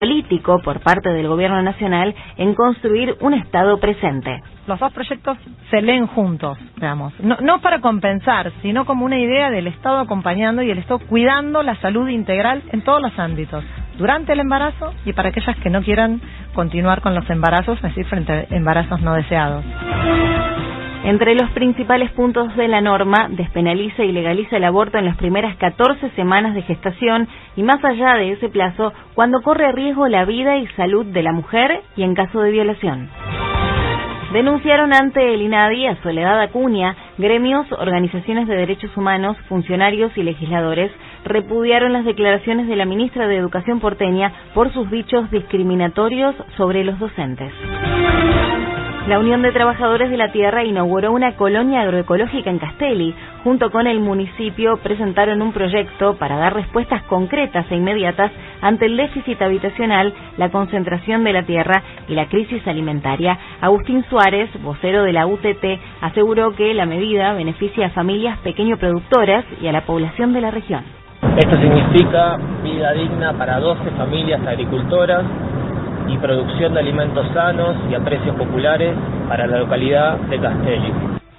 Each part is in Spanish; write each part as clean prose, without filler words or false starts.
político por parte del Gobierno Nacional en construir un Estado presente. Los dos proyectos se leen juntos, digamos, no para compensar, sino como una idea del Estado acompañando y el Estado cuidando la salud integral en todos los ámbitos, durante el embarazo y para aquellas que no quieran continuar con los embarazos, es decir, frente a embarazos no deseados. Entre los principales puntos de la norma, despenaliza y legaliza el aborto en las primeras 14 semanas de gestación y más allá de ese plazo, cuando corre riesgo la vida y salud de la mujer y en caso de violación. Denunciaron ante el INADI a Soledad Acuña, gremios, organizaciones de derechos humanos, funcionarios y legisladores repudiaron las declaraciones de la ministra de Educación porteña por sus dichos discriminatorios sobre los docentes. La Unión de Trabajadores de la Tierra inauguró una colonia agroecológica en Castelli. Junto con el municipio presentaron un proyecto para dar respuestas concretas e inmediatas ante el déficit habitacional, la concentración de la tierra y la crisis alimentaria. Agustín Suárez, vocero de la UTT, aseguró que la medida beneficia a familias pequeño productoras y a la población de la región. Esto significa vida digna para 12 familias agricultoras y producción de alimentos sanos y a precios populares para la localidad de Castelli.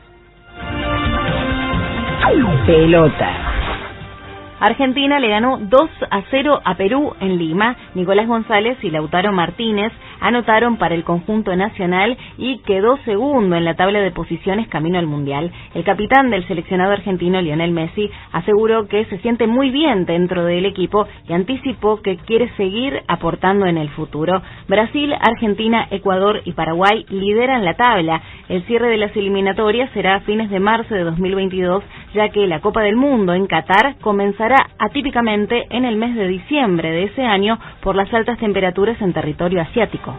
Pelota. Argentina le ganó 2-0 a Perú en Lima. Nicolás González y Lautaro Martínez anotaron para el conjunto nacional y quedó segundo en la tabla de posiciones camino al Mundial. El capitán del seleccionado argentino, Lionel Messi, aseguró que se siente muy bien dentro del equipo y anticipó que quiere seguir aportando en el futuro. Brasil, Argentina, Ecuador y Paraguay lideran la tabla. El cierre de las eliminatorias será a fines de marzo de 2022, ya que la Copa del Mundo en Qatar comenzará atípicamente en el mes de diciembre de ese año por las altas temperaturas en territorio asiático.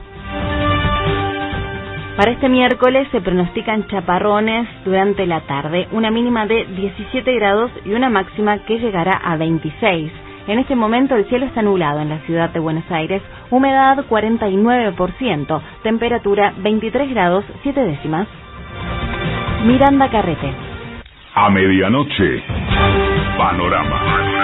Para este miércoles se pronostican chaparrones durante la tarde, una mínima de 17 grados y una máxima que llegará a 26. En este momento el cielo está nublado en la ciudad de Buenos Aires, humedad 49%, temperatura 23 grados 7 décimas. Miranda Carrete. A medianoche, Panorama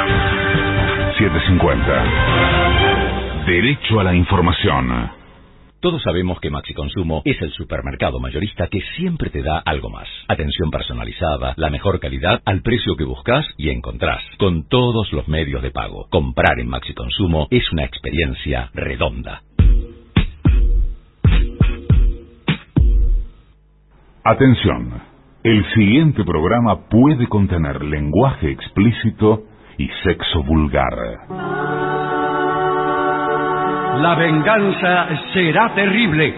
750. Derecho a la información. Todos sabemos que Maxi Consumo es el supermercado mayorista que siempre te da algo más. Atención personalizada, la mejor calidad al precio que buscas y encontrás, con todos los medios de pago. Comprar en Maxi Consumo es una experiencia redonda. Atención, el siguiente programa puede contener lenguaje explícito y sexo vulgar. La venganza será terrible.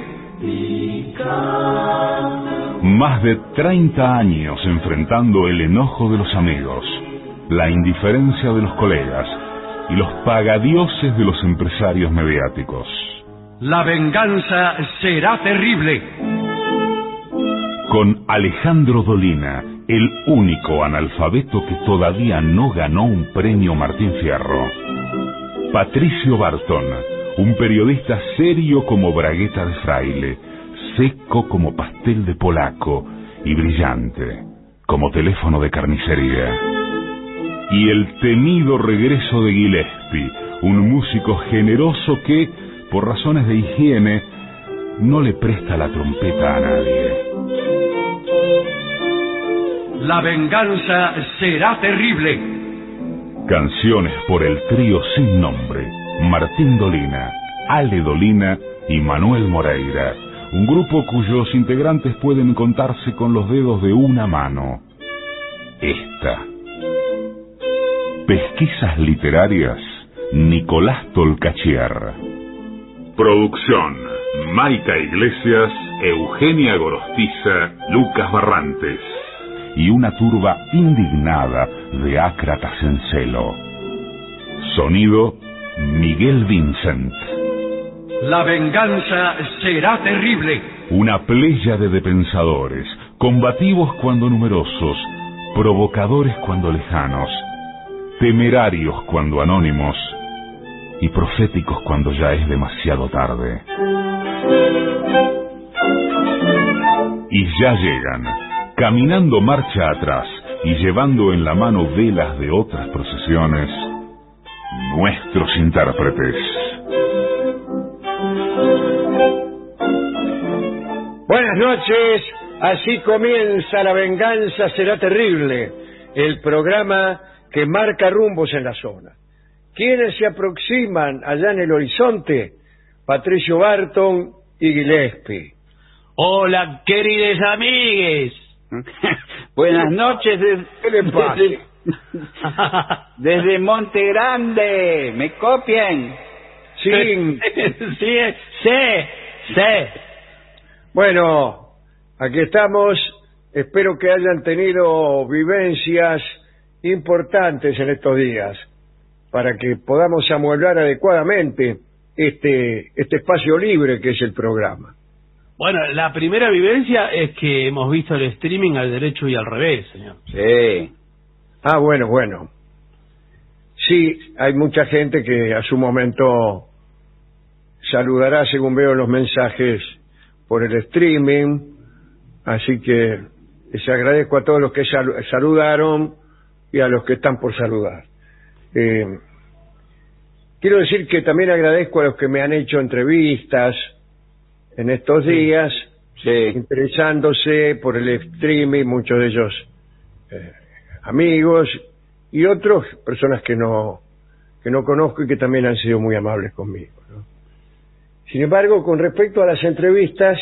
Más de 30 años enfrentando el enojo de los amigos, la indiferencia de los colegas y los pagadioses de los empresarios mediáticos. La venganza será terrible. Con Alejandro Dolina, el único analfabeto que todavía no ganó un premio Martín Fierro. Patricio Barton, un periodista serio como bragueta de fraile, seco como pastel de polaco y brillante como teléfono de carnicería. Y el temido regreso de Gillespie, un músico generoso que, por razones de higiene, no le presta la trompeta a nadie. La venganza será terrible. Canciones por el trío sin nombre, Martín Dolina, Ale Dolina y Manuel Moreira, un grupo cuyos integrantes pueden contarse con los dedos de una mano. Esta. Pesquisas literarias, Nicolás Tolcachier. Producción, Maica Iglesias, Eugenia Gorostiza, Lucas Barrantes. Y una turba indignada de ácratas en celo. Sonido, Miguel Vincent. La venganza será terrible. Una pléyade de pensadores, combativos cuando numerosos, provocadores cuando lejanos, temerarios cuando anónimos y proféticos cuando ya es demasiado tarde. Y ya llegan, caminando marcha atrás y llevando en la mano velas de otras procesiones, nuestros intérpretes. Buenas noches, así comienza La Venganza Será Terrible, el programa que marca rumbos en la zona. ¿Quiénes se aproximan allá en el horizonte? Patricio Barton y Gillespie. Hola, queridos amigues. Buenas noches ¿Qué le pasa? desde Monte Grande. ¿Me copian? Sí. Sí. Bueno, aquí estamos. Espero que hayan tenido vivencias importantes en estos días para que podamos amueblar adecuadamente este espacio libre que es el programa. Bueno, la primera vivencia es que hemos visto el streaming al derecho y al revés, señor. Sí. Ah, bueno. Sí, hay mucha gente que a su momento saludará, según veo los mensajes, por el streaming. Así que les agradezco a todos los que saludaron y a los que están por saludar. Quiero decir que también agradezco a los que me han hecho entrevistas en estos días, interesándose por el streaming, muchos de ellos amigos y otros personas que no conozco y que también han sido muy amables conmigo, ¿no? Sin embargo, con respecto a las entrevistas,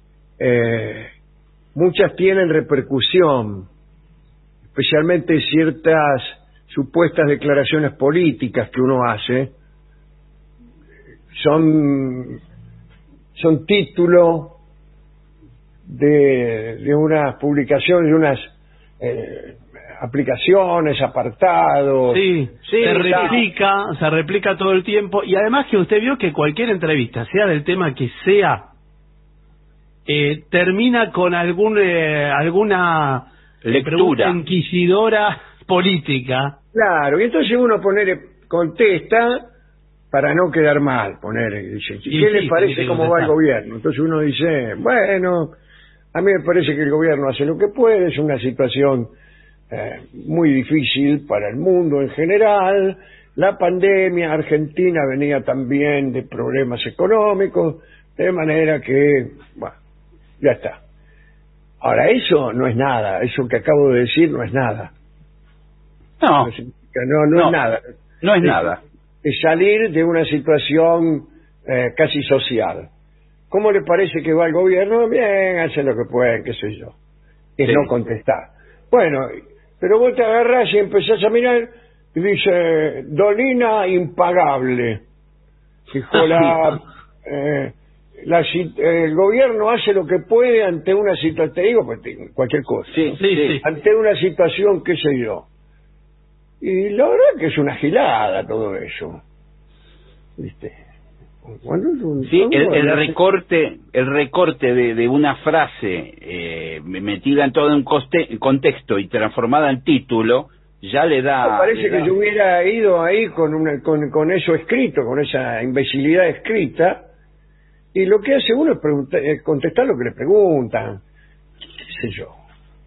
muchas tienen repercusión, especialmente ciertas supuestas declaraciones políticas que uno hace, son título de unas publicaciones, de unas aplicaciones, apartados. Sí, se replica todo el tiempo, y además que usted vio que cualquier entrevista, sea del tema que sea, termina con alguna lectura inquisidora política. Claro, y entonces uno contesta para no quedar mal, dice, ¿qué le parece cómo va el gobierno? Entonces uno dice, bueno, a mí me parece que el gobierno hace lo que puede, es una situación muy difícil para el mundo en general, la pandemia, Argentina venía también de problemas económicos, de manera que, bueno, ya está. Ahora, eso no es nada, eso que acabo de decir no es nada. No es nada. No es nada. Es salir de una situación casi social. ¿Cómo le parece que va el gobierno? Bien, hacen lo que pueden, qué sé yo. Es no contestar. Bueno, pero vos te agarrás y empezás a mirar y dice, Dolina impagable. Dijo el gobierno hace lo que puede ante una situación, te digo, pues, cualquier cosa. Sí. Ante una situación, qué sé yo. Y la verdad que es una gilada todo eso. ¿Viste? El recorte de una frase metida en todo un contexto y transformada en título ya le da. Me parece que yo hubiera ido ahí con eso escrito, con esa imbecilidad escrita, y lo que hace uno es contestar lo que le preguntan, qué sé yo.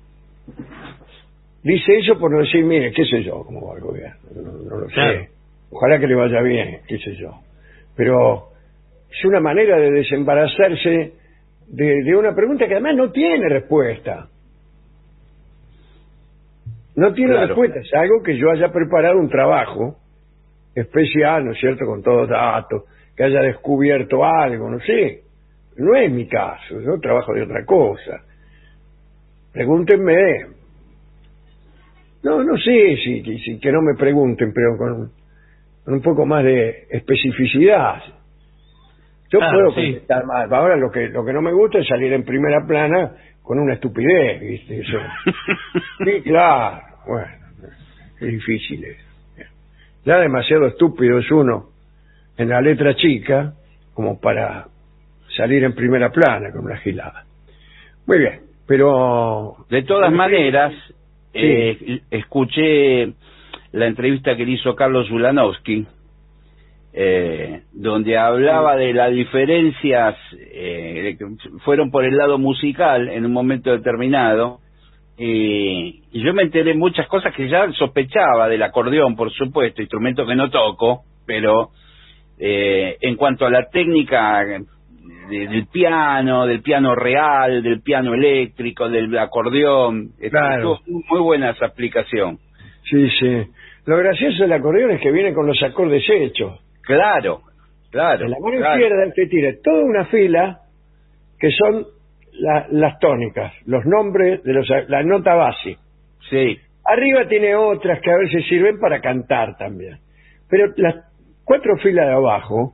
Dice eso por no decir, mire, qué sé yo, cómo va el gobierno, no lo sé, ojalá que le vaya bien, qué sé yo. Pero es una manera de desembarazarse de una pregunta que además no tiene respuesta. No tiene respuesta, es algo que yo haya preparado un trabajo especial, ¿no es cierto?, con todos datos, que haya descubierto algo, no sé. No es mi caso, yo trabajo de otra cosa. Pregúntenme. No sé si que no me pregunten, pero con un poco más de especificidad. Yo puedo contestar más. Ahora lo que no me gusta es salir en primera plana con una estupidez, ¿viste? Eso. Sí, claro. Bueno, es difícil eso. Ya demasiado estúpido es uno en la letra chica como para salir en primera plana con una gilada. Muy bien, pero de todas maneras, escuché la entrevista que le hizo Carlos Zulanowski, donde hablaba de las diferencias que fueron por el lado musical en un momento determinado, y yo me enteré muchas cosas que ya sospechaba del acordeón, por supuesto, instrumento que no toco, pero en cuanto a la técnica del piano real, del piano eléctrico, del acordeón. Claro. Muy buena esa aplicación. Sí, sí. Lo gracioso del acordeón es que viene con los acordes hechos. Claro. En la mano izquierda usted tiene toda una fila que son las tónicas, los nombres de la nota base. Sí. Arriba tiene otras que a veces sirven para cantar también. Pero las 4 filas de abajo,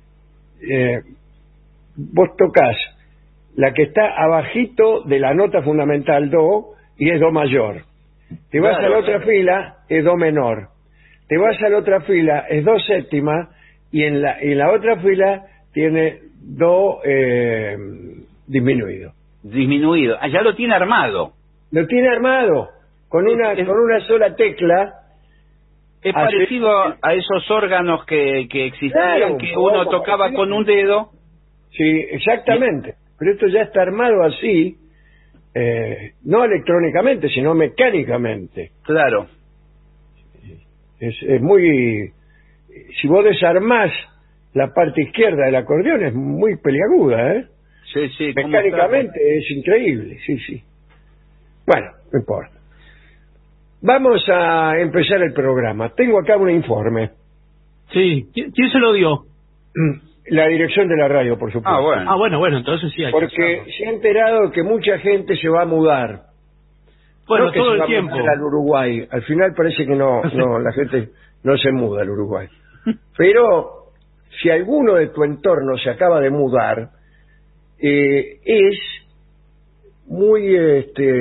vos tocás la que está abajito de la nota fundamental Do y es Do mayor. Te vas a la otra fila, es Do menor. Te vas a la otra fila, es Do séptima, y en la otra fila tiene Do disminuido. Disminuido. Ya lo tiene armado. Lo tiene armado, con una sola tecla. Es parecido a esos órganos que existían, claro, que uno tocaba con un dedo. Sí, exactamente. Pero esto ya está armado así, no electrónicamente, sino mecánicamente. Claro. Es muy... Si vos desarmás la parte izquierda del acordeón, es muy peliaguda, ¿eh? Sí, sí. Mecánicamente es increíble, sí. Bueno, no importa. Vamos a empezar el programa. Tengo acá un informe. Sí. ¿Quién se lo dio? La dirección de la radio, por supuesto. Bueno, entonces sí hay que Porque usarlo. se ha enterado que mucha gente se va a mudar. Bueno, no que todo se el va tiempo. A mudar al Uruguay. Al final parece que no, la gente no se muda al Uruguay. Pero si alguno de tu entorno se acaba de mudar, es muy,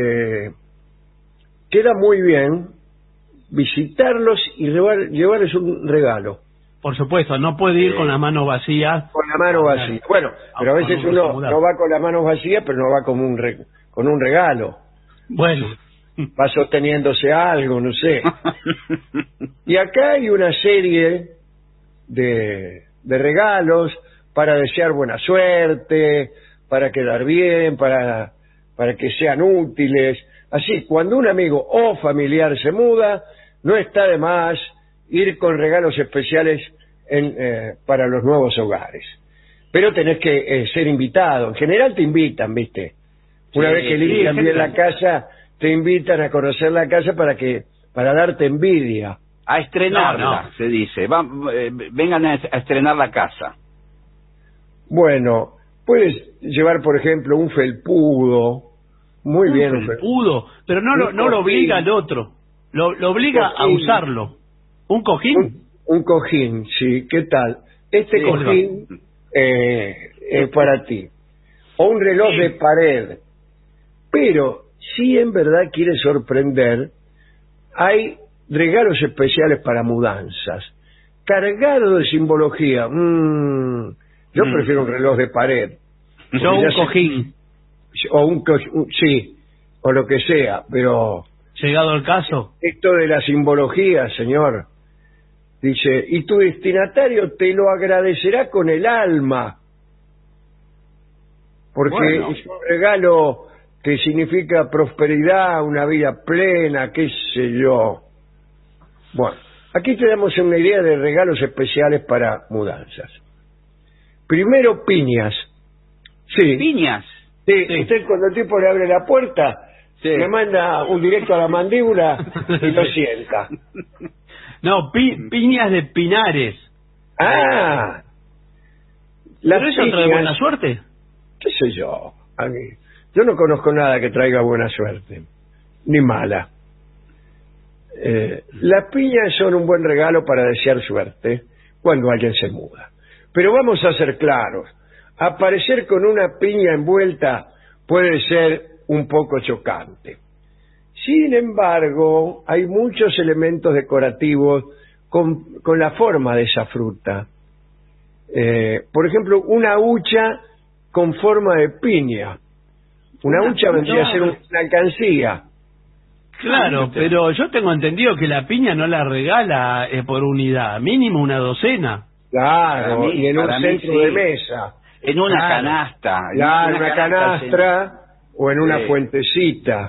queda muy bien visitarlos y llevarles un regalo. Por supuesto, no puede ir con las manos vacías. Con la mano vacía. Bueno, pero a veces uno no va con las manos vacías, pero no va con un regalo. Bueno. Va sosteniéndose algo, no sé. Y acá hay una serie de regalos para desear buena suerte, para quedar bien, para que sean útiles. Así, cuando un amigo o familiar se muda, no está de más ir con regalos especiales para los nuevos hogares. Pero tenés que ser invitado. En general te invitan, ¿viste? Una vez que limpian bien la casa, te invitan a conocer la casa para darte envidia. A estrenarla, se dice. Vengan a estrenar la casa. Bueno, puedes llevar, por ejemplo, un felpudo. Muy bien. Un felpudo, pero no lo obliga al otro. Lo obliga a usarlo. ¿Un cojín? Un cojín, sí. ¿Qué tal? Este cojín es para ti. O un reloj de pared. Pero si en verdad quieres sorprender, hay regalos especiales para mudanzas, cargados de simbología. Yo prefiero un reloj de pared. Yo un cojín. O un cojín, sí, o lo que sea, pero... Llegado el caso. Esto de la simbología, señor. Dice, y tu destinatario te lo agradecerá con el alma. Porque es un regalo que significa prosperidad, una vida plena, qué sé yo. Bueno, aquí te damos una idea de regalos especiales para mudanzas. Primero, piñas. Sí. ¿Piñas? Sí. Usted cuando el tipo le abre la puerta, le manda un directo a la mandíbula y lo sienta. No, piñas de pinares. Ah. ¿Pero eso trae buena suerte? ¿Qué sé yo? Yo no conozco nada que traiga buena suerte, ni mala. Las piñas son un buen regalo para desear suerte cuando alguien se muda. Pero vamos a ser claros, aparecer con una piña envuelta puede ser un poco chocante. Sin embargo, hay muchos elementos decorativos con la forma de esa fruta. Por ejemplo, una hucha con forma de piña. Una hucha vendría a ser una alcancía. Claro, pero yo tengo entendido que la piña no la regala por unidad, mínimo una docena. Claro, y en un centro de mesa. En una canasta. Claro, en una canastra o en una fuentecita.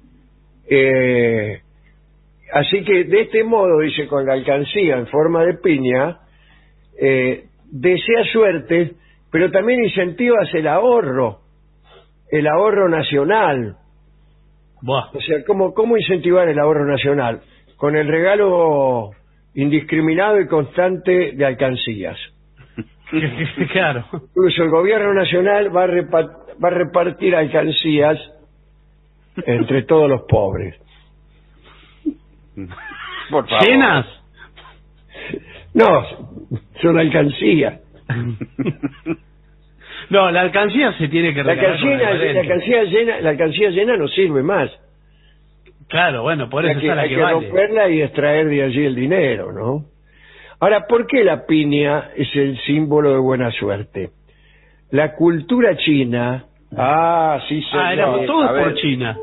Así que de este modo, dice, con la alcancía en forma de piña, desea suerte pero también incentivas el ahorro nacional. Buah. O sea, ¿cómo incentivar el ahorro nacional? Con el regalo indiscriminado y constante de alcancías. Claro. Incluso el gobierno nacional va a repartir alcancías entre todos los pobres. Por favor. ¿Llenas? No, son alcancías. No, la alcancía se tiene que regalar con La alcancía llena no sirve más. Claro, bueno, por eso está la hay que que vale. romperla y extraer de allí el dinero, ¿no? Ahora, ¿por qué la piña es el símbolo de buena suerte? La cultura china... sí, señor. Éramos todos por China.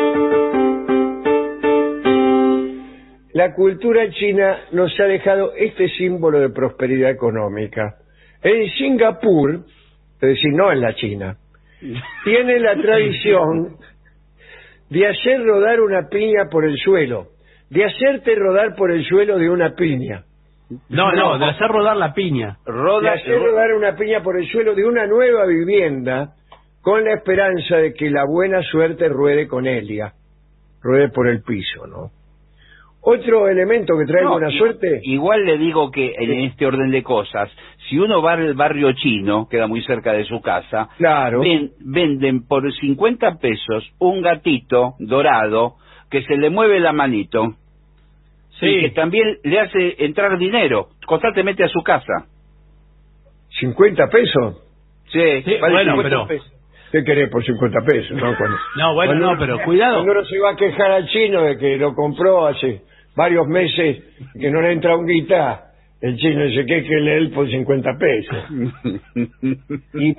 La cultura china nos ha dejado este símbolo de prosperidad económica. En Singapur, es decir, no en la China, tiene la tradición de hacer rodar una piña por el suelo, de hacerte rodar por el suelo de una piña. No, de hacer rodar la piña. De hacer rodar una piña por el suelo de una nueva vivienda con la esperanza de que la buena suerte ruede con ella, ruede por el piso, ¿no? Otro elemento que trae buena suerte... Igual le digo que en este orden de cosas, si uno va al barrio chino, queda muy cerca de su casa, claro, venden por 50 pesos un gatito dorado que se le mueve la manito, sí, y que también le hace entrar dinero constantemente a su casa. ¿50 pesos? Sí, vale, bueno, pero... pesos. ¿Qué querés por 50 pesos? No, pero cuidado. Cuando uno se va a quejar al chino de que lo compró hace varios meses, que no le entra un guita, el chino dice que él por 50 pesos. Y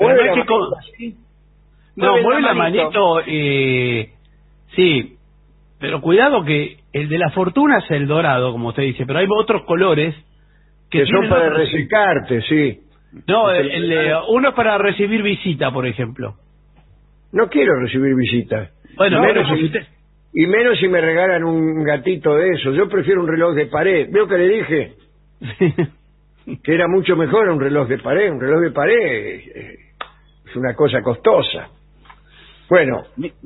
mueve la manito, sí, pero cuidado que el de la fortuna es el dorado, como usted dice, pero hay otros colores que son para reciclarte, sí. No, uno es para recibir visita, por ejemplo. No quiero recibir visitas. Bueno, y menos si me regalan un gatito de eso. Yo prefiero un reloj de pared. ¿Veo que le dije? Que era mucho mejor un reloj de pared. Un reloj de pared es una cosa costosa. Bueno,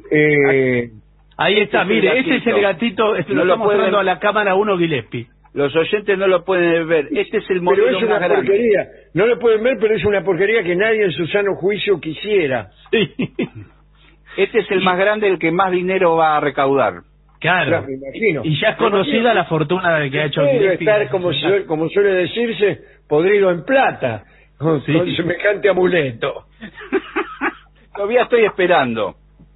ahí está, mire, ese es el gatito, lo está mostrando a la cámara 1 Gillespie. Los oyentes no lo pueden ver. Este es el modelo pero es una más grande. Porquería. No lo pueden ver, pero es una porquería que nadie en su sano juicio quisiera. Sí. Este es el más grande, el que más dinero va a recaudar. Claro. Me imagino. Y ya es conocida la fortuna que ha hecho Debe estar, como suele decirse, podrido en plata, con semejante amuleto. Todavía estoy esperando.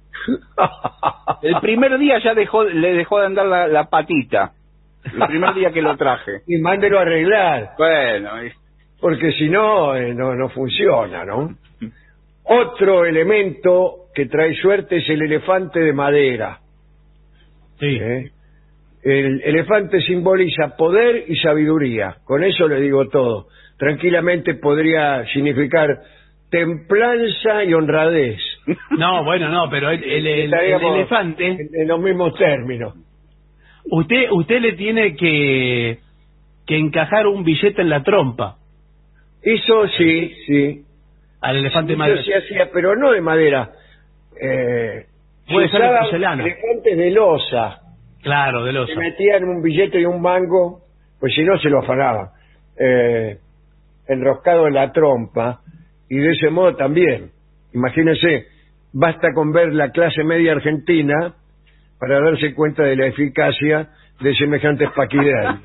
El primer día ya le dejó de andar la patita. El primer día que lo traje. Y mándelo a arreglar. Bueno. Porque si no, no funciona, ¿no? Otro elemento que trae suerte es el elefante de madera. Sí. El elefante simboliza poder y sabiduría. Con eso le digo todo. Tranquilamente podría significar templanza y honradez. No, bueno, no, pero el elefante... En los mismos términos. Usted le tiene que encajar un billete en la trompa. Eso sí. Al elefante de madera. Eso se hacía, pero no de madera. Puede ser de porcelana. Elefantes de losa. Claro, de losa. Se metían un billete y un mango, pues si no se lo afanaban. Enroscado en la trompa, y de ese modo también. Imagínense, basta con ver la clase media argentina para darse cuenta de la eficacia de semejantes paquidarios.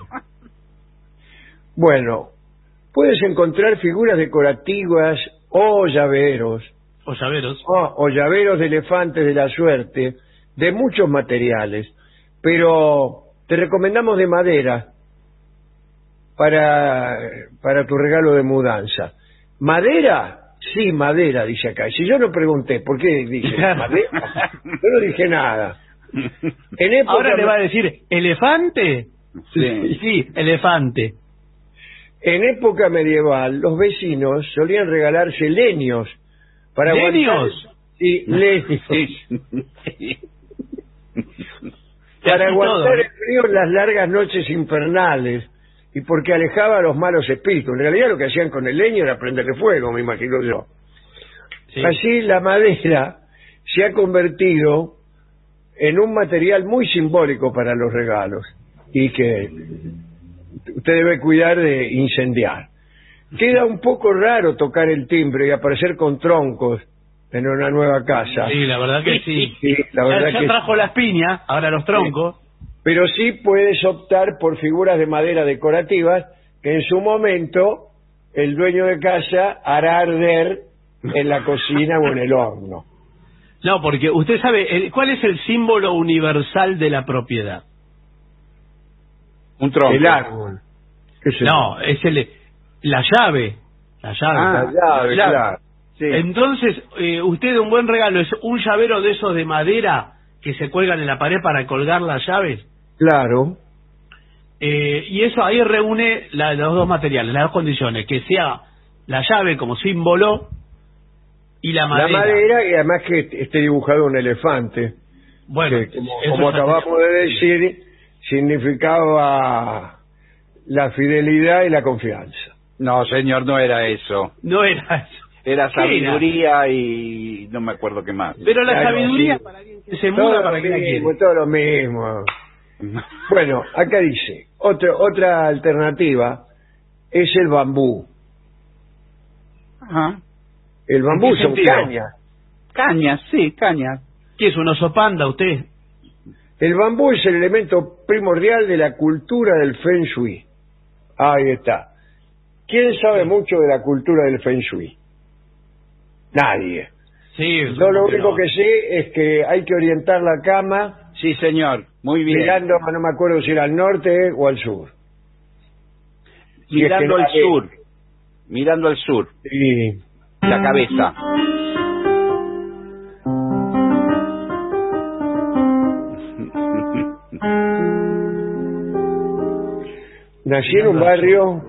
Bueno, puedes encontrar figuras decorativas o llaveros. O llaveros de elefantes de la suerte, de muchos materiales, pero te recomendamos de madera para tu regalo de mudanza. ¿Madera? Sí, madera, dice acá. Y si yo no pregunté, ¿por qué dice madera? Yo no dije nada. Ahora le va a decir, ¿elefante? Sí, elefante. En época medieval, los vecinos solían regalarse leños para ¿leños? Sí, leños. Para aguantar el frío en las largas noches infernales y porque alejaba a los malos espíritus. En realidad lo que hacían con el leño era prenderle fuego, me imagino yo. Sí. Así la madera se ha convertido en un material muy simbólico para los regalos y que usted debe cuidar de incendiar. Queda un poco raro tocar el timbre y aparecer con troncos en una nueva casa. Sí, la verdad que sí. Sí, la verdad ya que trajo las piñas, ahora los troncos. pero sí puedes optar por figuras de madera decorativas que en su momento el dueño de casa hará arder en la cocina o en el horno. No, porque usted sabe, ¿cuál es el símbolo universal de la propiedad? Un tronco. El árbol. ¿Qué sé yo? No, es la llave. La llave. La llave, claro. Sí. Entonces, usted un buen regalo es un llavero de esos de madera que se cuelgan en la pared para colgar las llaves. Claro. Y eso ahí reúne los dos materiales, las dos condiciones, que sea la llave como símbolo y la madera. La madera y además que esté dibujado un elefante. Bueno, que, como acabamos de decir, significaba la fidelidad y la confianza. No, señor, no era eso. No era eso. Era sabiduría y no me acuerdo qué más. Pero la Claro, sabiduría sí. para alguien que se muda, para que la quiere. Todo lo mismo. Bueno, acá dice, otra alternativa es el bambú. Ajá. El bambú ¿En qué son sentido? cañas. Cañas, sí, cañas. ¿Qué es un oso panda usted? El bambú es el elemento primordial de la cultura del Feng Shui. Ahí está. ¿Quién sabe mucho de la cultura del Feng Shui? Nadie. Sí, Yo lo único que sé es que hay que orientar la cama Sí, señor, muy bien. mirando, no me acuerdo si era al norte o al sur. Mirando Si al es que no- sur. Mirando al sur. Y La cabeza. nací en un barrio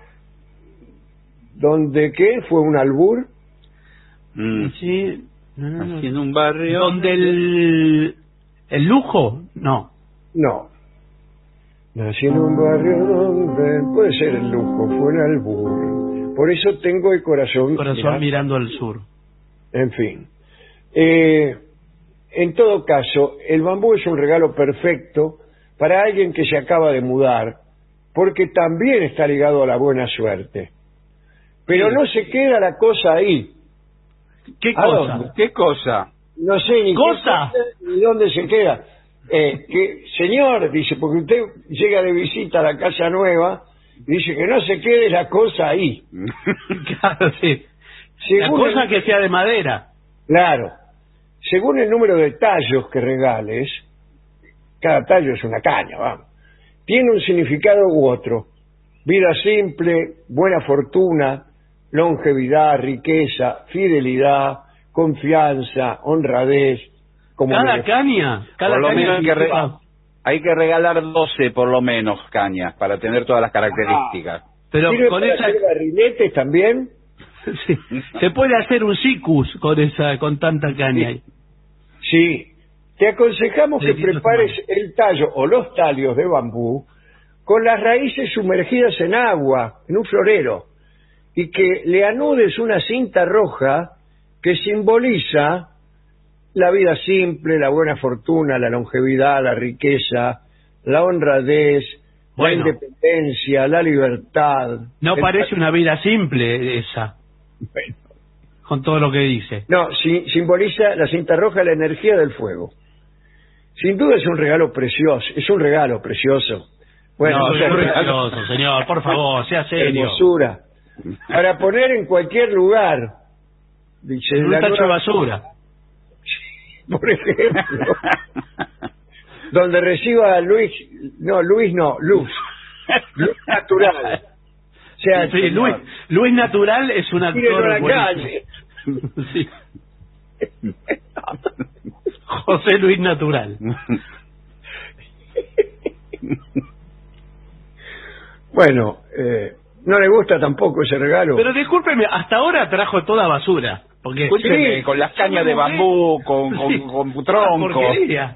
donde, ¿qué? ¿Fue un albur? Sí. Así en un barrio. ¿Donde el lujo? No. No. Nací en un barrio donde, puede ser el lujo, fue un albur. Por eso tengo el corazón... Corazón mirá. mirando al sur. En fin. En todo caso, el bambú es un regalo perfecto para alguien que se acaba de mudar, porque también está ligado a la buena suerte. Pero Sí. no se queda la cosa ahí. ¿Qué ¿A cosa? dónde? ¿Qué cosa? No sé ni ¿Cosa? ni dónde se queda. Que, señor, dice, porque usted llega de visita a la casa nueva, dice que no se quede la cosa ahí. Claro, sí. La Según cosa el- que sea de madera. Claro. Según el número de tallos que regales, cada tallo es una caña, vamos, tiene un significado u otro. Vida simple, buena fortuna, longevidad, riqueza, fidelidad, confianza, honradez. Cada caña. Cada Por lo caña menos significa- hay que regalar 12 por lo menos cañas para tener todas las características. Pero ¿Sirve con para esa... hacer barriletes también? Sí. Se puede hacer un sicus con tanta caña. Sí. Te aconsejamos que 300 prepares semanas. el tallo o los tallos de bambú con las raíces sumergidas en agua, en un florero, y que le anudes una cinta roja que simboliza la vida simple, la buena fortuna, la longevidad, la riqueza, la honradez, Bueno. la independencia, la libertad. No el parece una vida simple esa, Bueno. con todo lo que dice. No, simboliza la cinta roja la energía del fuego. Sin duda es un regalo precioso, es un regalo precioso. Bueno, no, es es un regalo precioso, señor, por favor, sea de serio. hermosura. Para poner en cualquier lugar, dice En un la tacho de nueva- basura. por ejemplo, donde reciba Luz natural. O sea, Sí, Luis Natural es un tírenlo a la actor calle. buenísimo. Sí. José Luis Natural. Bueno, no le gusta tampoco ese regalo. Pero discúlpeme, hasta ahora trajo toda basura. Porque Escúcheme, Sí. con las cañas de bambú, con tronco. porquería.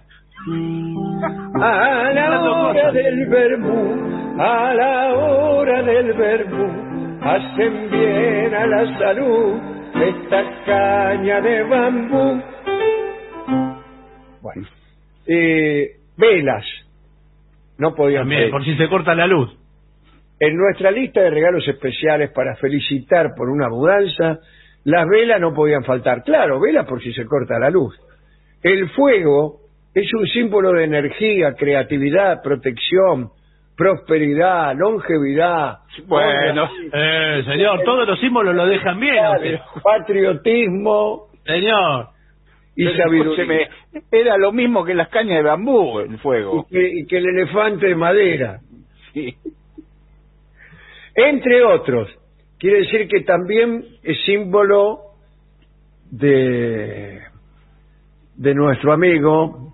A la hora del vermú, a la hora del vermú, hacen bien a la salud esta caña de bambú. Bueno, velas. No podían También, pedir. por si se corta la luz. En nuestra lista de regalos especiales para felicitar por una mudanza, las velas no podían faltar. Claro, velas por si se corta la luz. El fuego es un símbolo de energía, creatividad, protección, prosperidad, longevidad. Bueno, Señor, todos los símbolos lo dejan bien. Usted. Patriotismo Señor. y pero sabiduría. escúcheme, era lo mismo que las cañas de bambú, el fuego. Y que el elefante de madera. Sí. Entre otros. Quiere decir que también es símbolo de nuestro amigo,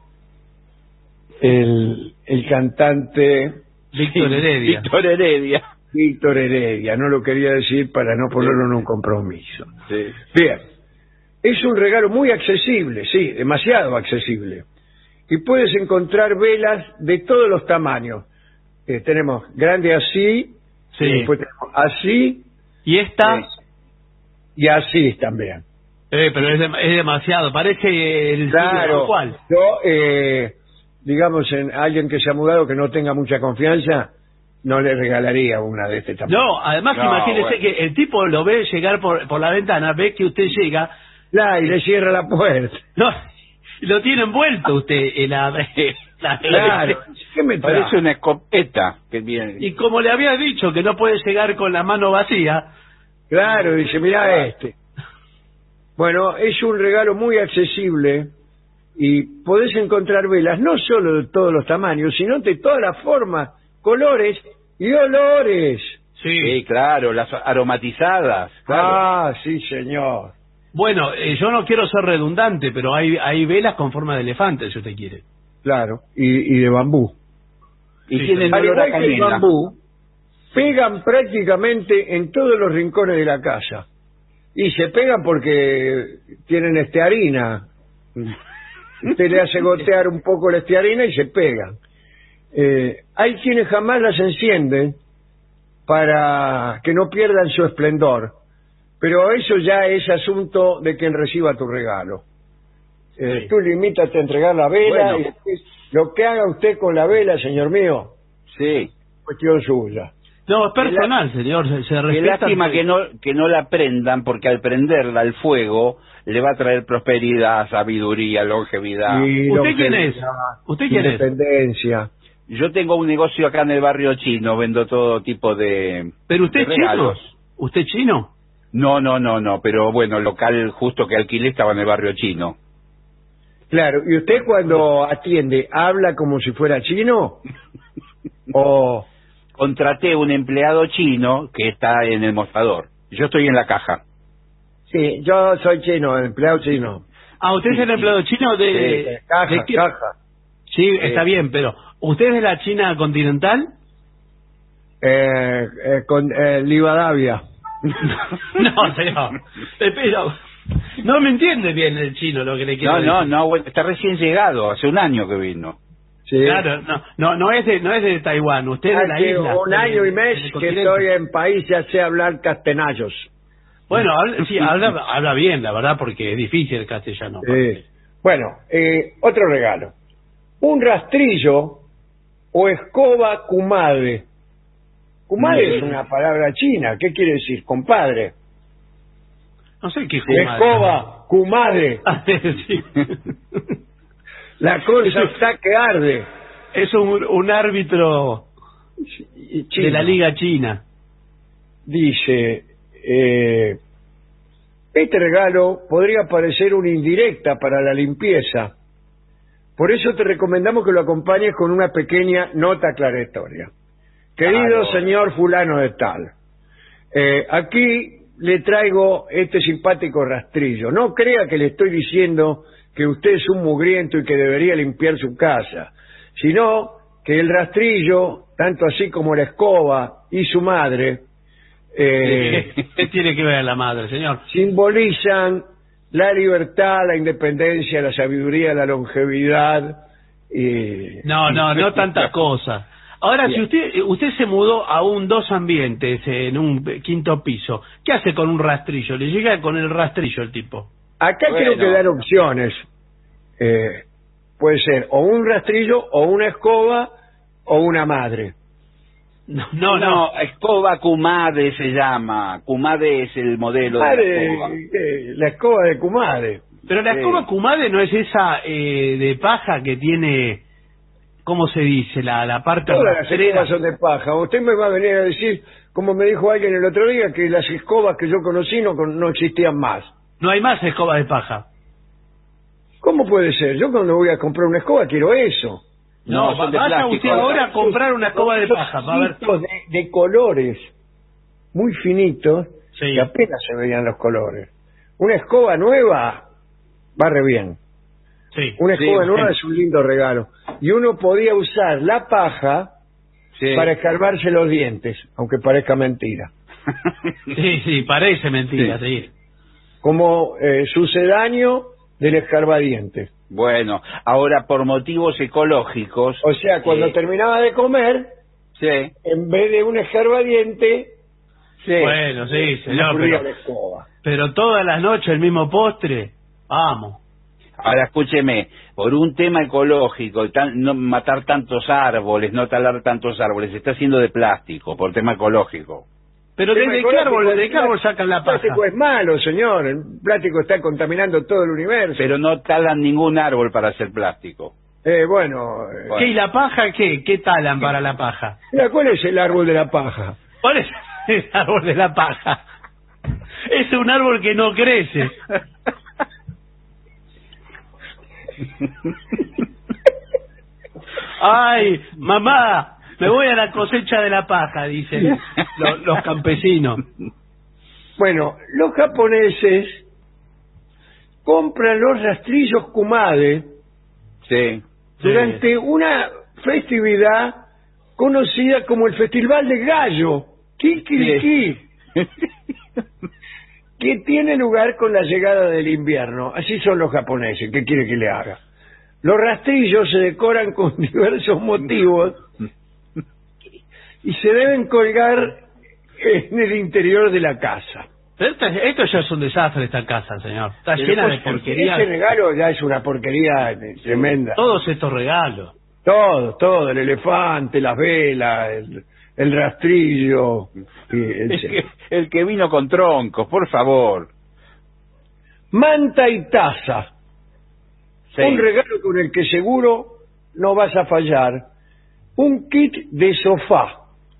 el cantante Víctor Heredia. Víctor Heredia. Víctor Heredia. No lo quería decir para no ponerlo en un compromiso. Sí. Bien. Es un regalo muy accesible, sí, demasiado accesible. Y puedes encontrar velas de todos los tamaños. Tenemos grande así, Sí. después tenemos así Y esta... y así también. pero es demasiado. Parece el Claro, cual. yo, digamos, en alguien que se ha mudado que no tenga mucha confianza, no le regalaría una de este tamaño. No, además No, imagínese bueno. que el tipo lo ve llegar por la ventana, ve que usted llega, Y le cierra la puerta. no, y lo tiene envuelto usted en la Claro. ¿Qué me trae? Parece una escopeta que viene. Y como le había dicho que no puede llegar con la mano vacía, Claro, dice, mirá este. Bueno, es un regalo muy accesible y podés encontrar velas no solo de todos los tamaños, sino de todas las formas, colores y olores. Sí, claro, las aromatizadas. Claro. Ah, sí, señor. bueno, yo no quiero ser redundante, pero hay velas con forma de elefante, si usted quiere. Claro, y de bambú. Y Sí, tienen Al olor a igual que el canela. bambú, pegan prácticamente en todos los rincones de la casa. Y se pegan porque tienen estearina. Usted le hace gotear un poco la estearina y se pegan. Hay quienes jamás las encienden para que no pierdan su esplendor. Pero eso ya es asunto de quien reciba tu regalo. Sí. Tú limítate a entregar la vela Bueno. y después lo que haga usted con la vela, señor mío, Sí. cuestión suya. No, es personal, señor, se Qué respeta. lástima que no la prendan, porque al prenderla al fuego le va a traer prosperidad, sabiduría, longevidad. Y ¿Usted quién es? longevidad, ¿Usted quién es? independencia. Yo tengo un negocio acá en el barrio chino, vendo todo tipo de ¿Pero usted de es chino? regalos. ¿Usted chino? No, pero bueno, el local justo que alquilé estaba en el barrio chino. Claro, ¿y usted cuando atiende habla como si fuera chino? ¿O Contraté un empleado chino que está en el mostrador. Yo estoy en la caja. sí, yo soy chino, empleado chino. Ah, ¿usted es el empleado chino de Caja, de qué? caja. Sí, está bien, pero ¿usted es de la China continental? Con Livadavia. No, señor. Pero no me entiende bien el chino lo que le quiero decir. No, bueno, está recién llegado, hace un año que vino. Sí. Claro, no es de Taiwán, usted es de la Hace isla. un año y mes del que continente. estoy en país, ya sé hablar castenallos. Bueno, sí, habla bien, la verdad, porque es difícil el castellano. Sí. Bueno, otro regalo. Un rastrillo o escoba kumade. Kumade es una palabra china. ¿Qué quiere decir? Compadre. No sé qué Escoba, kumade. Sí. La cosa está que arde. Es un árbitro Chino. de la Liga China. Dice, este regalo podría parecer una indirecta para la limpieza. Por eso te recomendamos que lo acompañes con una pequeña nota aclaratoria. Querido Claro. señor fulano de tal, aquí le traigo este simpático rastrillo. No crea que le estoy diciendo que usted es un mugriento y que debería limpiar su casa, sino que el rastrillo, tanto así como la escoba y su madre, ¿Qué tiene que ver la madre, señor? simbolizan la libertad, la independencia, la sabiduría, la longevidad. No tantas cosas. Ahora, Bien. si usted se mudó a un 2 ambientes en un 5º piso, ¿qué hace con un rastrillo? Le llega con el rastrillo el tipo. Acá creo que dar opciones. Puede ser o un rastrillo, o una escoba, o una madre. No, escoba Kumade se llama. Kumade es el modelo de la escoba. La escoba de Kumade. Pero la escoba Kumade no es esa de paja que tiene, ¿cómo se dice? La parte Todas las rastrera. escobas son de paja. Usted me va a venir a decir, como me dijo alguien el otro día, que las escobas que yo conocí no existían más. No hay más escoba de paja. ¿Cómo puede ser? Yo cuando voy a comprar una escoba quiero eso. No, son de vaya plástico. usted ahora a comprar una escoba de paja. Va a ver. De colores muy finitos, Sí. que apenas se veían los colores. Una escoba nueva va re bien. Sí. Una escoba nueva bueno. es un lindo regalo. Y uno podía usar la paja Sí. para escarbarse los dientes, aunque parezca mentira. Sí, parece mentira, sí. Como sucedáneo del escarbadientes. Bueno, ahora por motivos ecológicos. O sea, cuando terminaba de comer, Sí, en vez de un escarbadiente, sí. Bueno, sí, señor, ocurría la escoba. pero todas las noches el mismo postre, vamos. Ahora escúcheme, por un tema ecológico, no matar tantos árboles, no talar tantos árboles, se está haciendo de plástico, por tema ecológico. Pero Tema ¿de qué ecológico, árbol sacan la el paja? plástico es malo, señor. El plástico está contaminando todo el universo. Pero no talan ningún árbol para hacer plástico. Bueno, ¿Qué, y la paja qué? ¿Qué talan para la paja? mira, ¿cuál es el árbol de la paja? ¿Cuál es el árbol de la paja? Es un árbol que no crece. Ay, mamá, me voy a la cosecha de la paja, dicen los campesinos. Bueno, los japoneses compran los rastrillos Kumade Sí. durante una festividad conocida como el Festival del Gallo, Kikiriki, que tiene lugar con la llegada del invierno. Así son los japoneses, ¿qué quiere que le haga? Los rastrillos se decoran con diversos motivos y se deben colgar en el interior de la casa. Pero esto ya es un desastre, esta casa, señor. Está llena de porquería. Ese regalo ya es una porquería tremenda. Todos estos regalos. Todo, el elefante, las velas, el rastrillo. El que vino con troncos, por favor. Manta y taza. Sí. Un regalo con el que seguro no vas a fallar. Un kit de sofá.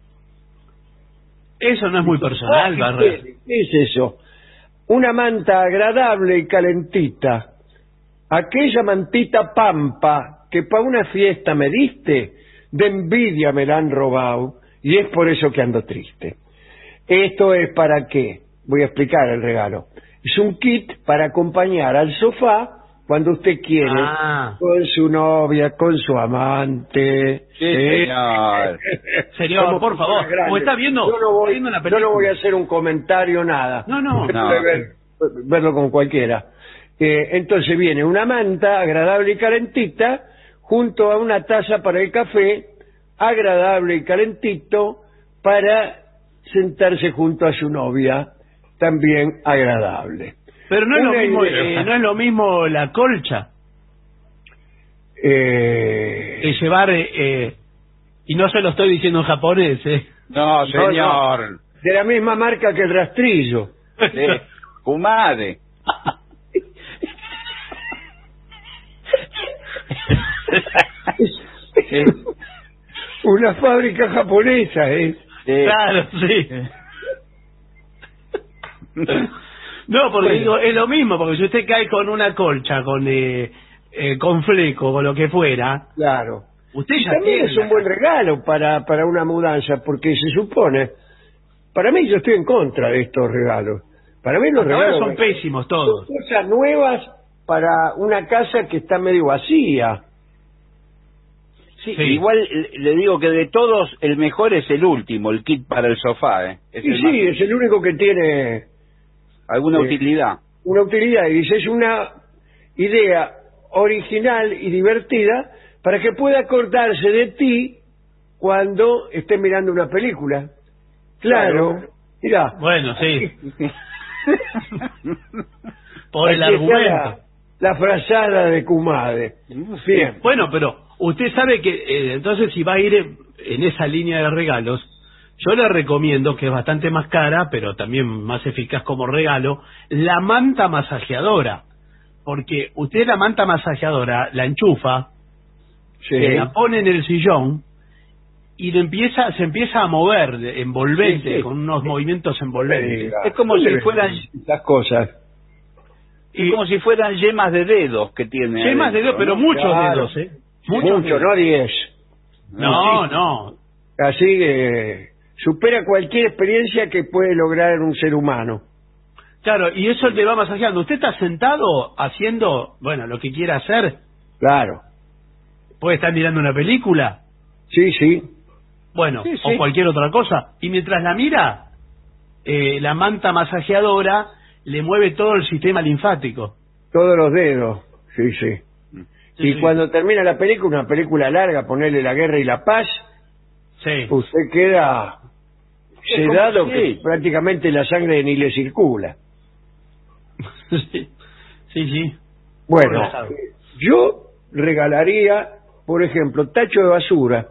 Eso no es muy personal, Barret. ¿Qué es eso? Una manta agradable y calentita. Aquella mantita pampa que para una fiesta me diste, de envidia me la han robado y es por eso que ando triste. ¿Esto es para qué? Voy a explicar el regalo. Es un kit para acompañar al sofá cuando usted quiere, con su novia, con su amante. Sí, señor. Señor, por favor, como está viendo, yo no voy, viendo la yo película. no voy a hacer un comentario, nada. No. Verlo con cualquiera. Entonces viene una manta agradable y calentita junto a una taza para el café, agradable y calentito para sentarse junto a su novia, también agradable. Pero no es, Una lo mismo, idea. no es lo mismo la colcha que llevar, y no se lo estoy diciendo en japonés, No, señor. De la misma marca que el rastrillo. Sí. Kumade. Una fábrica japonesa, ¿eh? Sí. Claro, sí. No, porque digo, es lo mismo, porque si usted cae con una colcha, con fleco, con lo que fuera, Claro. usted ya También tiene es un buen regalo para una mudanza, porque se supone, para mí yo estoy en contra de estos regalos. Para mí los Hasta ahora regalos son pésimos todos. son cosas nuevas para una casa que está medio vacía. Sí, Sí. igual le digo que de todos el mejor es el último, el kit para el sofá, Es Y el sí, más- es el único que tiene alguna Sí. utilidad. una utilidad, y dice, es una idea original y divertida para que pueda acordarse de ti cuando esté mirando una película. Claro, mirá. Bueno, sí. Por el Aquí está argumento. la frazada de Kumade. Bien. Bueno, pero usted sabe que entonces si va a ir en esa línea de regalos, yo le recomiendo, que es bastante más cara, pero también más eficaz como regalo, la manta masajeadora. Porque usted la manta masajeadora la enchufa, Sí. la pone en el sillón y se empieza a mover envolvente, Sí, sí. con unos movimientos envolventes. Es como si fueran las cosas. Es como si fueran yemas de dedos que tiene. Yemas de dedos, pero ¿no? muchos Claro. dedos, ¿eh? Mucho, no 10. No. Así que supera cualquier experiencia que puede lograr un ser humano. Claro, y eso le va masajeando. Usted está sentado haciendo, bueno, lo que quiera hacer. Claro. Puede estar mirando una película, Sí, sí. bueno, Sí, o sí. cualquier otra cosa. Y mientras la mira, la manta masajeadora le mueve todo el sistema linfático. Todos los dedos. Sí, sí. Sí, Y sí. cuando termina la película, una película larga, ponerle La Guerra y la Paz, Sí. usted queda sedado, Sí. que prácticamente la sangre ni le circula. sí, sí. Bueno, Relajado. yo regalaría, por ejemplo, tacho de basura.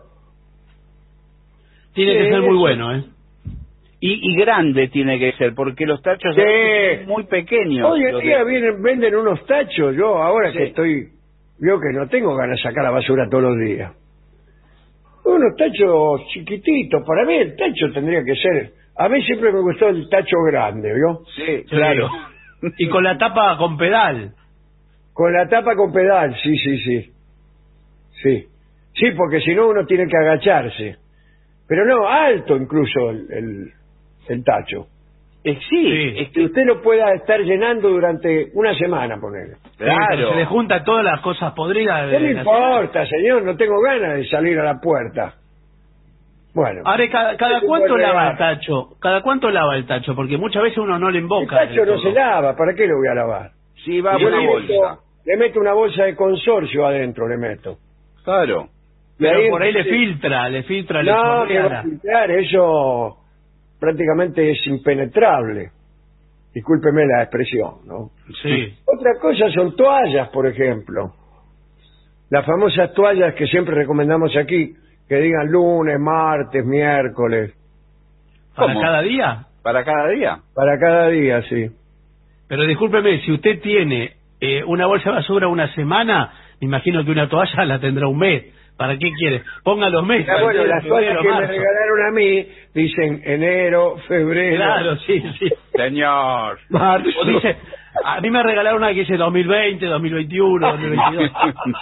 Tiene que Sí, ser muy eso. bueno, ¿eh? Y grande tiene que ser, porque los tachos Sí. son muy pequeños. Hoy en los día de- venden unos tachos. Yo ahora Sí. que veo que no tengo ganas de sacar la basura todos los días. Unos tachos chiquititos. Para mí el tacho tendría que ser... A mí siempre me gustó el tacho grande, ¿vio? Sí, claro. Y con la tapa con pedal. Con la tapa con pedal, sí, sí, sí. Sí. Sí, porque si no uno tiene que agacharse. Pero no, alto incluso el tacho. Sí, Sí. es Que que, usted lo pueda estar llenando durante una semana, ponele. claro. Se le junta todas las cosas podridas. ¿Qué me de la importa, señor? No tengo ganas de salir a la puerta. Bueno. Ahora, ¿cada Es un cuánto buen lava regalo. el tacho? ¿Cada cuánto lava el tacho? Porque muchas veces uno no le El emboca. tacho del no todo. se lava, ¿para qué lo voy a lavar? Sí, va Yo una le bolsa. le meto una bolsa de consorcio adentro, le meto. Claro. Pero Y por ahí le sí. filtra, le No, que chorrea va a filtrar, eso prácticamente es impenetrable. Discúlpeme la expresión, ¿no? Sí. Otra cosa son toallas, por ejemplo. Las famosas toallas que siempre recomendamos aquí, que digan lunes, martes, miércoles, ¿Para ¿Cómo? cada día? Para cada día. para cada día, sí. Pero discúlpeme, si usted tiene una bolsa de basura una semana, me imagino que una toalla la tendrá un mes. ¿Para qué quiere? Ponga los meses. Ah, bueno, las toallas febrero, que me marzo. regalaron a mí dicen enero, febrero, Claro, sí. Señor. marzo. O dice, a mí me regalaron una que dice 2020, 2021, 2022.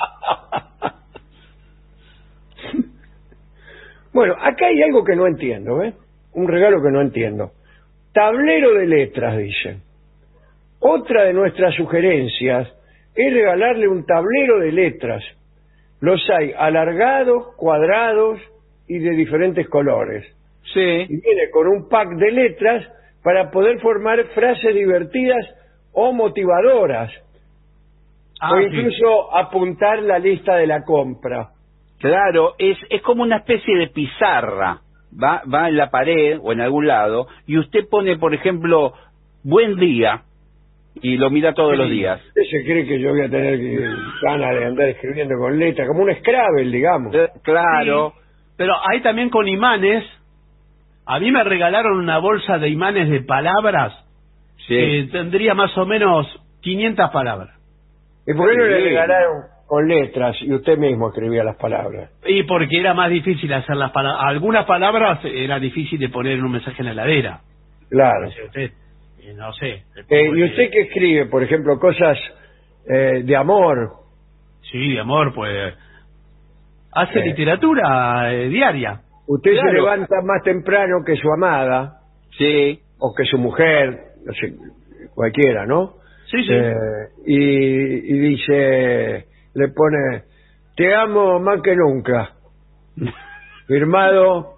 Bueno, acá hay algo que no entiendo, ¿eh? Un regalo que no entiendo. Tablero de letras, dicen. Otra de nuestras sugerencias es regalarle un tablero de letras. Los hay alargados, cuadrados y de diferentes colores. Sí. Y viene con un pack de letras para poder formar frases divertidas o motivadoras. Ah, o sí. incluso apuntar la lista de la compra. Claro, es como una especie de pizarra. Va en la pared o en algún lado y usted pone, por ejemplo, buen día y lo mira todos los días. ¿Usted se cree que yo voy a tener ganas de andar escribiendo con letras? Como un Scrabble, digamos. Claro. Sí, pero hay también con imanes. A mí me regalaron una bolsa de imanes de palabras Sí. que tendría más o menos 500 palabras. ¿Y por qué no le Sí. regalaron con letras y usted mismo escribía las palabras? Y porque era más difícil hacer las palabras. Algunas palabras era difícil de poner en un mensaje en la heladera. Claro. Dice usted, no sé. ¿Y usted qué escribe? Por ejemplo, cosas de amor. Sí, de amor, pues. Hace literatura diaria. Usted Claro. se levanta más temprano que su amada Sí. o que su mujer, no sé, cualquiera, ¿no? Sí, sí. Y dice, le pone, te amo más que nunca. Firmado,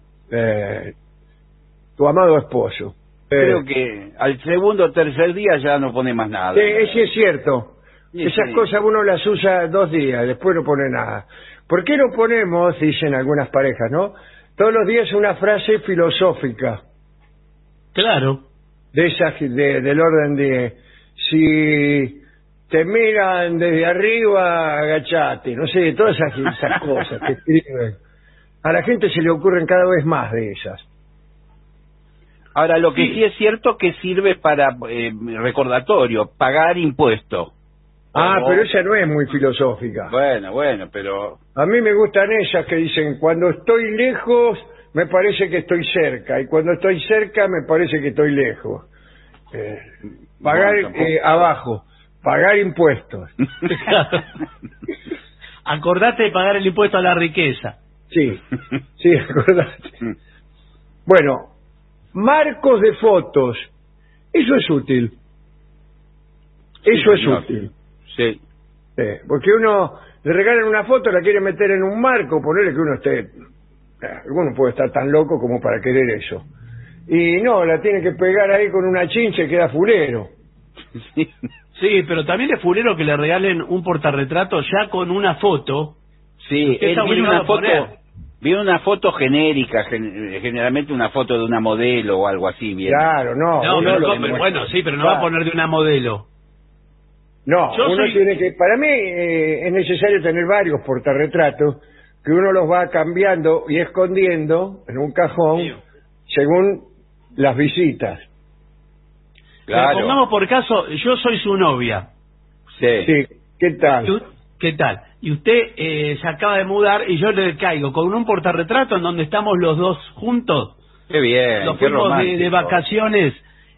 tu amado esposo. Creo que al segundo o tercer día ya no pone más nada. Sí, es cierto. Esas cosas uno las usa 2 días, después no pone nada. ¿Por qué no ponemos, dicen algunas parejas, ¿no? Todos los días una frase filosófica. Claro. De esas, del orden de, si te miran desde arriba, agachate. No sé, todas esas cosas que escriben. A la gente se le ocurren cada vez más de esas. Ahora, lo que sí es cierto que sirve para recordatorio, pagar impuestos. Pero esa no es muy filosófica. Bueno, pero... A mí me gustan esas que dicen, cuando estoy lejos, me parece que estoy cerca, y cuando estoy cerca, me parece que estoy lejos. Pagar abajo, pagar impuestos. Acordate de pagar el impuesto a la riqueza. Sí, acordate. Bueno, marcos de fotos, eso es útil. Eso es útil. Sí. Porque uno le regalan una foto, la quiere meter en un marco, ponerle que uno esté... Alguno puede estar tan loco como para querer eso. Y no, la tiene que pegar ahí con una chincha y queda fulero. Sí, pero también es fulero que le regalen un portarretrato ya con una foto. Sí, él viene una foto genérica, generalmente una foto de una modelo o algo así. Viene. Claro, bueno, sí, pero no va a poner de una modelo. No, tiene que... Para mí es necesario tener varios portarretratos que uno los va cambiando y escondiendo en un cajón según las visitas. Claro. Pero pongamos por caso, yo soy su novia. Sí. ¿Qué tal? ¿Qué tal? Y usted se acaba de mudar y yo le caigo con un portarretrato en donde estamos los dos juntos. Qué bien, nos fuimos de vacaciones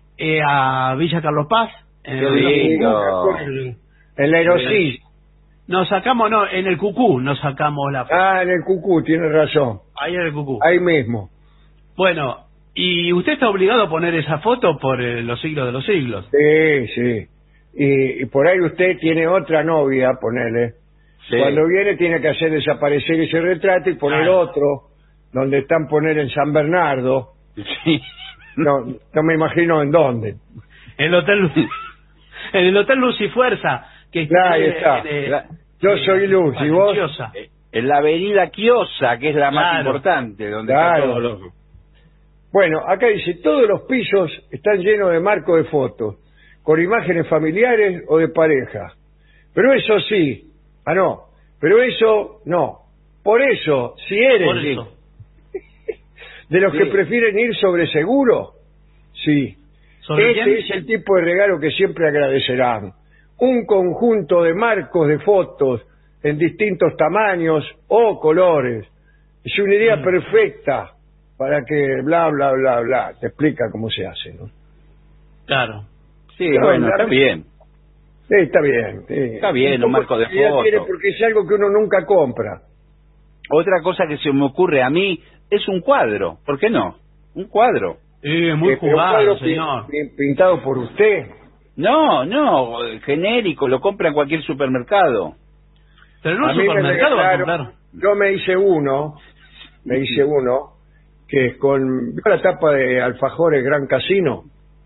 a Villa Carlos Paz. Qué lindo. En la Aerosí. Nos sacamos, en el Cucú nos sacamos la foto. En el Cucú, tiene razón. Ahí en el Cucú. Ahí mismo. Bueno, ¿y usted está obligado a poner esa foto por los siglos de los siglos? Sí. Y por ahí usted tiene otra novia, ponele. Sí. Cuando viene tiene que hacer desaparecer ese retrato y poner otro, donde están poner en San Bernardo. Sí. No me imagino en dónde. En el Hotel Luz y Fuerza. Que ahí está. Yo soy Luz, ¿y vos? En la avenida Quiosa, que es la más importante, donde está todo lo... Bueno, acá dice, todos los pisos están llenos de marcos de fotos, con imágenes familiares o de pareja. Pero eso sí, pero eso no. Por eso, si eres de los que prefieren ir sobre seguro, sí. Este es el tipo de regalo que siempre agradecerán. Un conjunto de marcos de fotos en distintos tamaños o colores. Es una idea perfecta para que bla, bla, bla, bla. Te explica cómo se hace, ¿no? Claro. Sí, bueno, está bien. Está bien. Está bien, un marco de fotos. Porque es algo que uno nunca compra. Otra cosa que se me ocurre a mí es un cuadro. ¿Por qué no? Un cuadro. Muy jugado, señor. Pintado por usted. No, genérico, lo compra en cualquier supermercado. Pero en un supermercado va a comprar. Yo me hice uno que es con... ¿Vio la tapa de Alfajores Gran Casino?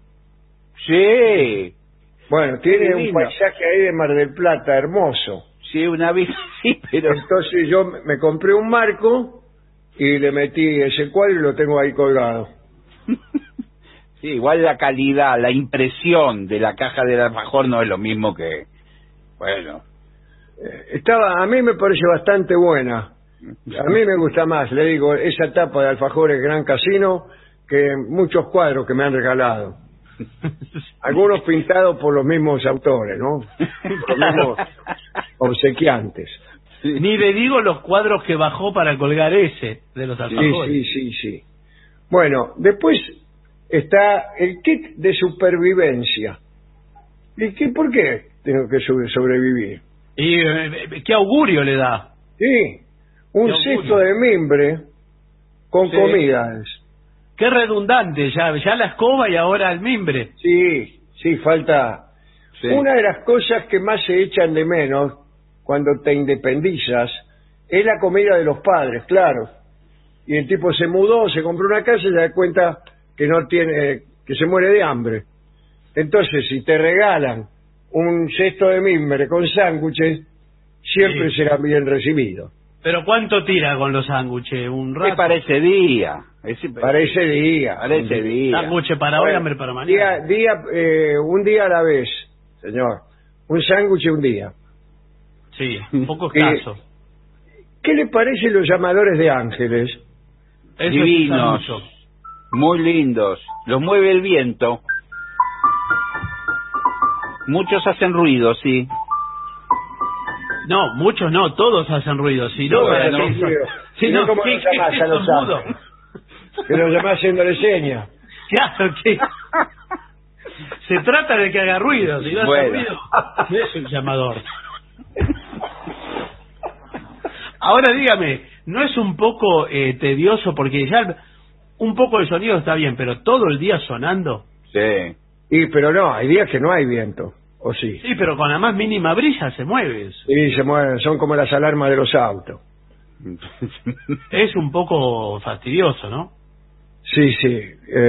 Sí. Bueno, tiene un paisaje ahí de Mar del Plata hermoso. Sí, una vez, sí, pero... Entonces yo me compré un marco y le metí ese cuadro y lo tengo ahí colgado. Sí, igual la calidad, la impresión de la caja del alfajor no es lo mismo que... Bueno. A mí me parece bastante buena. A mí me gusta más, le digo, esa tapa de Alfajores Gran Casino que muchos cuadros que me han regalado. Algunos pintados por los mismos autores, ¿no? Los mismos obsequiantes. Sí. Ni le digo los cuadros que bajó para colgar ese de los alfajores. Sí. Bueno, después está el kit de supervivencia. ¿Y por qué tengo que sobrevivir? ¿Y qué augurio le da? Sí, un cesto de mimbre con comidas. Qué redundante, ya la escoba y ahora el mimbre. Sí, falta. Sí. Una de las cosas que más se echan de menos cuando te independizas es la comida de los padres, claro. Y el tipo se mudó, se compró una casa y se da cuenta que no tiene, que se muere de hambre. Entonces, si te regalan un cesto de mimbre con sándwiches, siempre Sí. será bien recibido. Pero ¿cuánto tira con los sándwiches? ¿Un rato? Es para ese día. Para ese día. Para ese día. Sándwiches para hoy, Bueno, hambre para mañana. un día a la vez, señor. Un sándwich un día. Sí, un poco escaso. ¿Qué le parecen los llamadores de ángeles? Eso Divinos. es mucho. Muy lindos. Los mueve el viento. Muchos hacen ruido, sí. No, muchos no, todos hacen ruido. Si no, Todos ¿para hacen qué? ruido. Si Si no, no, ¿cómo ¿qué- los llamás qué a los son mudos? ángeles? Que lo llamás haciéndole señas. Claro que se trata de que haga ruido. Si no hace Bueno. ruido, no es un llamador. Ahora dígame, ¿no es un poco tedioso? Porque ya un poco de sonido está bien, pero todo el día sonando. Sí. Pero no, hay días que no hay viento. ¿O sí? Sí, pero con la más mínima brisa se mueve eso. Y se mueven, son como las alarmas de los autos. Es un poco fastidioso, ¿no? Sí, sí.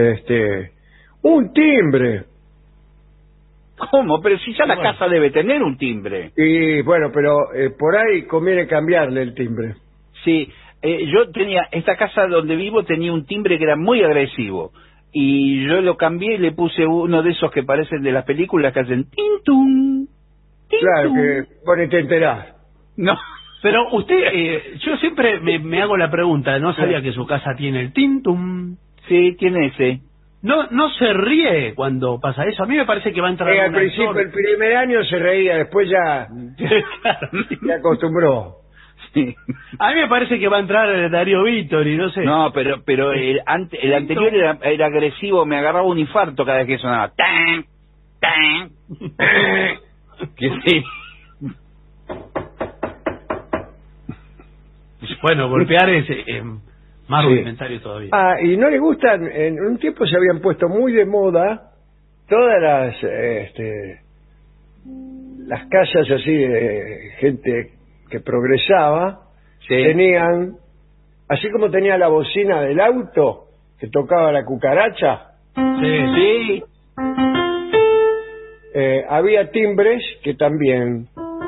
Un timbre. ¿Cómo? Pero si ya la casa debe tener un timbre. Y bueno, pero por ahí conviene cambiarle el timbre. Sí, yo tenía, esta casa donde vivo tenía un timbre que era muy agresivo. Y yo lo cambié y le puse uno de esos que parecen de las películas que hacen tin-tum, tin-tum. Claro, que vos ni te enterás. No. Pero usted, yo siempre me hago la pregunta, no sabía que su casa tiene el tintum. Sí, tiene ese. No se ríe cuando pasa eso. A mí me parece que va a entrar Al un principio, actor. el primer año se reía, después ya Claro. se acostumbró. Sí. A mí me parece que va a entrar Darío Vítor y no sé. No, pero el anterior era agresivo, me agarraba un infarto cada vez que sonaba. ¡Tan! ¡Tan! Que sí. Bueno, golpear es más Sí. rudimentario todavía. Y no le gustan, en un tiempo se habían puesto muy de moda todas las casas así de gente que progresaba, Sí. tenían, así como tenía la bocina del auto que tocaba la cucaracha, Sí. había timbres que también.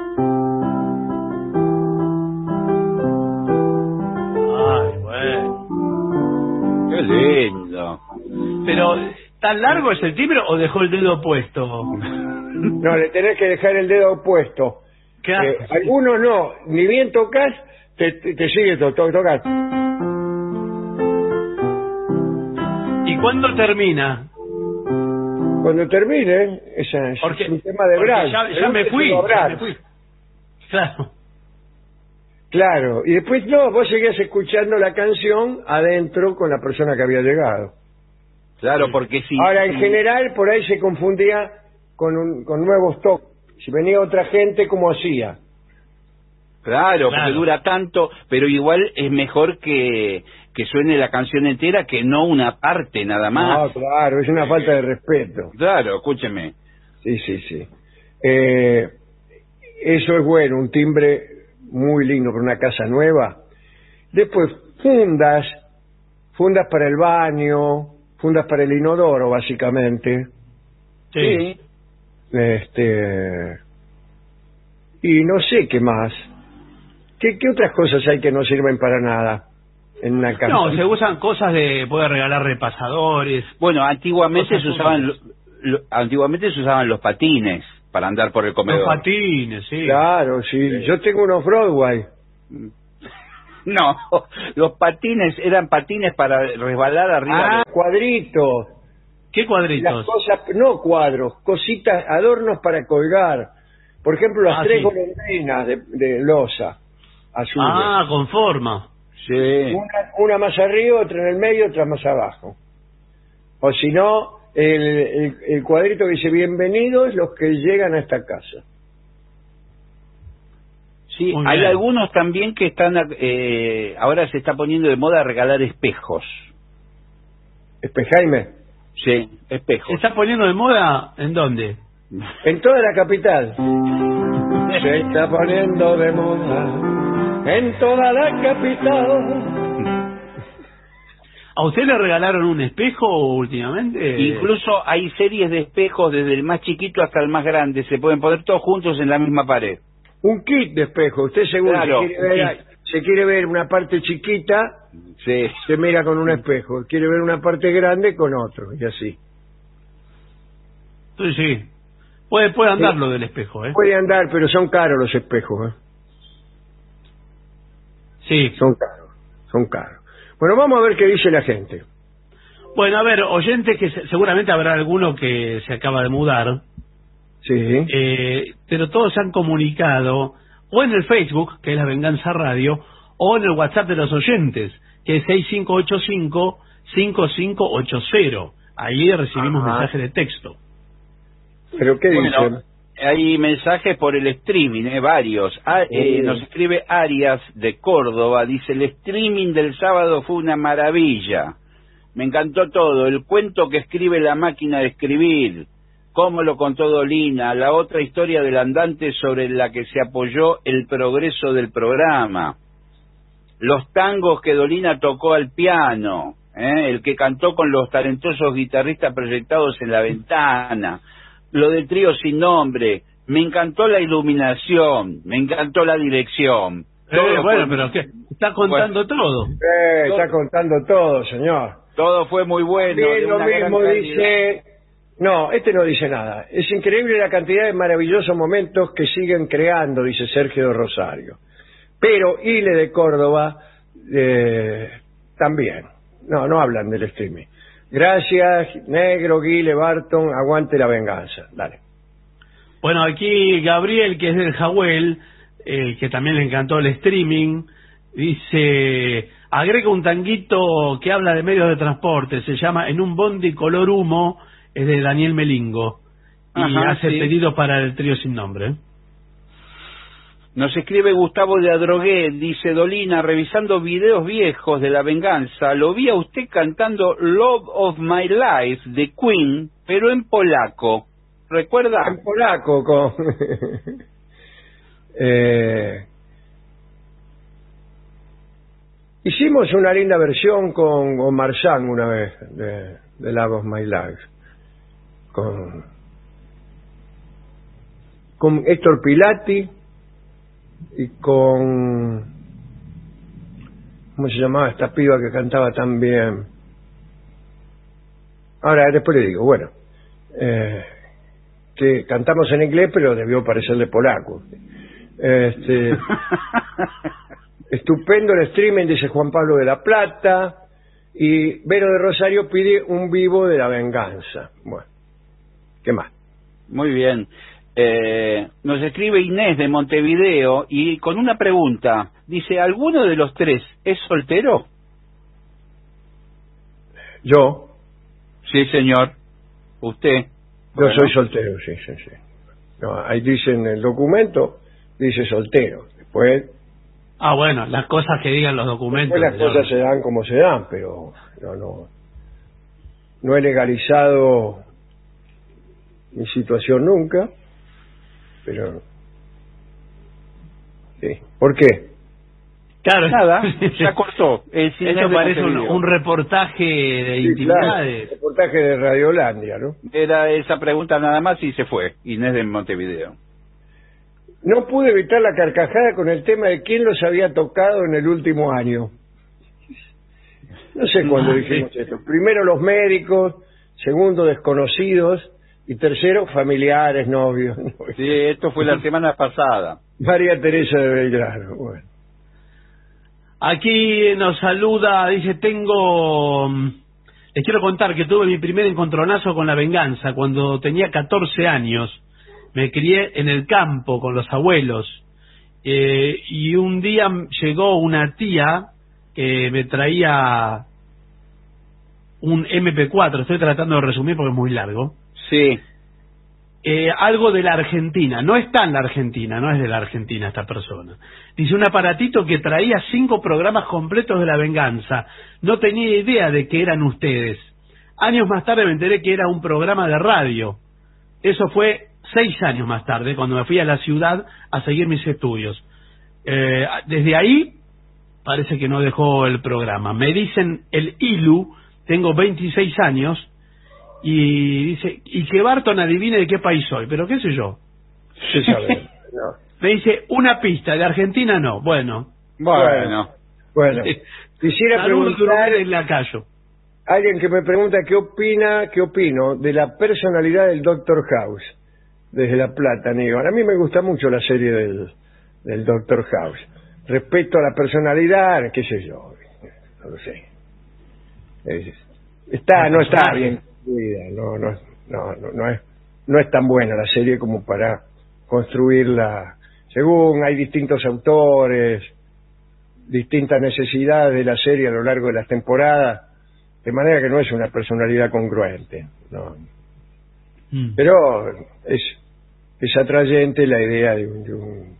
Ay, bueno. Qué lindo. Pero, ¿tan largo es el timbre o dejó el dedo puesto? No, le tenés que dejar el dedo opuesto. Claro. Algunos no, ni bien tocas, te sigue tocar. ¿Y cuándo termina? Cuando termine, es Porque, un tema de porque Brahms. ya me fui, Pregúnteselo a ya me Brahms. fui. Claro. Claro, y después no, vos seguías escuchando la canción adentro con la persona que había llegado. Claro, porque sí. Ahora, en general, por ahí se confundía con nuevos toques. Si venía otra gente, ¿cómo hacía? Claro, porque Claro. dura tanto, pero igual es mejor que suene la canción entera que no una parte nada más. No, claro, es una falta de respeto. Claro, escúcheme. Sí, sí, sí. Eso es bueno, un timbre muy lindo para una casa nueva. Después, fundas para el baño, fundas para el inodoro, básicamente. Sí. Y no sé qué más. ¿Qué otras cosas hay que no sirven para nada en una casa? No, se usan cosas puede regalar repasadores. Bueno, antiguamente Cosas se usaban antiguamente se usaban los patines para andar por el comedor. Los patines, sí. Claro, sí. Yo tengo unos Broadway. No, los patines eran patines para resbalar arriba. Cuadritos. ¿Qué Las cuadritos? cosas, no cuadros, cositas, adornos para colgar. Por ejemplo, las tres Sí. golondrinas de losa azules. Con forma. Sí. Una más arriba, otra en el medio, otra más abajo. O si no, el cuadrito que dice bienvenidos los que llegan a esta casa. Sí, Muy hay bien. algunos también que están ahora se está poniendo de moda regalar espejos. Espejaime. Sí, espejos. ¿Se está poniendo de moda en dónde? En toda la capital. Se está poniendo de moda en toda la capital. ¿A usted le regalaron un espejo últimamente? Incluso hay series de espejos desde el más chiquito hasta el más grande. Se pueden poner todos juntos en la misma pared. Un kit de espejo. Usted seguro Claro, se quiere ver una parte chiquita, Sí. se mira con un espejo. Quiere ver una parte grande con otro, y así. Sí, sí. Puede andar lo del espejo, ¿eh? Puede andar, pero son caros los espejos, ¿eh? Sí. Son caros. Bueno, vamos a ver qué dice la gente. Bueno, a ver, oyentes que seguramente habrá alguno que se acaba de mudar. Sí. Pero todos se han comunicado o en el Facebook, que es La Venganza Radio, o en el WhatsApp de los oyentes, que es 6585-5580. Ahí recibimos mensajes de texto. ¿Pero qué dicen? Bueno, hay mensajes por el streaming, varios. Nos escribe Arias de Córdoba, dice: el streaming del sábado fue una maravilla. Me encantó todo, el cuento que escribe la máquina de escribir, cómo lo contó Dolina, la otra historia del andante sobre la que se apoyó el progreso del programa, los tangos que Dolina tocó al piano, el que cantó con los talentosos guitarristas proyectados en la ventana, lo del trío sin nombre, me encantó la iluminación, me encantó la dirección. Bueno, pero ¿qué? Está contando todo. Está contando todo, señor. Todo fue muy bueno. Bien, lo mismo dice... No, no dice nada. Es increíble la cantidad de maravillosos momentos que siguen creando, dice Sergio Rosario. Pero Ile de Córdoba también. No hablan del streaming. Gracias, Negro, Guile, Barton, aguante la venganza. Dale. Bueno, aquí Gabriel, que es del Jahuel, que también le encantó el streaming, dice: agrega un tanguito que habla de medios de transporte, se llama En un bondi color humo, es de Daniel Melingo, y hace pedido para el trío sin nombre. Nos escribe Gustavo de Adrogué, dice: Dolina, revisando videos viejos de La Venganza, lo vi a usted cantando Love of My Life de Queen, pero en polaco. ¿Recuerda? En polaco, con... Hicimos una linda versión con Omar Sang una vez de Love of My Life, con Héctor Pilati y con... ¿cómo se llamaba esta piba que cantaba tan bien? Ahora, después le digo. Bueno, que cantamos en inglés, pero debió parecerle polaco. Estupendo el streaming, dice Juan Pablo de la Plata. Y Vero de Rosario pide un vivo de La Venganza. Bueno, ¿qué más? Muy bien. Nos escribe Inés de Montevideo y con una pregunta. Dice: ¿alguno de los tres es soltero? Yo. Sí, señor. ¿Usted? Yo soy soltero, sí. No, ahí dice en el documento, dice soltero. Después... bueno, las cosas que digan los documentos. Las cosas se dan como se dan, pero no he legalizado mi situación nunca, pero... sí. ¿Por qué? Claro, nada, ya cortó. Eso parece un reportaje de intimidades. Claro, reportaje de Radiolandia, ¿no? Era esa pregunta nada más y se fue. Inés de Montevideo. No pude evitar la carcajada con el tema de quién los había tocado en el último año. No sé cuándo dijimos esto. Primero los médicos, segundo desconocidos y tercero familiares, novios. Sí, esto fue la semana pasada. María Teresa de Belgrano, bueno. Aquí nos saluda, dice: les quiero contar que tuve mi primer encontronazo con La Venganza cuando tenía 14 años. Me crié en el campo con los abuelos, y un día llegó una tía que me traía un MP4, estoy tratando de resumir porque es muy largo. Sí. Algo de la Argentina, no está en la Argentina, no es de la Argentina esta persona. Dice: un aparatito que traía 5 programas completos de La Venganza. No tenía idea de que eran ustedes. Años más tarde me enteré que era un programa de radio. Eso fue 6 años más tarde, cuando me fui a la ciudad a seguir mis estudios. Desde ahí parece que no dejó el programa. Me dicen el Ilu, tengo 26 años, y dice, y que Barton adivine de qué país soy, pero qué sé yo. Sí, sabe. No. Me dice, una pista, de Argentina no. Bueno. Quisiera preguntar en la calle. Alguien que me pregunta qué opino de la personalidad del Doctor House desde La Plata, Aníbal. A mí me gusta mucho la serie del Doctor House. Respecto a la personalidad, qué sé yo, no lo sé. No está bien construida, no es tan buena la serie como para construirla. Según hay distintos autores, distintas necesidades de la serie a lo largo de las temporadas, de manera que no es una personalidad congruente, no. Pero es atrayente la idea de un...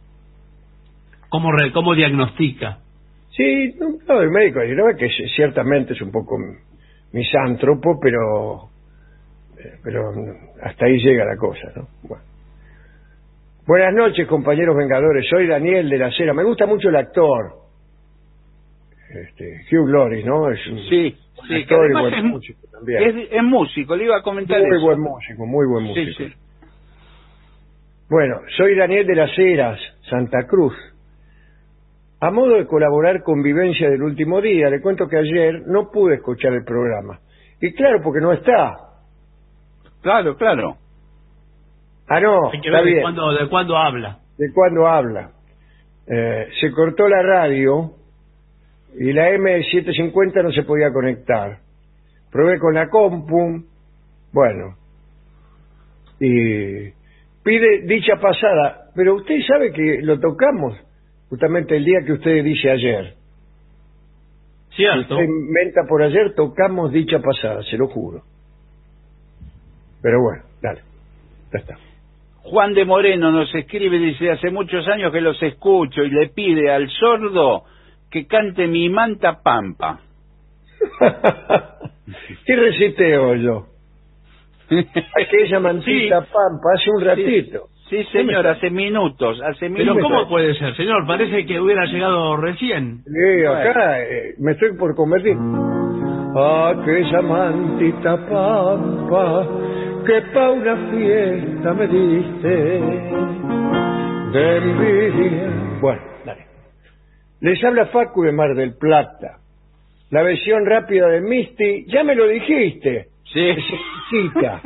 ¿Cómo diagnostica? Sí, el médico dirá que ciertamente es un poco misántropo, pero hasta ahí llega la cosa, ¿no? Bueno. Buenas noches, compañeros vengadores. Soy Daniel de la Cera. Me gusta mucho el actor, Hugh Laurie, ¿no? Es un actor y buen músico también. Es músico, le iba a comentar muy eso. Muy buen músico. Sí. Bueno, soy Daniel de las Heras, Santa Cruz. A modo de colaborar con Vivencia del Último Día, le cuento que ayer no pude escuchar el programa. Y claro, porque no está. Claro. Ah, no, hay que está ver bien. ¿De cuándo habla? ¿De cuándo habla? Se cortó la radio y la M750 no se podía conectar. Probé con la compu, bueno, y pide dicha pasada, pero usted sabe que lo tocamos justamente el día que usted dice ayer. Cierto. Usted inventa por ayer, tocamos dicha pasada, se lo juro. Pero bueno, dale, ya está. Juan de Moreno nos escribe, dice, hace muchos años que los escucho y le pide al sordo que cante Mi Manta Pampa. ¿Qué reciteo yo? Aquella mantita pampa, hace un ratito. Sí, señor, hace minutos. Pero ¿cómo puede ser, señor? Parece que hubiera llegado recién. Sí, acá me estoy por convertir. Aquella mantita pampa que pa' una fiesta me diste de envidia. Bueno, dale. Les habla Facu de Mar del Plata. La versión rápida de Misty, ya me lo dijiste. Sí. Chica.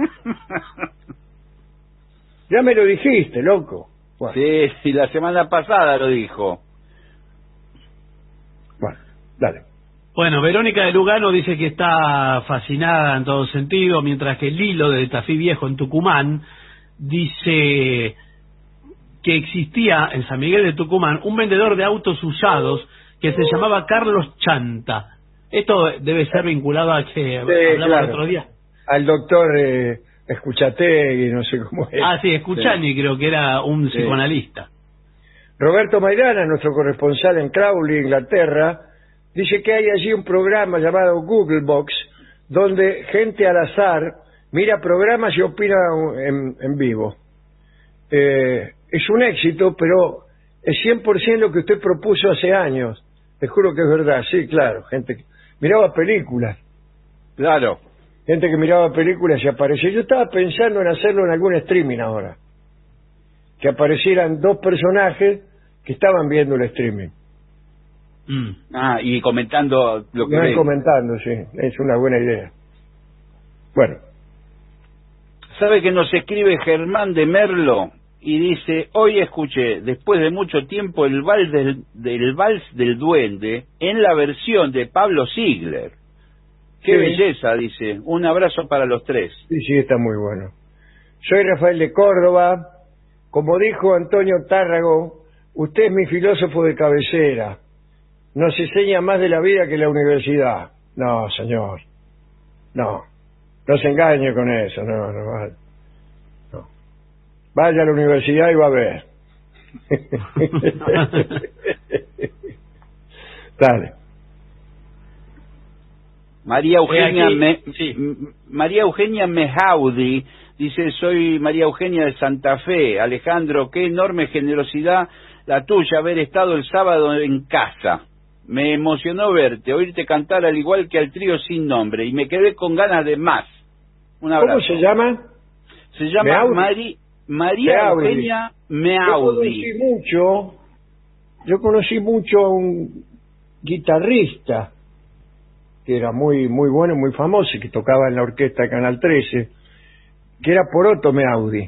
Ya me lo dijiste, loco. Bueno. Sí, la semana pasada lo dijo. Bueno, dale. Bueno, Verónica de Lugano dice que está fascinada en todo sentido, mientras que Lilo de Tafí Viejo en Tucumán dice que existía en San Miguel de Tucumán un vendedor de autos usados que se llamaba Carlos Chanta. Esto debe ser vinculado a que hablaba el otro día. Al doctor Escuchategui, no sé cómo es. Ah, sí, Escuchani, sí. Creo que era un psicoanalista. Roberto Maidana, nuestro corresponsal en Crowley, Inglaterra, dice que hay allí un programa llamado Google Box, donde gente al azar mira programas y opina en vivo. Es un éxito, pero es 100% lo que usted propuso hace años. Te juro que es verdad, sí, claro. Gente que miraba películas. Claro. Gente que miraba películas y aparecía. Yo estaba pensando en hacerlo en algún streaming ahora. Que aparecieran dos personajes que estaban viendo el streaming. Y comentando lo que ven. Comentando, sí. Es una buena idea. Bueno. ¿Sabe que nos escribe Germán de Merlo? Y dice, hoy escuché, después de mucho tiempo, el vals del duende en la versión de Pablo Ziegler. Qué belleza, dice. Un abrazo para los tres. Sí, está muy bueno. Soy Rafael de Córdoba. Como dijo Antonio Tárrago, usted es mi filósofo de cabecera. Nos enseña más de la vida que la universidad. No, señor. No se engañe con eso. No. Vaya a la universidad y va a ver. Dale. María Eugenia Mejaudi dice, soy María Eugenia de Santa Fe. Alejandro, qué enorme generosidad la tuya haber estado el sábado en casa. Me emocionó verte, oírte cantar al igual que al trío Sin Nombre, y me quedé con ganas de más. Un abrazo. ¿Cómo se llama? Se llama María Eugenia Meaudi. Yo conocí mucho a un guitarrista que era muy bueno, muy famoso, y que tocaba en la orquesta de Canal 13, que era Poroto Meaudi.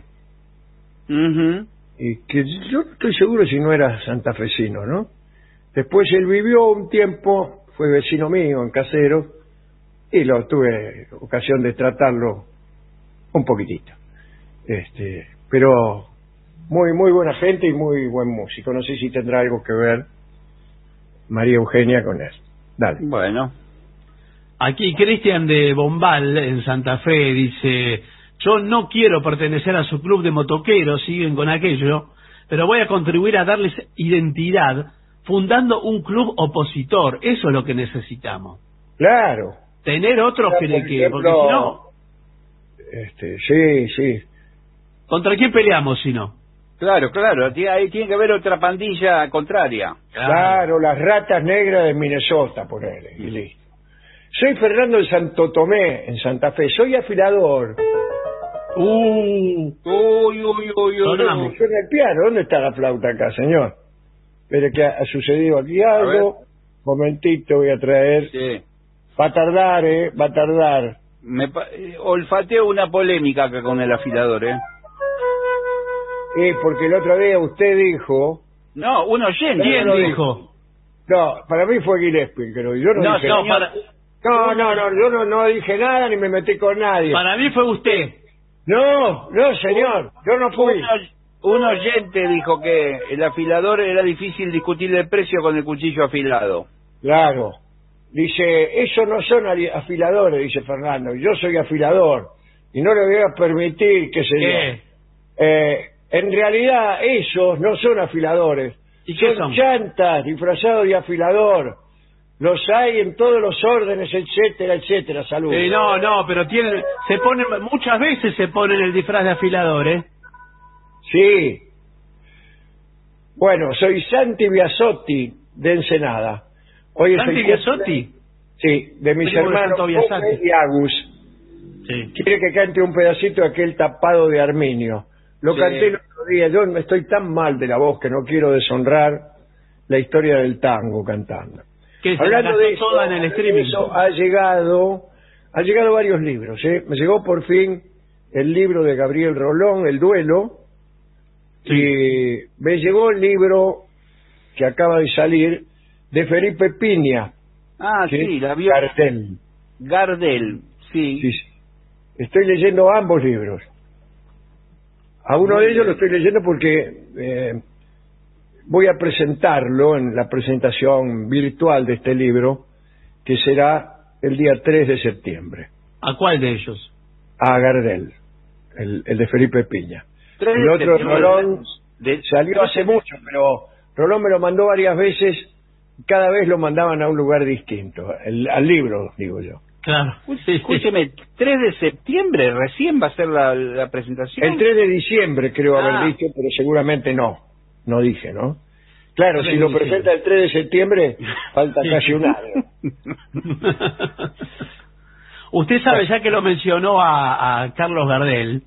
Y que yo no estoy seguro si no era santafesino, ¿no? Después él vivió un tiempo, fue vecino mío en Casero, y tuve ocasión de tratarlo un poquitito. Pero muy buena gente y muy buen músico. No sé si tendrá algo que ver María Eugenia con él. Dale. Bueno. Aquí Cristian de Bombal, en Santa Fe, dice: yo no quiero pertenecer a su club de motoqueros, siguen con aquello, pero voy a contribuir a darles identidad fundando un club opositor. Eso es lo que necesitamos. Claro. Tener otros porque si no... Sí. ¿Contra quién peleamos si no? Claro, ahí tiene que haber otra pandilla contraria. Claro, las ratas negras de Minnesota, ponele, y listo. Soy Fernando de Santo Tomé, en Santa Fe. Soy afilador. Sonamos. Suena el piano. ¿Dónde está la flauta acá, señor? Espere que ha sucedido aquí algo. Momentito, voy a traer. Sí. Va a tardar, va a tardar. Olfateo una polémica acá con el afilador, Porque la otra día usted dijo... No, un oyente. ¿Quién dijo? No, para mí fue Gillespie, creo. Yo no dije nada. Yo no dije nada ni me metí con nadie. Para mí fue usted. No, señor, yo no fui. Un oyente dijo que el afilador era difícil discutir el precio con el cuchillo afilado. Claro. Dice, eso no son afiladores, dice Fernando. Yo soy afilador y no le voy a permitir que se... en realidad esos no son afiladores. ¿Y qué son? Chantas disfrazados de afilador. Los hay en todos los órdenes, etcétera. Salud. No, pero muchas veces se ponen el disfraz de afilador, Sí. Bueno, soy Santi Biasotti de Ensenada. Hoy ¿Santi Biasotti? Sí, de mis hermanos Jorge y Agus. Sí. Quiere que cante un pedacito de aquel tapado de Arminio. Lo canté el otro día. Yo estoy tan mal de la voz que no quiero deshonrar la historia del tango cantando. Hablando de eso, toda en el streaming. Ha llegado varios libros. Me llegó por fin el libro de Gabriel Rolón, El Duelo, y me llegó el libro que acaba de salir de Felipe Piña. Sí, la vio. Gardel, sí. Estoy leyendo ambos libros. A uno de ellos lo estoy leyendo porque voy a presentarlo en la presentación virtual de este libro, que será el día 3 de septiembre. ¿A cuál de ellos? A Gardel, el de Felipe Piña. El otro, Rolón, salió hace mucho, pero Rolón me lo mandó varias veces, cada vez lo mandaban a un lugar distinto, al libro, digo yo. Claro. Escúcheme, 3 de septiembre recién va a ser la presentación. El 3 de diciembre creo haber dicho, pero seguramente no dije, ¿no? Claro, si lo presenta el 3 de septiembre, falta casi un año. Usted sabe, ya que lo mencionó a Carlos Gardel,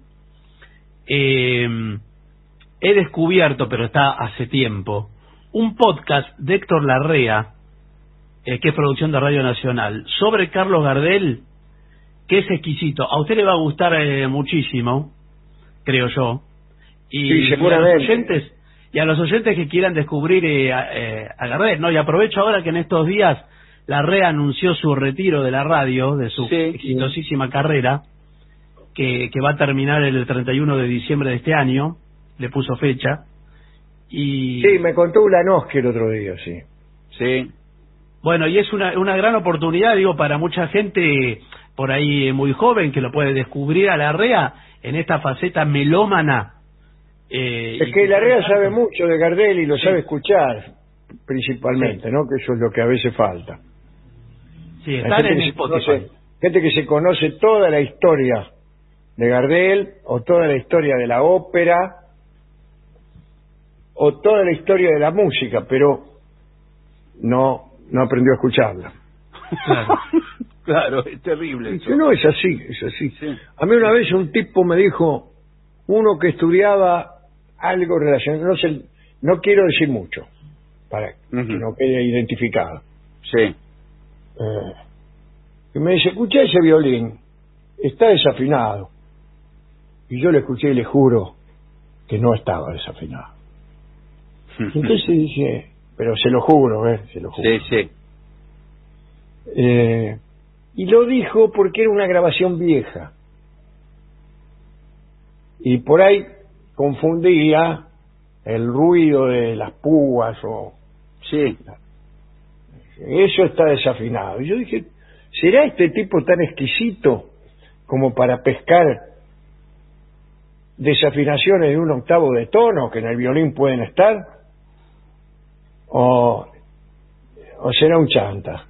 he descubierto, pero está hace tiempo, un podcast de Héctor Larrea, que es producción de Radio Nacional, sobre Carlos Gardel, que es exquisito. A usted le va a gustar muchísimo, creo yo. Y seguramente. A los oyentes que quieran descubrir a Gardel, ¿no? Y aprovecho ahora que en estos días Larrea anunció su retiro de la radio, de su exitosísima carrera, que va a terminar el 31 de diciembre de este año, le puso fecha. Y sí, me contó Ulanowski el otro día, sí. Bueno, y es una gran oportunidad, digo, para mucha gente por ahí muy joven que lo puede descubrir a Larrea en esta faceta melómana. Es que Larrea sabe mucho de Gardel y lo sabe escuchar, principalmente, ¿no? Que eso es lo que a veces falta. Sí, están en Spotify. Gente que se conoce toda la historia de Gardel, o toda la historia de la ópera, o toda la historia de la música, pero no no aprendió a escucharla. Claro. Claro, es terrible. Dice, no, es así, es así. Sí. A mí una vez un tipo me dijo, uno que estudiaba algo relacionado, no quiero decir mucho, para que no quede identificado. Sí. Y me dice, escuché ese violín, está desafinado. Y yo le escuché y le juro que no estaba desafinado. Entonces dije, pero se lo juro, se lo juro. Sí, sí. Y lo dijo porque era una grabación vieja. Y por ahí confundía el ruido de las púas o... Sí. Eso está desafinado. Y yo dije, ¿será este tipo tan exquisito como para pescar desafinaciones de un octavo de tono que en el violín pueden estar? ¿O será un chanta?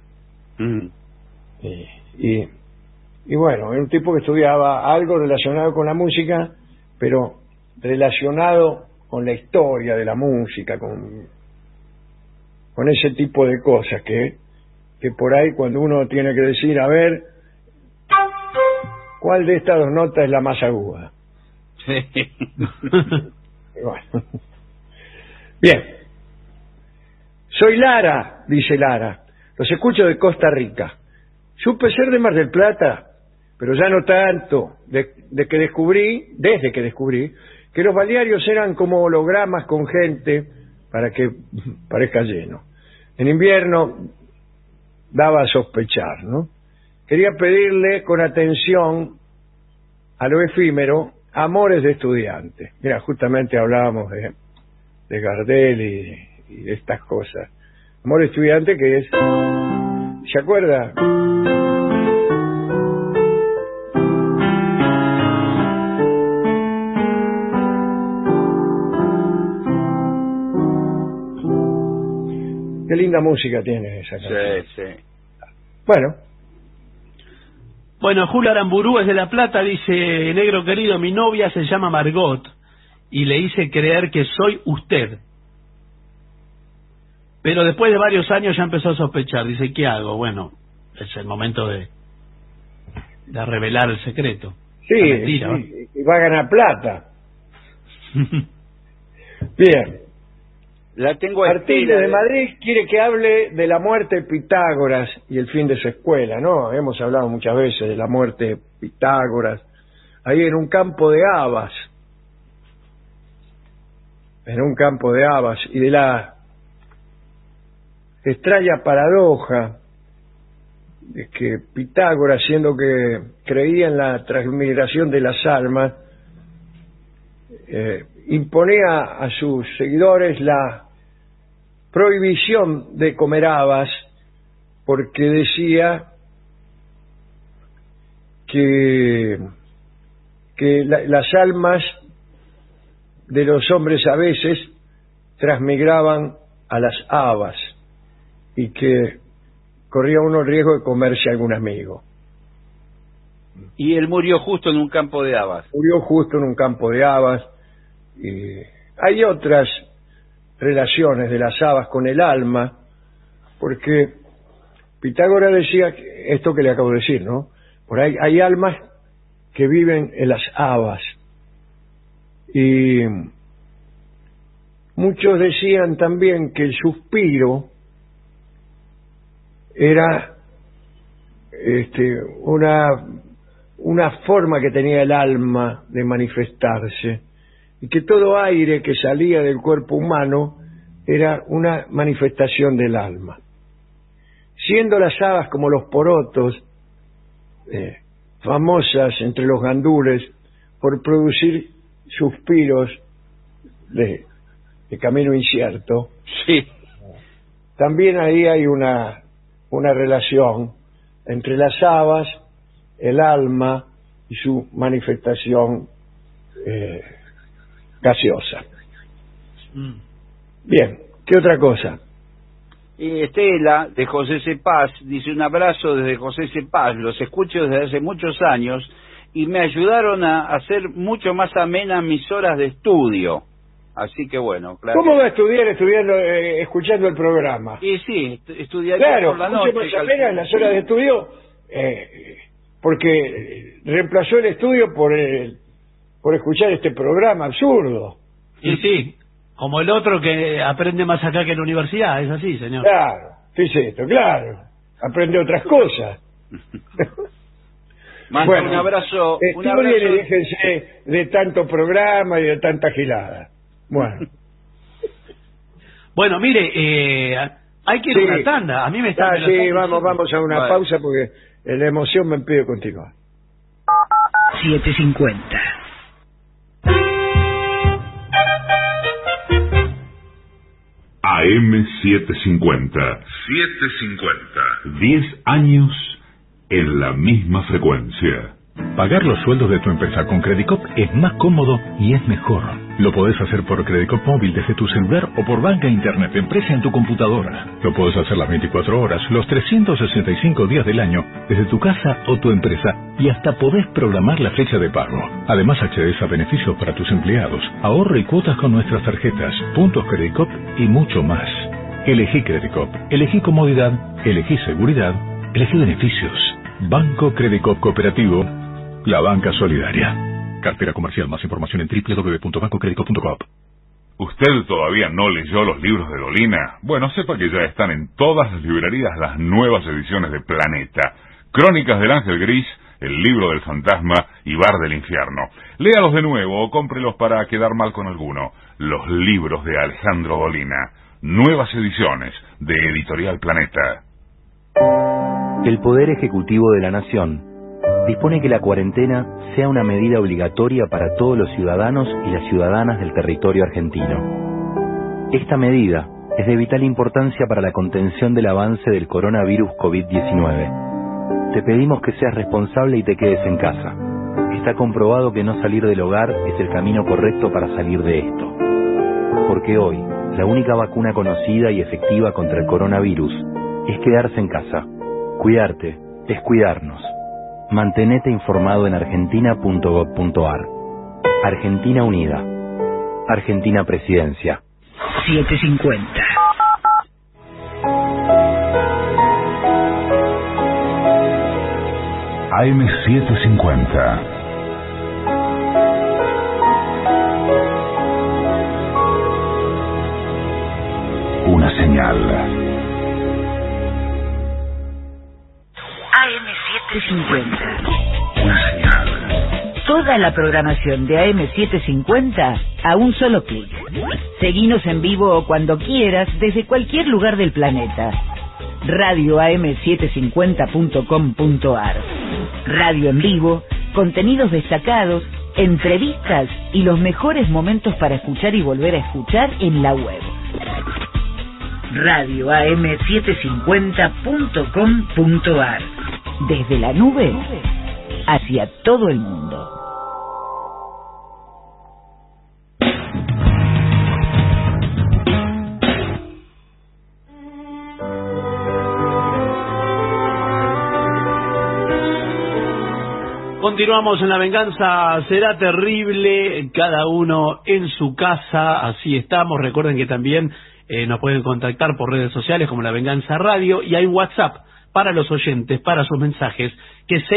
Y bueno, era un tipo que estudiaba algo relacionado con la música, pero relacionado con la historia de la música, con ese tipo de cosas que por ahí cuando uno tiene que decir, a ver, ¿cuál de estas dos notas es la más aguda? Sí. Bueno. Bien. Soy Lara, dice Lara. Los escucho de Costa Rica. Supe ser de Mar del Plata, pero ya no tanto, desde que descubrí que los balnearios eran como hologramas con gente para que parezca lleno. En invierno daba a sospechar, ¿no? Quería pedirle con atención a lo efímero amores de estudiante. Mira, justamente hablábamos de Gardel y de estas cosas. Amor de estudiante que es... ¿Se acuerda? Qué linda música tiene esa canción. Sí, sí. Bueno, Julio Aramburú es de La Plata, dice, negro querido, mi novia se llama Margot y le hice creer que soy usted. Pero después de varios años ya empezó a sospechar. Dice, ¿qué hago? Bueno, es el momento de revelar el secreto. Sí, mentira, sí, y va a ganar plata. Bien. La tengo Martín de Madrid quiere que hable de la muerte de Pitágoras y el fin de su escuela, ¿no? Hemos hablado muchas veces de la muerte de Pitágoras, ahí en un campo de habas. Y de la extraña paradoja de que Pitágoras, siendo que creía en la transmigración de las almas, imponía a sus seguidores la prohibición de comer habas porque decía que las almas de los hombres a veces transmigraban a las habas y que corría uno el riesgo de comerse a algún amigo. Y él murió justo en un campo de habas. Y hay otras relaciones de las habas con el alma, porque Pitágoras decía esto que le acabo de decir, ¿no? Por ahí hay almas que viven en las habas. Y muchos decían también que el suspiro era una forma que tenía el alma de manifestarse, y que todo aire que salía del cuerpo humano era una manifestación del alma. Siendo las habas como los porotos, famosas entre los gandules por producir suspiros de camino incierto, sí, también ahí hay una relación entre las habas, el alma y su manifestación gaseosa. Bien, ¿qué otra cosa? Estela, de José Cepaz, dice, un abrazo desde José Cepaz, los escucho desde hace muchos años y me ayudaron a hacer mucho más amenas mis horas de estudio. Así que bueno, claro. ¿Cómo va a estudiar escuchando el programa? Y sí, estudiaría Claro, por la mucho noche. más apenas en las horas de estudio, porque reemplazó el estudio por escuchar este programa absurdo. Y sí, como el otro que aprende más acá que en la universidad, es así, señor. Claro, ¿qué es esto? Claro, aprende otras cosas. Bueno, un abrazo. Estudien y déjense de tanto programa y de tanta gilada. Bueno. Bueno, mire, hay que ir a una tanda. A mí me está... Sí, vamos a una pausa porque la emoción me impide continuar. 7:50. AM750. 10 años en la misma frecuencia. Pagar los sueldos de tu empresa con Credicop es más cómodo y es mejor. Lo podés hacer por Credicop móvil desde tu celular o por banca internet empresa en tu computadora. Lo podés hacer las 24 horas, los 365 días del año, desde tu casa o tu empresa, y hasta podés programar la fecha de pago. Además accedes a beneficios para tus empleados, ahorro y cuotas con nuestras tarjetas, puntos Credicop y mucho más. Elegí Credicop, elegí comodidad, elegí seguridad, elegí beneficios. Banco Credicop Cooperativo, la banca solidaria. Cartera comercial. Más información en www.bancocredico.com. ¿Usted todavía no leyó los libros de Dolina? Bueno, sepa que ya están en todas las librerías las nuevas ediciones de Planeta. Crónicas del Ángel Gris, El libro del fantasma y Bar del infierno. Léalos de nuevo o cómprelos para quedar mal con alguno. Los libros de Alejandro Dolina. Nuevas ediciones de Editorial Planeta. El Poder Ejecutivo de la Nación dispone que la cuarentena sea una medida obligatoria para todos los ciudadanos y las ciudadanas del territorio argentino. Esta medida es de vital importancia para la contención del avance del coronavirus COVID-19. Te pedimos que seas responsable y te quedes en casa. Está comprobado que no salir del hogar es el camino correcto para salir de esto. Porque hoy, la única vacuna conocida y efectiva contra el coronavirus es quedarse en casa. Cuidarte es cuidarnos. Mantenete informado en argentina.gov.ar. Argentina Unida. Argentina Presidencia. 7:50. AM750. Una señal. AM750. Una señal. Toda la programación de AM750 a un solo clic. Seguinos en vivo o cuando quieras desde cualquier lugar del planeta. radioam750.com.ar. Radio en vivo, contenidos destacados, entrevistas y los mejores momentos para escuchar y volver a escuchar en la web. radioam750.com.ar. Desde la nube hacia todo el mundo. Continuamos en La Venganza Será Terrible, cada uno en su casa, así estamos. Recuerden que también nos pueden contactar por redes sociales como La Venganza Radio, y hay un WhatsApp para los oyentes, para sus mensajes, que es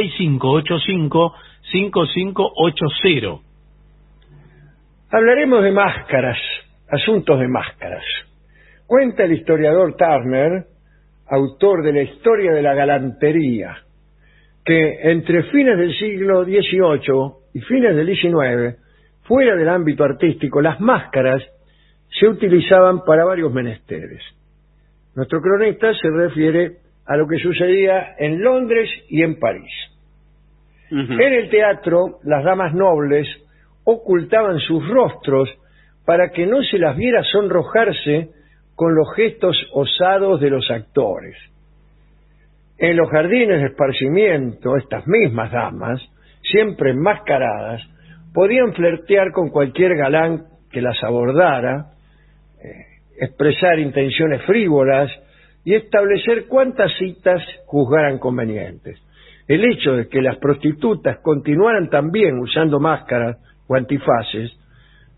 6585-5580. Hablaremos de máscaras, asuntos de máscaras. Cuenta el historiador Turner, autor de la Historia de la Galantería, que entre fines del siglo XVIII y fines del XIX, fuera del ámbito artístico, las máscaras se utilizaban para varios menesteres. Nuestro cronista se refiere a lo que sucedía en Londres y en París. En el teatro, las damas nobles ocultaban sus rostros para que no se las viera sonrojarse con los gestos osados de los actores. En los jardines de esparcimiento, estas mismas damas, siempre enmascaradas, podían flirtear con cualquier galán que las abordara, expresar intenciones frívolas y establecer cuantas citas juzgaran convenientes. El hecho de que las prostitutas continuaran también usando máscaras o antifaces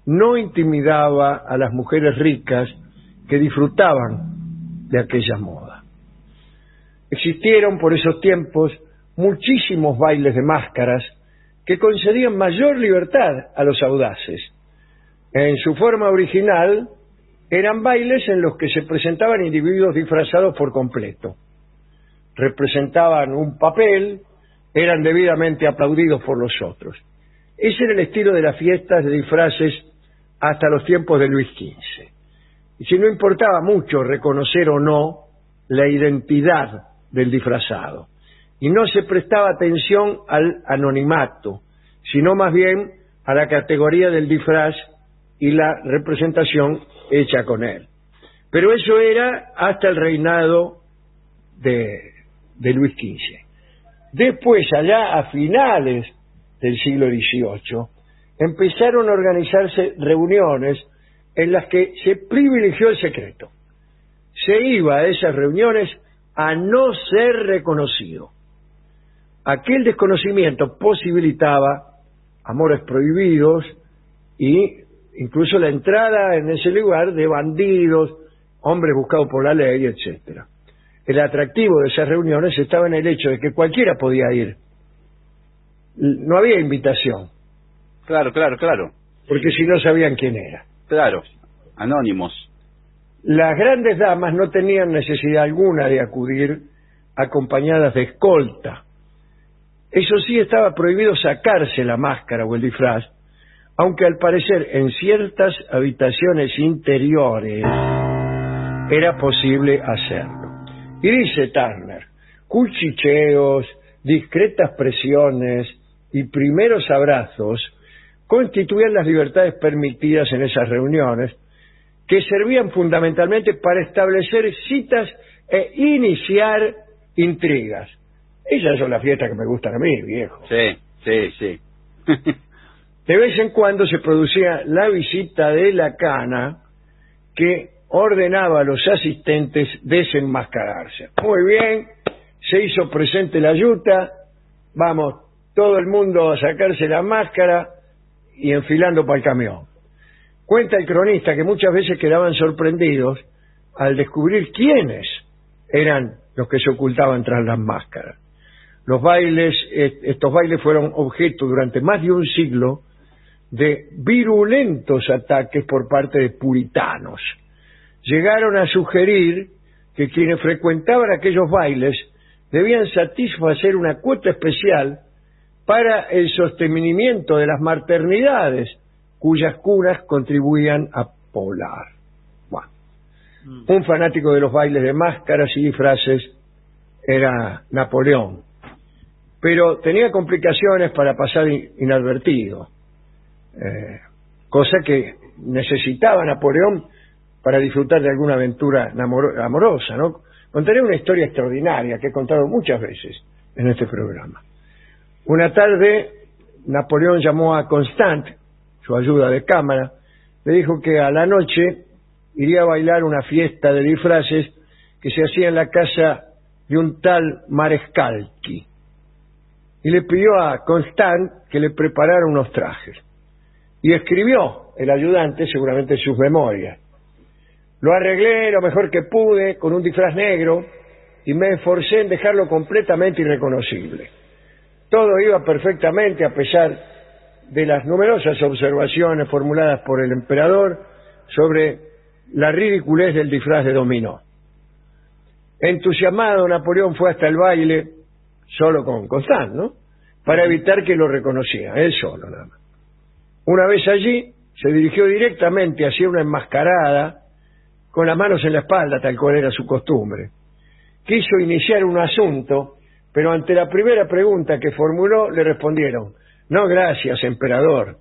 no intimidaba a las mujeres ricas que disfrutaban de aquella moda. Existieron por esos tiempos muchísimos bailes de máscaras que concedían mayor libertad a los audaces. En su forma original, eran bailes en los que se presentaban individuos disfrazados por completo. Representaban un papel, eran debidamente aplaudidos por los otros. Ese era el estilo de las fiestas de disfraces hasta los tiempos de Luis XV. Y si no importaba mucho reconocer o no la identidad del disfrazado, y no se prestaba atención al anonimato, sino más bien a la categoría del disfraz y la representación hecha con él. Pero eso era hasta el reinado de Luis XV. Después, allá a finales del siglo XVIII, empezaron a organizarse reuniones en las que se privilegió el secreto. Se iba a esas reuniones a no ser reconocido. Aquel desconocimiento posibilitaba amores prohibidos y incluso la entrada en ese lugar de bandidos, hombres buscados por la ley, etcétera. El atractivo de esas reuniones estaba en el hecho de que cualquiera podía ir. No había invitación. Claro. Porque si no sabían quién era. Claro, anónimos. Las grandes damas no tenían necesidad alguna de acudir acompañadas de escolta. Eso sí, estaba prohibido sacarse la máscara o el disfraz, aunque al parecer en ciertas habitaciones interiores era posible hacerlo. Y dice Turner, cuchicheos, discretas presiones y primeros abrazos constituían las libertades permitidas en esas reuniones, que servían fundamentalmente para establecer citas e iniciar intrigas. Esas son las fiestas que me gustan a mí, viejo. Sí. De vez en cuando se producía la visita de la cana, que ordenaba a los asistentes desenmascararse. Muy bien, se hizo presente la yuta, vamos, todo el mundo a sacarse la máscara y enfilando para el camión. Cuenta el cronista que muchas veces quedaban sorprendidos al descubrir quiénes eran los que se ocultaban tras las máscaras. Estos bailes fueron objeto durante más de un siglo de virulentos ataques por parte de puritanos. Llegaron a sugerir que quienes frecuentaban aquellos bailes debían satisfacer una cuota especial para el sostenimiento de las maternidades cuyas cunas contribuían a poblar. Bueno, un fanático de los bailes de máscaras y disfraces era Napoleón, pero tenía complicaciones para pasar inadvertido, cosa que necesitaba Napoleón para disfrutar de alguna aventura amorosa, ¿no? Contaré una historia extraordinaria que he contado muchas veces en este programa. Una tarde, Napoleón llamó a Constant, su ayuda de cámara, le dijo que a la noche iría a bailar una fiesta de disfraces que se hacía en la casa de un tal Marescalchi, y le pidió a Constant que le preparara unos trajes. Y escribió el ayudante, seguramente en sus memorias: lo arreglé lo mejor que pude con un disfraz negro y me esforcé en dejarlo completamente irreconocible. Todo iba perfectamente a pesar de las numerosas observaciones formuladas por el emperador sobre la ridiculez del disfraz de dominó. Entusiasmado, Napoleón fue hasta el baile, solo con Constant, ¿no?, para evitar que lo reconociera, él solo nada más. Una vez allí, se dirigió directamente hacia una enmascarada, con las manos en la espalda, tal cual era su costumbre. Quiso iniciar un asunto, pero ante la primera pregunta que formuló, le respondieron: no, gracias, emperador.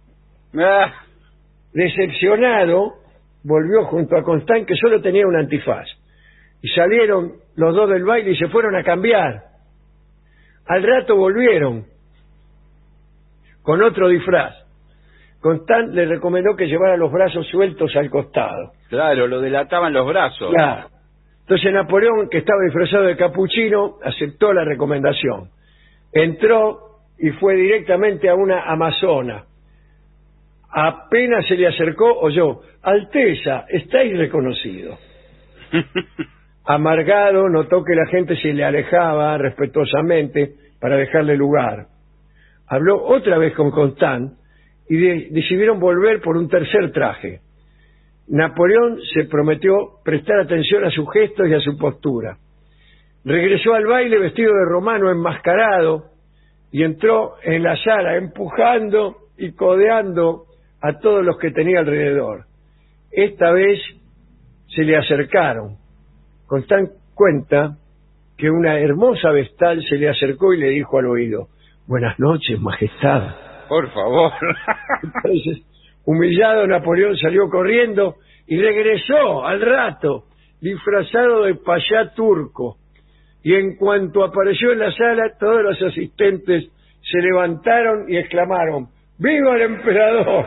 Decepcionado, volvió junto a Constant, que solo tenía un antifaz, y salieron los dos del baile y se fueron a cambiar. Al rato volvieron con otro disfraz. Constant le recomendó que llevara los brazos sueltos al costado. Claro, lo delataban los brazos. Claro. Entonces Napoleón, que estaba disfrazado de capuchino, aceptó la recomendación. Entró y fue directamente a una amazona. Apenas se le acercó, oyó: Alteza, estáis reconocido. Amargado, notó que la gente se le alejaba respetuosamente para dejarle lugar. Habló otra vez con Constant y decidieron volver por un tercer traje. Napoleón se prometió prestar atención a sus gestos y a su postura. Regresó al baile vestido de romano enmascarado y entró en la sala empujando y codeando a todos los que tenía alrededor. Esta vez se le acercaron. Constant cuenta que una hermosa vestal se le acercó y le dijo al oído: Buenas noches, majestad. Por favor. Entonces, humillado, Napoleón salió corriendo y regresó al rato, disfrazado de payá turco. Y en cuanto apareció en la sala, todos los asistentes se levantaron y exclamaron: ¡Viva el emperador!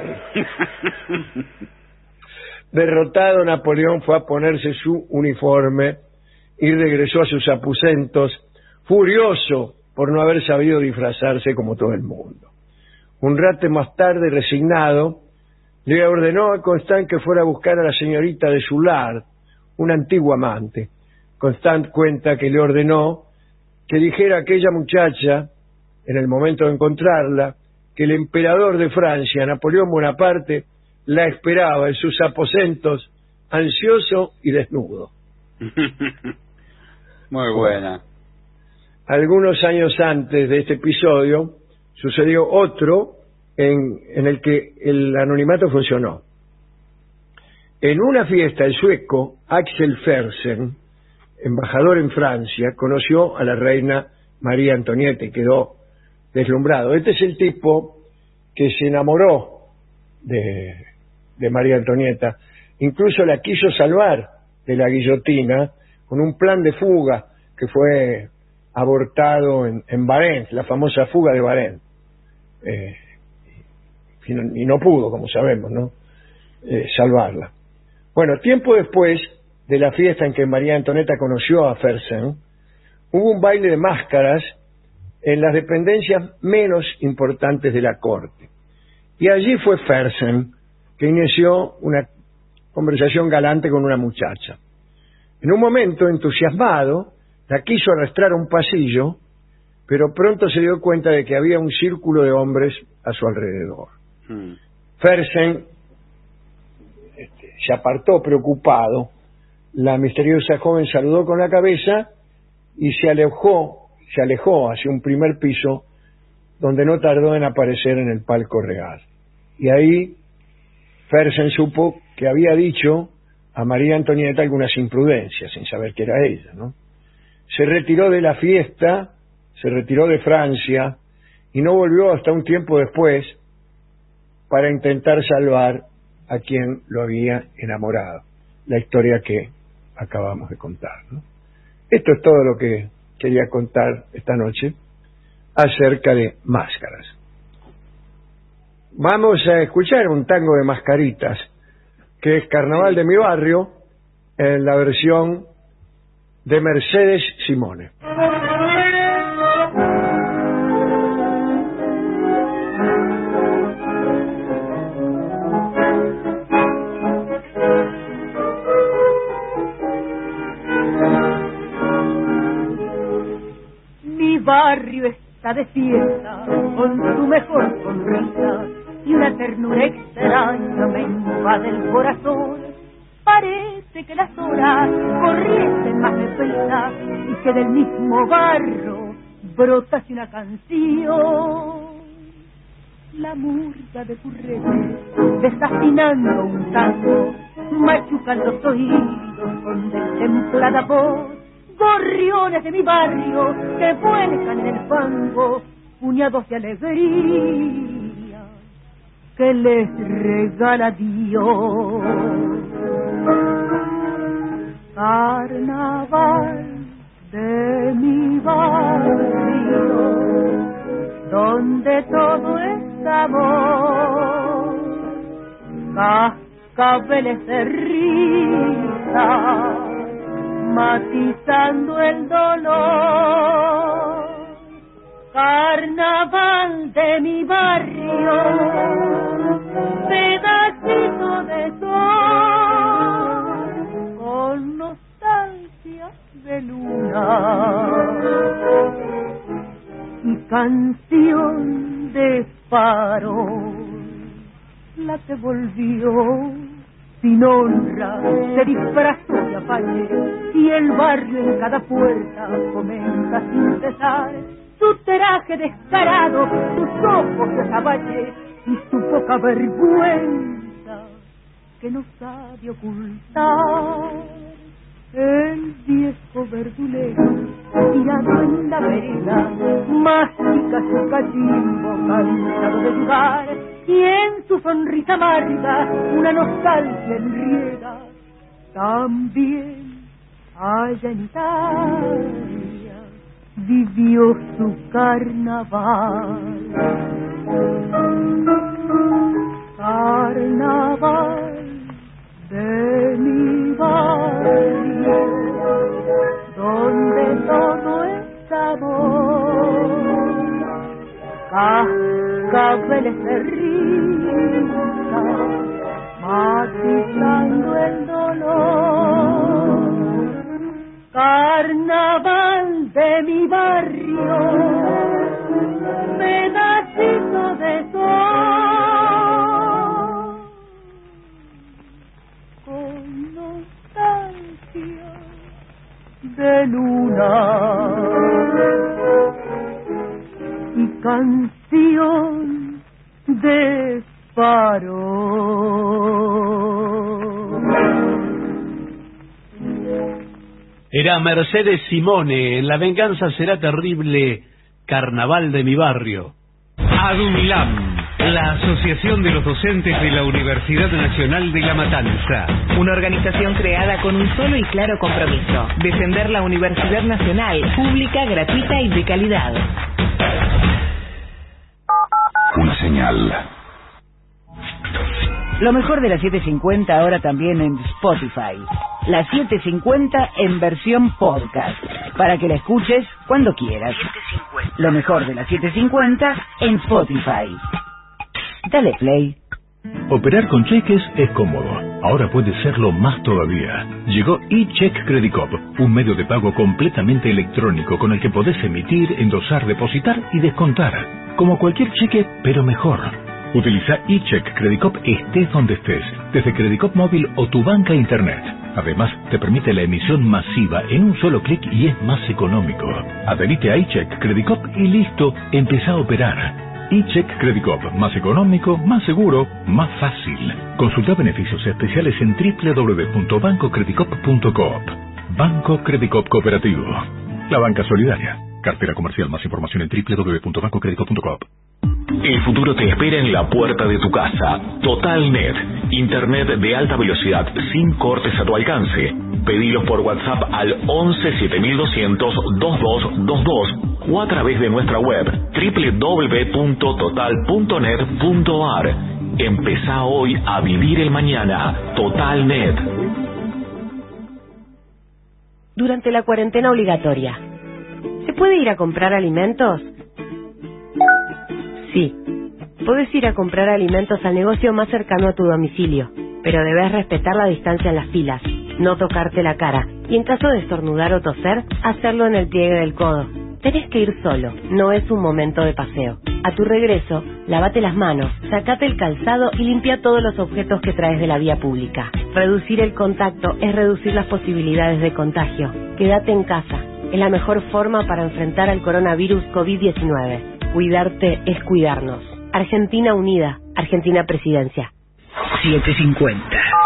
Derrotado, Napoleón fue a ponerse su uniforme y regresó a sus aposentos, furioso por no haber sabido disfrazarse como todo el mundo. Un rato más tarde, resignado, le ordenó a Constant que fuera a buscar a la señorita de Soulard, una antigua amante. Constant cuenta que le ordenó que dijera a aquella muchacha, en el momento de encontrarla, que el emperador de Francia, Napoleón Bonaparte, la esperaba en sus aposentos, ansioso y desnudo. Muy buena. Algunos años antes de este episodio, sucedió otro en el que el anonimato funcionó. En una fiesta, el sueco Axel Fersen, embajador en Francia, conoció a la reina María Antonieta y quedó deslumbrado. Este es el tipo que se enamoró de María Antonieta, incluso la quiso salvar de la guillotina con un plan de fuga que fue abortado en Varennes, la famosa fuga de Varennes. Y no pudo, como sabemos, ¿no? Salvarla. Bueno, tiempo después de la fiesta en que María Antonieta conoció a Fersen, hubo un baile de máscaras en las dependencias menos importantes de la corte. Y allí fue Fersen que inició una conversación galante con una muchacha. En un momento, entusiasmado, la quiso arrastrar a un pasillo, pero pronto se dio cuenta de que había un círculo de hombres a su alrededor. Fersen se apartó preocupado. La misteriosa joven saludó con la cabeza y se alejó hacia un primer piso donde no tardó en aparecer en el palco real. Y ahí Fersen supo que había dicho a María Antonieta algunas imprudencias sin saber que era ella, ¿no? Se retiró de la fiesta, se retiró de Francia y no volvió hasta un tiempo después para intentar salvar a quien lo había enamorado. La historia que acabamos de contar, ¿no? Esto es todo lo que quería contar esta noche acerca de máscaras. Vamos a escuchar un tango de mascaritas, que es Carnaval de mi barrio, en la versión de Mercedes Simone. Mi barrio está de fiesta con su mejor sonrisa y una ternura extraña me invade el corazón. Parece que las horas corriesen más deprisa y que del mismo barro brotase una canción. La murga de currete desafinando un tango, machucan los oídos con destemplada voz. Gorriones de mi barrio que vuelcan en el fango, puñados de alegría que les regala Dios. Carnaval de mi barrio, donde todo es amor, cascabeles de risa matizando el dolor. Carnaval de mi barrio, canción de farol, la que volvió sin honra, se disfrazó de apache, y el barrio en cada puerta comenta sin cesar su traje descarado, sus ojos de azabache y su poca vergüenza que no sabe ocultar. El viejo verdulero, tirado en la vereda, mastica su cachimbo cansado de jugar, y en su sonrisa amarga una nostalgia enrieda. También allá en Italia vivió su carnaval. Carnaval de mi barrio, donde todo es amor, cascabeles de risa, matizando el dolor. Carnaval de mi barrio, pedacito de sol, con nostalgia de luna y canción de farol. Era Mercedes Simone, en La venganza será terrible, Carnaval de mi barrio. ADUNLAM, la Asociación de los Docentes de la Universidad Nacional de La Matanza. Una organización creada con un solo y claro compromiso: defender la Universidad Nacional, pública, gratuita y de calidad. Una señal. Lo mejor de la 750 ahora también en Spotify. La 750 en versión podcast, para que la escuches cuando quieras. Lo mejor de la 750 en Spotify. Dale play. Operar con cheques es cómodo. Ahora puede serlo más todavía. Llegó eCheck Credit Cop, un medio de pago completamente electrónico con el que podés emitir, endosar, depositar y descontar. Como cualquier cheque, pero mejor. Utiliza eCheck Credit Cop estés donde estés, desde Credit Cop móvil o tu banca internet. Además, te permite la emisión masiva en un solo clic y es más económico. Adherite a eCheck Credit Cop y listo, empezá a operar. eCheck Credit Cop, más económico, más seguro, más fácil. Consulta beneficios especiales en www.bancocreditcop.coop. Banco Credit Cop Cooperativo. La banca solidaria. Cartera comercial. Más información en www.bancocreditcop.coop. El futuro te espera en la puerta de tu casa. TotalNet, internet de alta velocidad sin cortes a tu alcance. Pedilos por WhatsApp al 11 7200 2222 o a través de nuestra web www.total.net.ar. Empezá hoy a vivir el mañana. TotalNet. Durante la cuarentena obligatoria, ¿se puede ir a comprar alimentos? Sí, podés ir a comprar alimentos al negocio más cercano a tu domicilio, pero debes respetar la distancia en las filas, no tocarte la cara, y en caso de estornudar o toser, hacerlo en el pliegue del codo. Tenés que ir solo, no es un momento de paseo. A tu regreso, lávate las manos, sacate el calzado y limpia todos los objetos que traes de la vía pública. Reducir el contacto es reducir las posibilidades de contagio. Quédate en casa, es la mejor forma para enfrentar al coronavirus COVID-19. Cuidarte es cuidarnos. Argentina Unida, Argentina Presidencia. 750.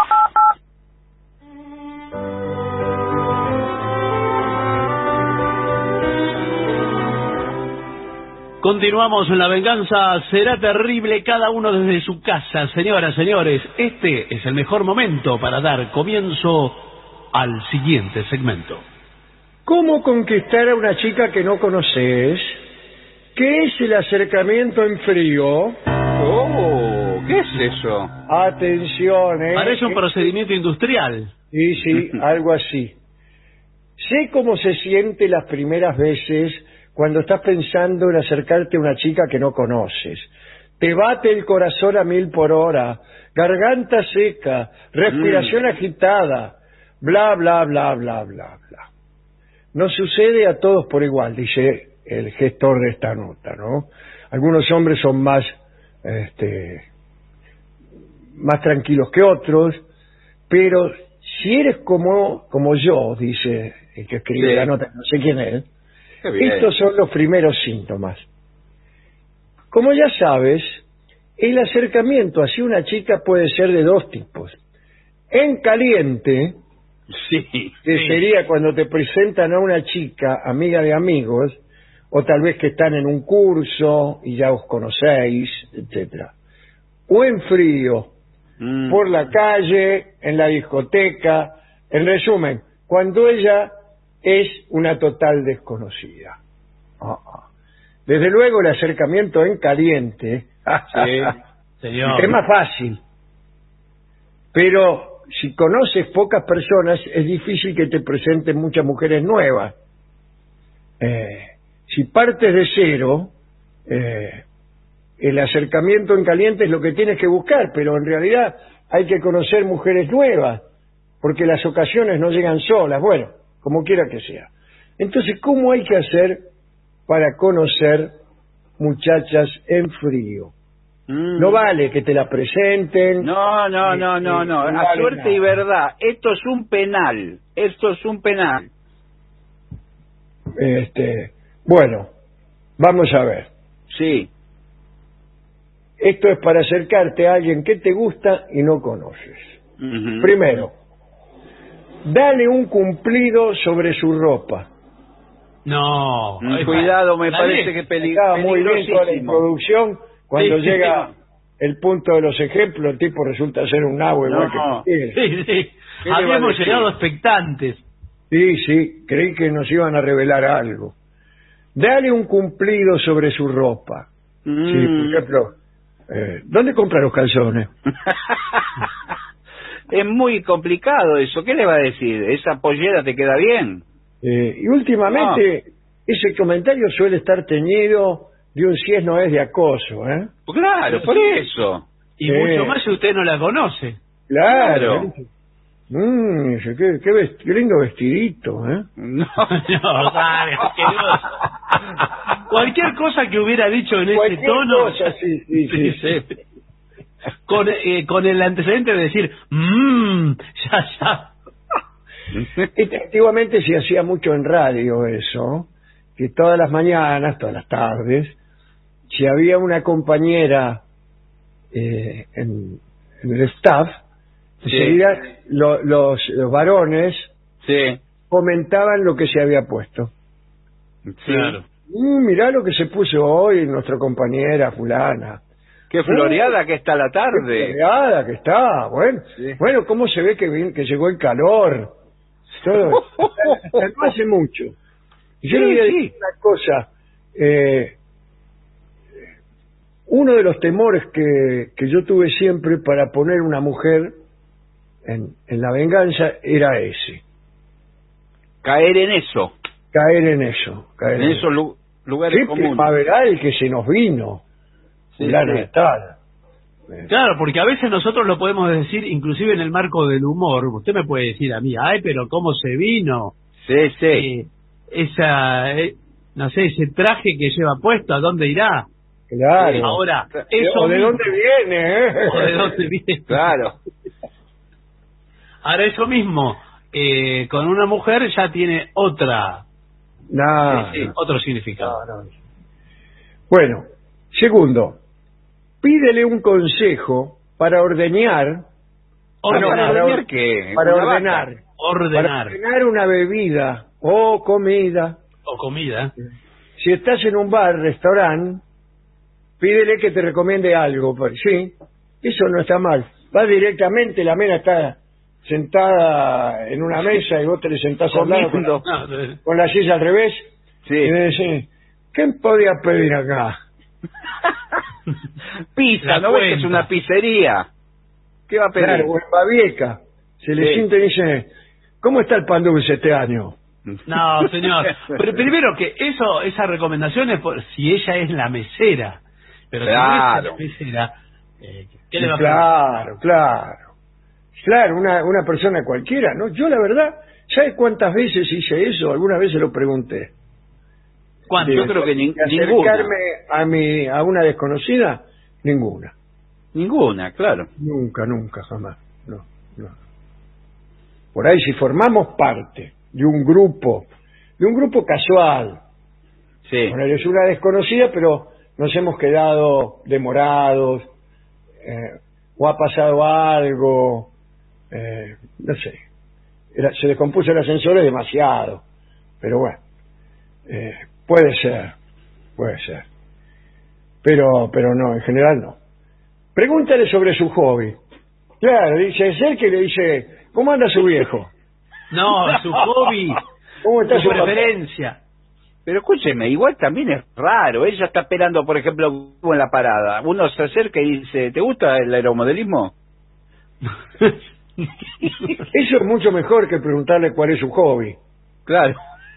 Continuamos en La venganza será terrible, cada uno desde su casa. Señoras, señores, este es el mejor momento para dar comienzo al siguiente segmento. ¿Cómo conquistar a una chica que no conoces? ¿Qué es el acercamiento en frío? Oh, ¿qué es eso? Atención, Parece un procedimiento industrial. Y sí, algo así. Sé cómo se siente las primeras veces cuando estás pensando en acercarte a una chica que no conoces. Te bate el corazón a 1000 por hora, garganta seca, respiración agitada, bla, bla, bla, bla, bla, bla. No sucede a todos por igual, dice el gestor de esta nota, ¿no? Algunos hombres son más tranquilos que otros, pero si eres como yo, dice el que escribe la nota, no sé quién es, estos son los primeros síntomas. Como ya sabes, el acercamiento hacia una chica puede ser de dos tipos. En caliente, que sería cuando te presentan a una chica, amiga de amigos, o tal vez que están en un curso y ya os conocéis, etcétera. O en frío, por la calle, en la discoteca, en resumen, cuando ella es una total desconocida. Desde luego el acercamiento en caliente señor. es más fácil, pero si conoces pocas personas es difícil que te presenten muchas mujeres nuevas. Si partes de cero, el acercamiento en caliente es lo que tienes que buscar, pero en realidad hay que conocer mujeres nuevas, porque las ocasiones no llegan solas, bueno, como quiera que sea. Entonces, ¿cómo hay que hacer para conocer muchachas en frío? No vale que te la presenten. No. A suerte y verdad. Esto es un penal. Bueno, vamos a ver. Sí. Esto es para acercarte a alguien que te gusta y no conoces. Primero, dale un cumplido sobre su ropa. No. Cuidado, me parece que peligroso. Muy bien toda la introducción. Cuando llega el punto de los ejemplos, el tipo resulta ser un nabo igual que Sí. Habíamos llegado expectantes. Sí, creí que nos iban a revelar algo. Dale un cumplido sobre su ropa. Sí, por ejemplo, ¿dónde compra los calzones? Es muy complicado eso. ¿Qué le va a decir? ¿Esa pollera te queda bien? Y últimamente ese comentario suele estar teñido de un si es no es de acoso, Claro, por eso. Y mucho más si usted no la conoce. Claro. Qué lindo vestidito, No, dale, cualquier cosa que hubiera dicho en ese tono. Cosa, sí. Con el antecedente de decir, ya. Antiguamente se hacía mucho en radio eso, que todas las mañanas, todas las tardes, si había una compañera en el staff, enseguida los varones comentaban lo que se había puesto. Claro. Mirá lo que se puso hoy nuestra compañera fulana. Qué floreada que está la tarde. Qué floreada que está. Bueno, cómo se ve que llegó el calor. Todo. No hace mucho. Yo le voy a decir una cosa. Uno de los temores que yo tuve siempre para poner una mujer en La Venganza era ese. Caer en eso. En esos lugares comunes. Primaveral que se nos vino. Claro, porque a veces nosotros lo podemos decir, inclusive en el marco del humor. Usted me puede decir a mí, pero ¿cómo se vino? Sí. No sé, ese traje que lleva puesto, ¿a dónde irá? Claro. Ahora, eso ¿O de dónde viene? ¿O de dónde viene? Claro. Ahora, eso mismo, con una mujer ya tiene otro significado. No. Bueno, segundo, pídele un consejo para ordeñar. ¿Ordenar qué? Para ordenar. Para ordenar una bebida o comida. Si estás en un bar, restaurante, pídele que te recomiende algo. Sí, eso no está mal. Va directamente, la mena está sentada en una mesa y vos te le sentás al lado con la silla al revés. Sí. Y le decís, ¿qué podía pedir acá? Pizza, ¿no ves que es una pizzería? ¿Qué va a pedir? Claro, o en Babieca. Se le siente y dice, ¿cómo está el pan dulce este año? No, señor. Pero primero que esa recomendación es por si ella es la mesera. Pero si no es la mesera, ¿qué le va a pedir? Claro, una persona cualquiera, ¿no? Yo la verdad, ¿sabes cuántas veces hice eso? Alguna vez se lo pregunté. ¿Cuánto? Yo creo que acercarme a una desconocida, ninguna. Ninguna, claro. Nunca, jamás. No. Por ahí si formamos parte de un grupo casual, sí. Bueno, es una desconocida, pero nos hemos quedado demorados, o ha pasado algo, no sé, se descompuso el ascensor demasiado, pero bueno, puede ser, pero no, en general no. Pregúntale sobre su hobby. Claro, dice, es él que le dice, ¿cómo anda su viejo? No, su hobby, ¿cómo está su preferencia? Pero escúcheme, igual también es raro. Ella está esperando, por ejemplo, en la parada. Uno se acerca y dice, ¿te gusta el aeromodelismo? Eso es mucho mejor que preguntarle cuál es su hobby. Claro.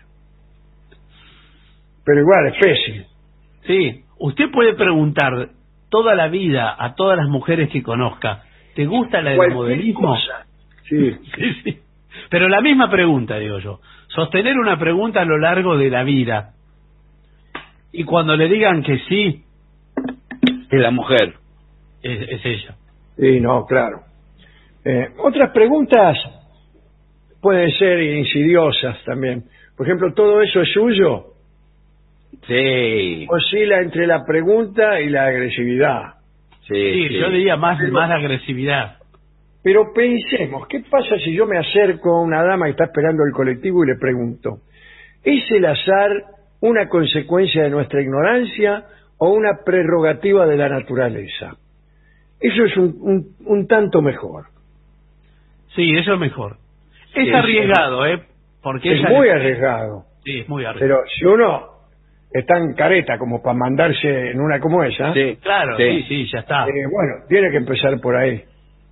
Pero igual es pésimo. Sí, usted puede preguntar toda la vida a todas las mujeres que conozca, ¿te gusta el aeromodelismo? Sí. Sí. Pero la misma pregunta, digo yo. Sostener una pregunta a lo largo de la vida. Y cuando le digan que sí, es la mujer. Es ella. Sí, no, claro. Otras preguntas pueden ser insidiosas también. Por ejemplo, ¿todo eso es suyo? Sí. Oscila entre la pregunta y la agresividad. Sí, yo diría más la agresividad. Pero pensemos, ¿qué pasa si yo me acerco a una dama que está esperando el colectivo y le pregunto, ¿es el azar una consecuencia de nuestra ignorancia o una prerrogativa de la naturaleza? Eso es un tanto mejor. Sí, eso es mejor. Es arriesgado, porque es muy arriesgado. Sí, es muy arriesgado. Pero si uno es tan careta como para mandarse en una como esa... Sí, claro, sí, ya está. Bueno, tiene que empezar por ahí.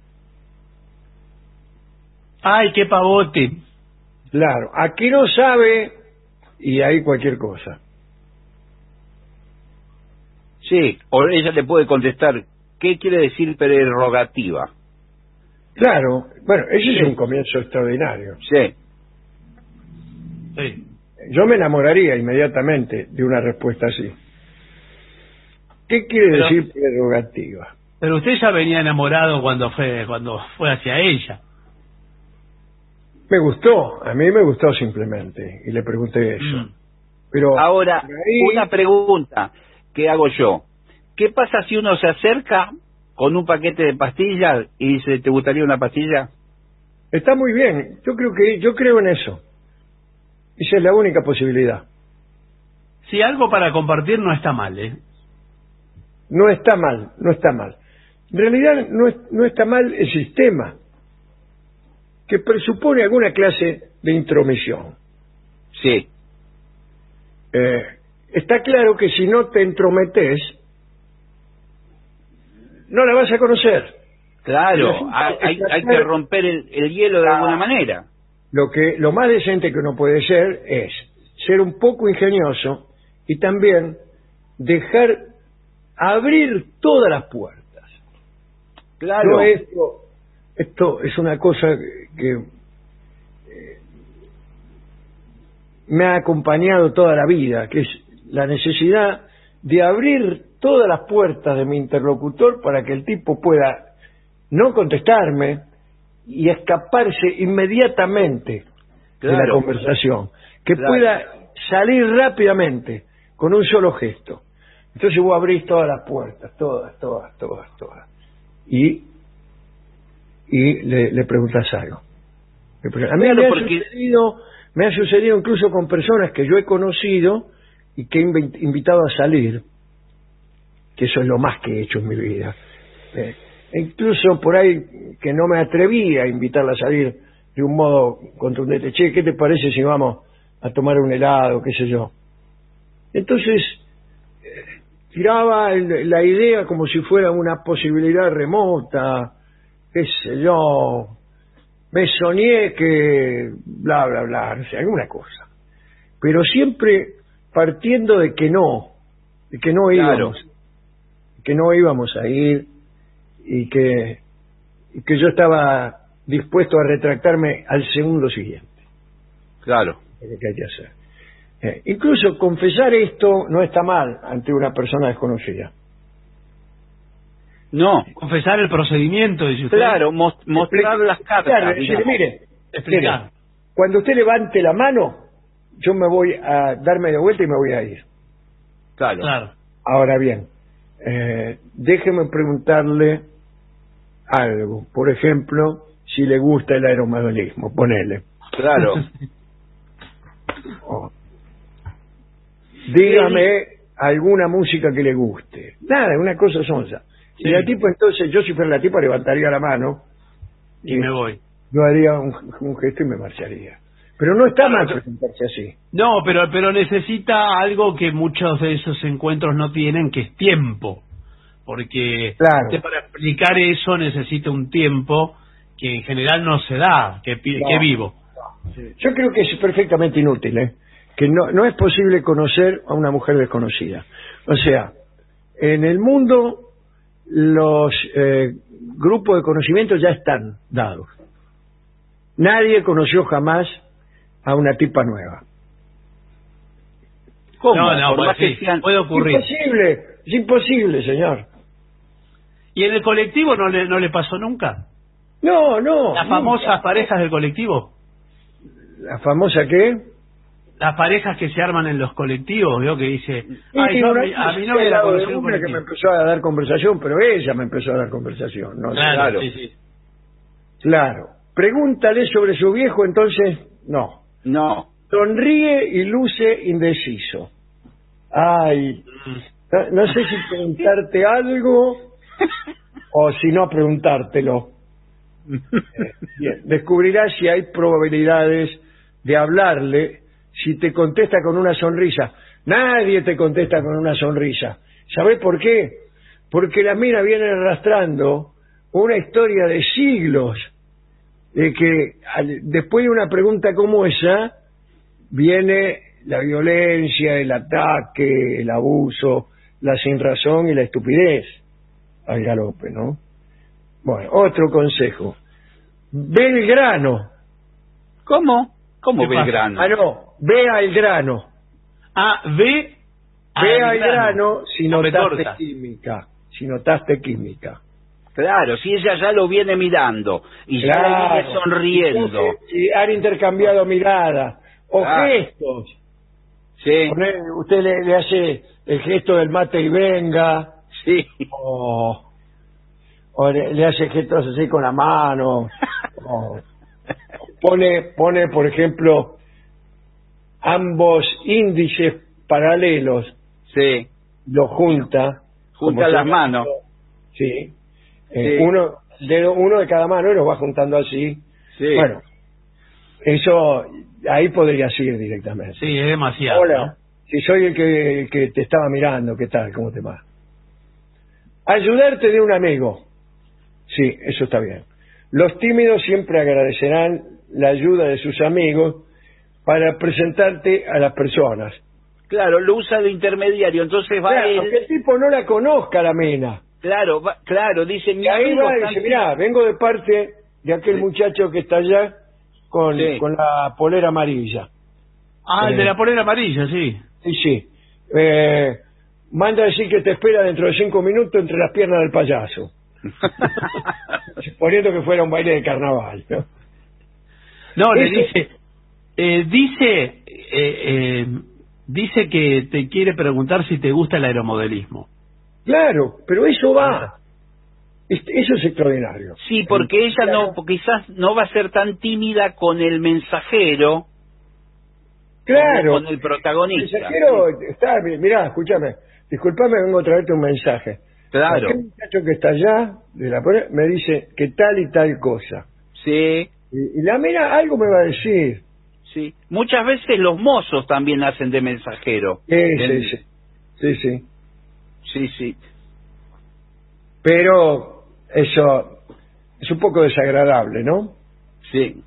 ¡Ay, qué pavote! Claro, aquí no sabe y ahí cualquier cosa. Sí, o ella le puede contestar, ¿qué quiere decir prerrogativa? Claro, bueno, ese es un comienzo extraordinario. Sí. Yo me enamoraría inmediatamente de una respuesta así. ¿Qué quiere decir prerrogativa? Pero usted ya venía enamorado cuando fue hacia ella. Me gustó, a mí me gustó simplemente, y le pregunté eso. Pero ahora, ahí... una pregunta que hago yo. ¿Qué pasa si uno se acerca con un paquete de pastillas y dice, ¿te gustaría una pastilla? Está muy bien, yo creo en eso. Esa es la única posibilidad. Si algo para compartir no está mal, ¿eh? No está mal. En realidad no está mal el sistema, que presupone alguna clase de intromisión. Sí. Está claro que si no te entrometes, no la vas a conocer. Claro, hay que romper el hielo de alguna manera. Lo más decente que uno puede ser es ser un poco ingenioso y también abrir todas las puertas. Claro. No, esto es una cosa que me ha acompañado toda la vida, que es la necesidad de abrir todas las puertas de mi interlocutor para que el tipo pueda no contestarme y escaparse inmediatamente de la conversación, que pueda salir rápidamente con un solo gesto. Entonces vos abrís todas las puertas, todas, y le preguntas algo. A mí me ha sucedido incluso con personas que yo he conocido y que he invitado a salir, que eso es lo más que he hecho en mi vida. Incluso por ahí que no me atrevía a invitarla a salir de un modo contundente. Che, ¿qué te parece si vamos a tomar un helado, qué sé yo? Entonces tiraba la idea como si fuera una posibilidad remota, qué sé yo, me soñé que bla, bla, bla, no sé, alguna cosa. Pero siempre partiendo de que no íbamos a ir y que yo estaba dispuesto a retractarme al segundo siguiente. Claro. Lo que hay que hacer. Incluso confesar esto no está mal ante una persona desconocida. No. Confesar el procedimiento, dice usted. Claro, mostrar las cartas. Claro, decir, mire, explicar. Cuando usted levante la mano, yo me voy a darme de vuelta y me voy a ir. Claro. Ahora bien, déjeme preguntarle algo. Por ejemplo, si le gusta el aeromodelismo, ponele. Claro. Dígame alguna música que le guste. Nada, una cosa sonsa. Si la tipa, entonces, yo si fuera la tipa levantaría la mano y me voy. Yo haría un gesto y me marcharía. Pero no está mal presentarse así. No, pero necesita algo que muchos de esos encuentros no tienen, que es tiempo. Porque usted para explicar eso necesita un tiempo que en general no se da, que vivo. Yo creo que es perfectamente inútil, que no es posible conocer a una mujer desconocida. O sea, en el mundo los grupos de conocimiento ya están dados. Nadie conoció jamás a una tipa nueva. ¿Cómo? No, pues sí, puede ocurrir. Es imposible, señor. ¿Y en el colectivo no le pasó nunca? No. ¿Las famosas parejas del colectivo? ¿La famosa qué? Las parejas que se arman en los colectivos, veo que dice... a mí no me la conocí un colectivo. Que me empezó a dar conversación, pero ella me empezó a dar conversación. ¿No? Claro. Sí. Claro. Pregúntale sobre su viejo, entonces, no. Sonríe y luce indeciso. Ay, no sé si preguntarte algo o si no preguntártelo. Bien, descubrirás si hay probabilidades de hablarle si te contesta con una sonrisa. Nadie te contesta con una sonrisa. ¿Sabés por qué? Porque las minas vienen arrastrando una historia de siglos de que después de una pregunta como esa viene la violencia, el ataque, el abuso, la sinrazón y la estupidez al galope, ¿no? Bueno, otro consejo. Ve el grano. ¿Cómo ve el grano? No, ve al grano. Ve al grano si notaste química. Si notaste química. Claro, si ella ya lo viene mirando y ya le viene sonriendo. Si han intercambiado miradas o gestos. Sí. Usted le hace el gesto del mate y venga. Sí. O le hace gestos así con la mano. Pone, por ejemplo, ambos índices paralelos. Sí. Los junta. Junta las manos. Sí. Uno de cada mano y los va juntando así. Sí. Bueno, eso ahí podrías ir directamente. Sí, es demasiado. Hola, ¿no? Si soy el que te estaba mirando, ¿qué tal? ¿Cómo te va? Ayudarte de un amigo. Sí, eso está bien. Los tímidos siempre agradecerán la ayuda de sus amigos para presentarte a las personas. Claro, lo usa de intermediario, entonces va él... que el tipo no la conozca la mina. Claro, dice... Y ahí va y dice, mirá, vengo de parte de aquel muchacho que está allá con la polera amarilla. El de la polera amarilla, sí. Sí. Manda a decir que te espera dentro de 5 minutos entre las piernas del payaso. Suponiendo que fuera un baile de carnaval, ¿no? No, le dice que te quiere preguntar si te gusta el aeromodelismo. Claro, pero eso va. Eso es extraordinario. Sí, porque ella quizás no va a ser tan tímida con el mensajero. Claro. Con el protagonista. El mensajero está, mirá, escúchame, disculpame, vengo a traerte un mensaje. Claro. Aquel muchacho que está allá, me dice que tal y tal cosa. Sí. Y la mina algo me va a decir. Sí. Muchas veces los mozos también hacen de mensajero. Sí. Pero eso es un poco desagradable, ¿no? Sí.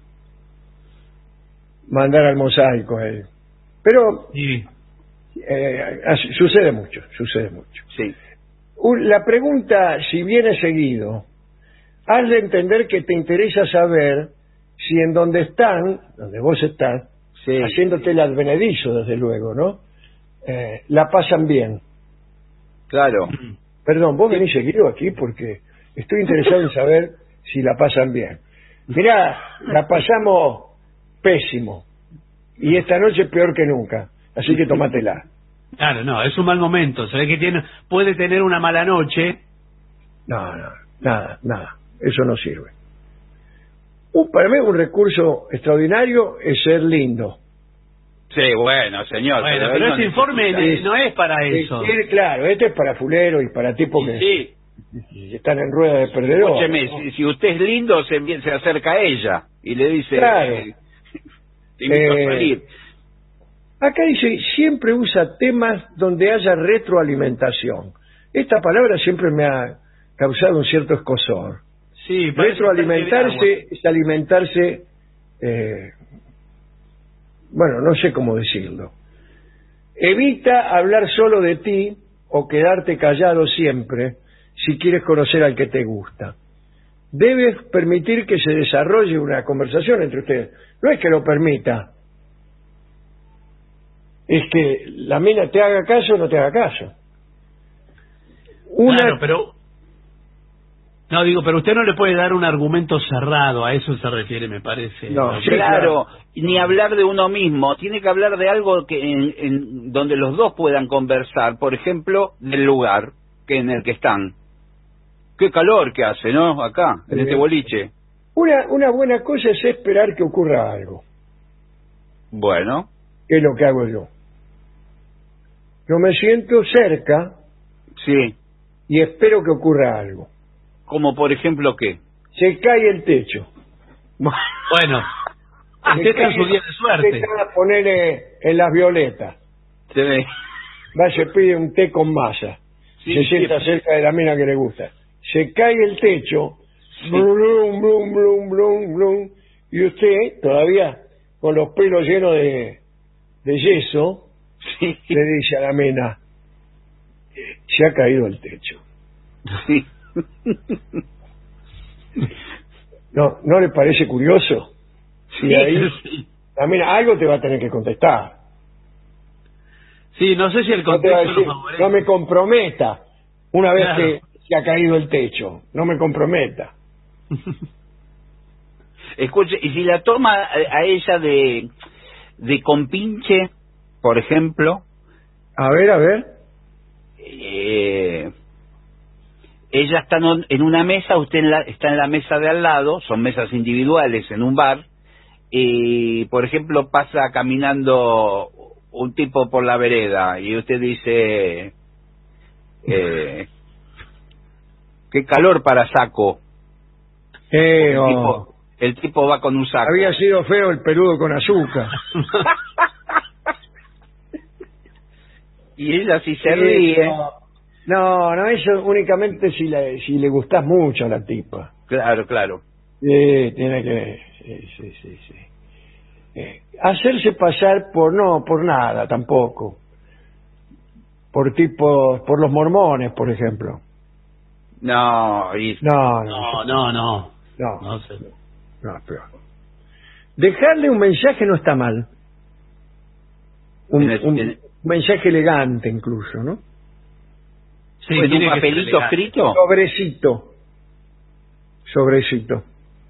Mandar al mosaico a él. Pero sí. Sucede mucho. Sí. La pregunta, si viene seguido, hazle entender que te interesa saber si en donde vos estás, haciéndote el advenedizo, desde luego, ¿no? La pasan bien. Claro. Perdón, vos venís seguido aquí porque estoy interesado en saber si la pasan bien. Mirá, la pasamos pésimo. Y esta noche peor que nunca. Así que tómatela. Claro, no, es un mal momento. Se ve que puede tener una mala noche. No, nada. Eso no sirve. Para mí un recurso extraordinario es ser lindo. Sí, bueno, señor. Bueno, pero ese informe no es para eso. Claro, este es para fulero y para tipos que están en rueda de perdedor. Escúcheme, si usted es lindo, se acerca a ella y le dice... Claro. Te invito a salir. Acá dice, siempre usa temas donde haya retroalimentación. Esta palabra siempre me ha causado un cierto escosor. Sí, retroalimentarse es alimentarse... bueno, no sé cómo decirlo. Evita hablar solo de ti o quedarte callado siempre si quieres conocer al que te gusta. Debes permitir que se desarrolle una conversación entre ustedes. No es que lo permita. Es que la mina te haga caso o no te haga caso. Claro, pero... No, digo, pero usted no le puede dar un argumento cerrado, a eso se refiere, me parece. No, claro, ni hablar de uno mismo, tiene que hablar de algo que en donde los dos puedan conversar, por ejemplo, del lugar en el que están. Qué calor que hace, ¿no? Acá, en este boliche. Una buena cosa es esperar que ocurra algo. Bueno. ¿Qué es lo que hago yo? Yo me siento cerca. Sí. Y espero que ocurra algo. Como por ejemplo, ¿qué? Se cae el techo. Bueno, usted está en su día de suerte. Se va a poner en las violetas. Se ve. Se pide un té con masa. Se sienta cerca de la mina que le gusta. Se cae el techo. Blum, blum, blum, blum, blum. Y usted, todavía con los pelos llenos de yeso, le dice a la mina, se ha caído el techo. Sí. ¿No le parece curioso? Y ahí la mina algo te va a tener que contestar. Sí, no sé si el contexto no me comprometa una vez que se ha caído el techo. No me comprometa. Escuche, y si la toma a ella de compinche, por ejemplo. A ver. Ella está en una mesa, usted está en la mesa de al lado, son mesas individuales en un bar, y por ejemplo pasa caminando un tipo por la vereda y usted dice, qué calor para saco. El tipo va con un saco. Había sido feo el peludo con azúcar. Y ella sí se ríe. No, eso únicamente si le gustás mucho a la tipa. Claro. Tiene que... Sí. Hacerse pasar por nada tampoco. Por los mormones, por ejemplo. No, peor. Dejarle un mensaje no está mal. Un mensaje elegante incluso, ¿no? Sí, pues un papelito escrito. Sobrecito.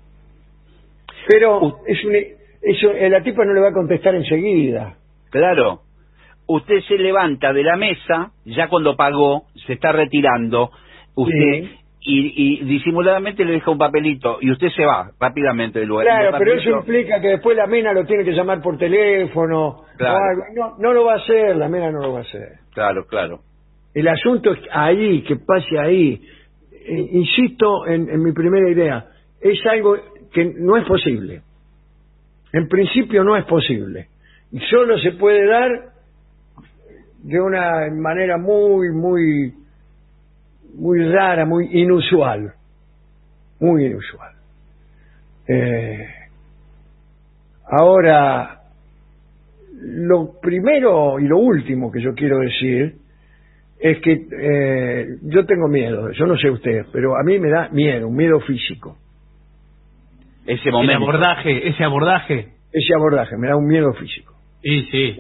Pero la tipa no le va a contestar enseguida. Claro. Usted se levanta de la mesa, ya cuando pagó, se está retirando. Usted y disimuladamente le deja un papelito y usted se va rápidamente del lugar. Claro, pero eso implica que después la mina lo tiene que llamar por teléfono. Claro. O algo. No lo va a hacer, la mina no lo va a hacer. Claro. El asunto es ahí, que pase ahí. Insisto en mi primera idea, es algo que no es posible. En principio no es posible. Y solo se puede dar de una manera muy rara, muy inusual. Muy inusual. Ahora, lo primero y lo último que yo quiero decir es que yo tengo miedo, yo no sé usted, pero a mí me da miedo, un miedo físico. Ese momento. Ese abordaje. ese abordaje, me da un miedo físico. Y sí.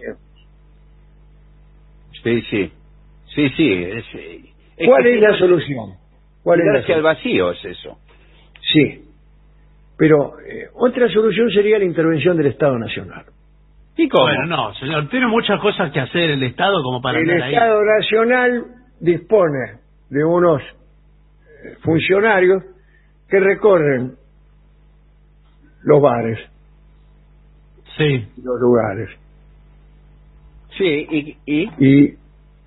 ¿Cuál es la solución? ¿Cuál es la Tirarse al vacío es eso. Sí, pero otra solución sería la intervención del Estado Nacional. ¿Y cómo? Bueno, no, señor, tiene muchas cosas que hacer el Estado como para El andar ahí. Estado Nacional dispone de unos funcionarios que recorren los bares, los lugares. Sí, y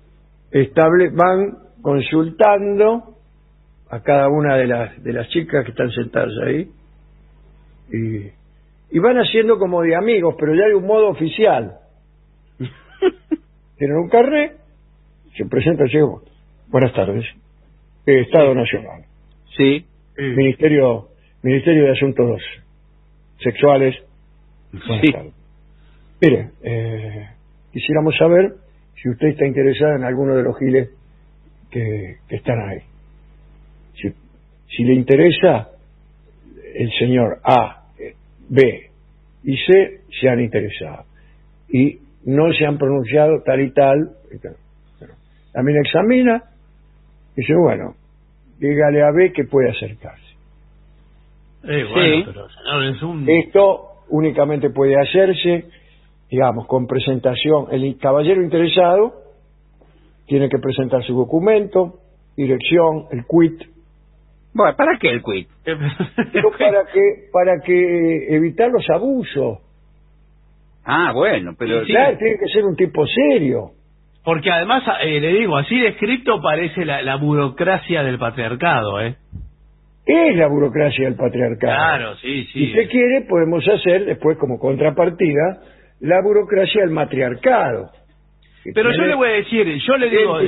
van consultando a cada una de las chicas que están sentadas ahí y van haciendo como de amigos, pero ya de un modo oficial. Tienen un carnet, se presentan, llegamos. Buenas tardes. Estado Nacional. Sí. Ministerio de Asuntos Sexuales. Buenas tardes. Mire, quisiéramos saber si usted está interesada en alguno de los giles que están ahí. Si le interesa, el señor A, B y C se han interesado y no se han pronunciado tal y tal. También examina y dice, bueno, dígale a B que puede acercarse. Pero señor, Esto únicamente puede hacerse, digamos, con presentación. El caballero interesado tiene que presentar su documento, dirección, el quit. Bueno, ¿para qué el quit? Pero para que evitar los abusos. Ah, bueno, pero... Claro, tiene que ser un tipo serio. Porque además, le digo, así descrito parece la burocracia del patriarcado, ¿eh? Es la burocracia del patriarcado. Claro, sí. Si usted quiere, podemos hacer después como contrapartida la burocracia del matriarcado. Pero yo le voy a decir, yo le digo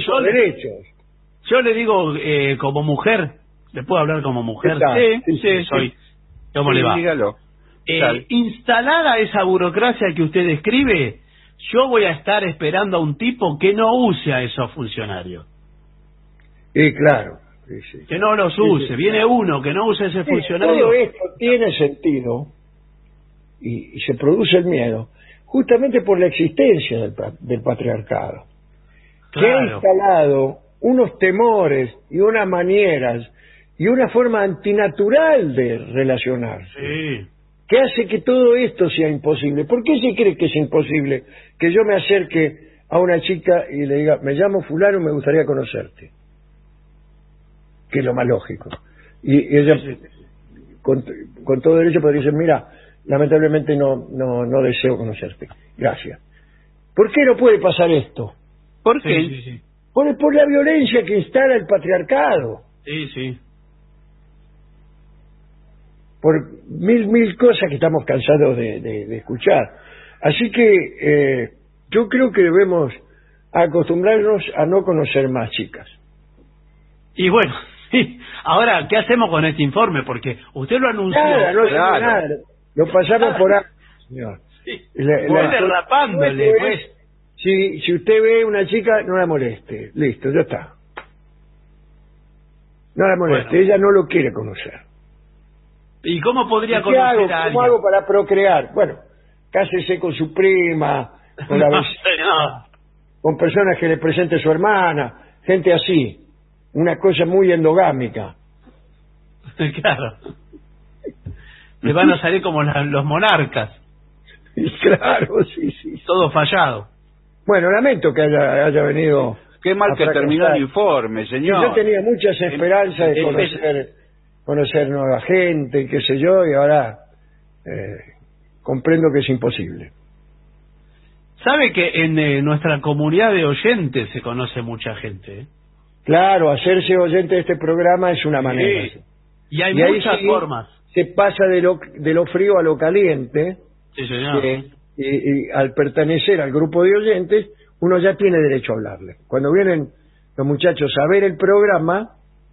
como mujer, ¿le puedo hablar como mujer? Sí, soy. ¿Cómo le va? Dígalo. Instalada esa burocracia que usted describe, yo voy a estar esperando a un tipo que no use a esos funcionarios. Claro. Que no los use. Viene uno que no use ese funcionario. Todo esto tiene sentido y se produce el miedo justamente por la existencia del patriarcado, que ha instalado unos temores y unas manieras y una forma antinatural de relacionarse, que hace que todo esto sea imposible. ¿Por qué se cree que es imposible que yo me acerque a una chica y le diga, me llamo fulano, me gustaría conocerte? Que es lo más lógico. Y ella, con todo derecho, podría decir, mira, lamentablemente no deseo conocerte. Gracias. ¿Por qué no puede pasar esto? ¿Por qué? Por la violencia que instala el patriarcado. Sí. Por mil cosas que estamos cansados de escuchar. Así que yo creo que debemos acostumbrarnos a no conocer más chicas. Y bueno, ahora, ¿qué hacemos con este informe? Porque usted lo anunció. Nada. Lo pasamos por ahí, señor. Derrapándole, pues. Si usted ve una chica, no la moleste. Listo, ya está. No la moleste, ella no lo quiere conocer. ¿Y cómo podría conocer a alguien? ¿Cómo hago para procrear? Bueno, cásese con su prima, con la vecina, con personas que le presente su hermana, gente así. Una cosa muy endogámica. Claro. Le van a salir como los monarcas. Claro, sí. Todo fallado. Bueno, lamento que haya venido. Qué mal que terminó el informe, señor. Yo tenía muchas esperanzas de conocer nueva gente, qué sé yo, y ahora comprendo que es imposible. ¿Sabe que en nuestra comunidad de oyentes se conoce mucha gente? Claro, hacerse oyente de este programa es una manera. Y hay muchas formas. Se pasa de lo frío a lo caliente. Sí, señor. Y al pertenecer al grupo de oyentes, uno ya tiene derecho a hablarle. Cuando vienen los muchachos a ver el programa,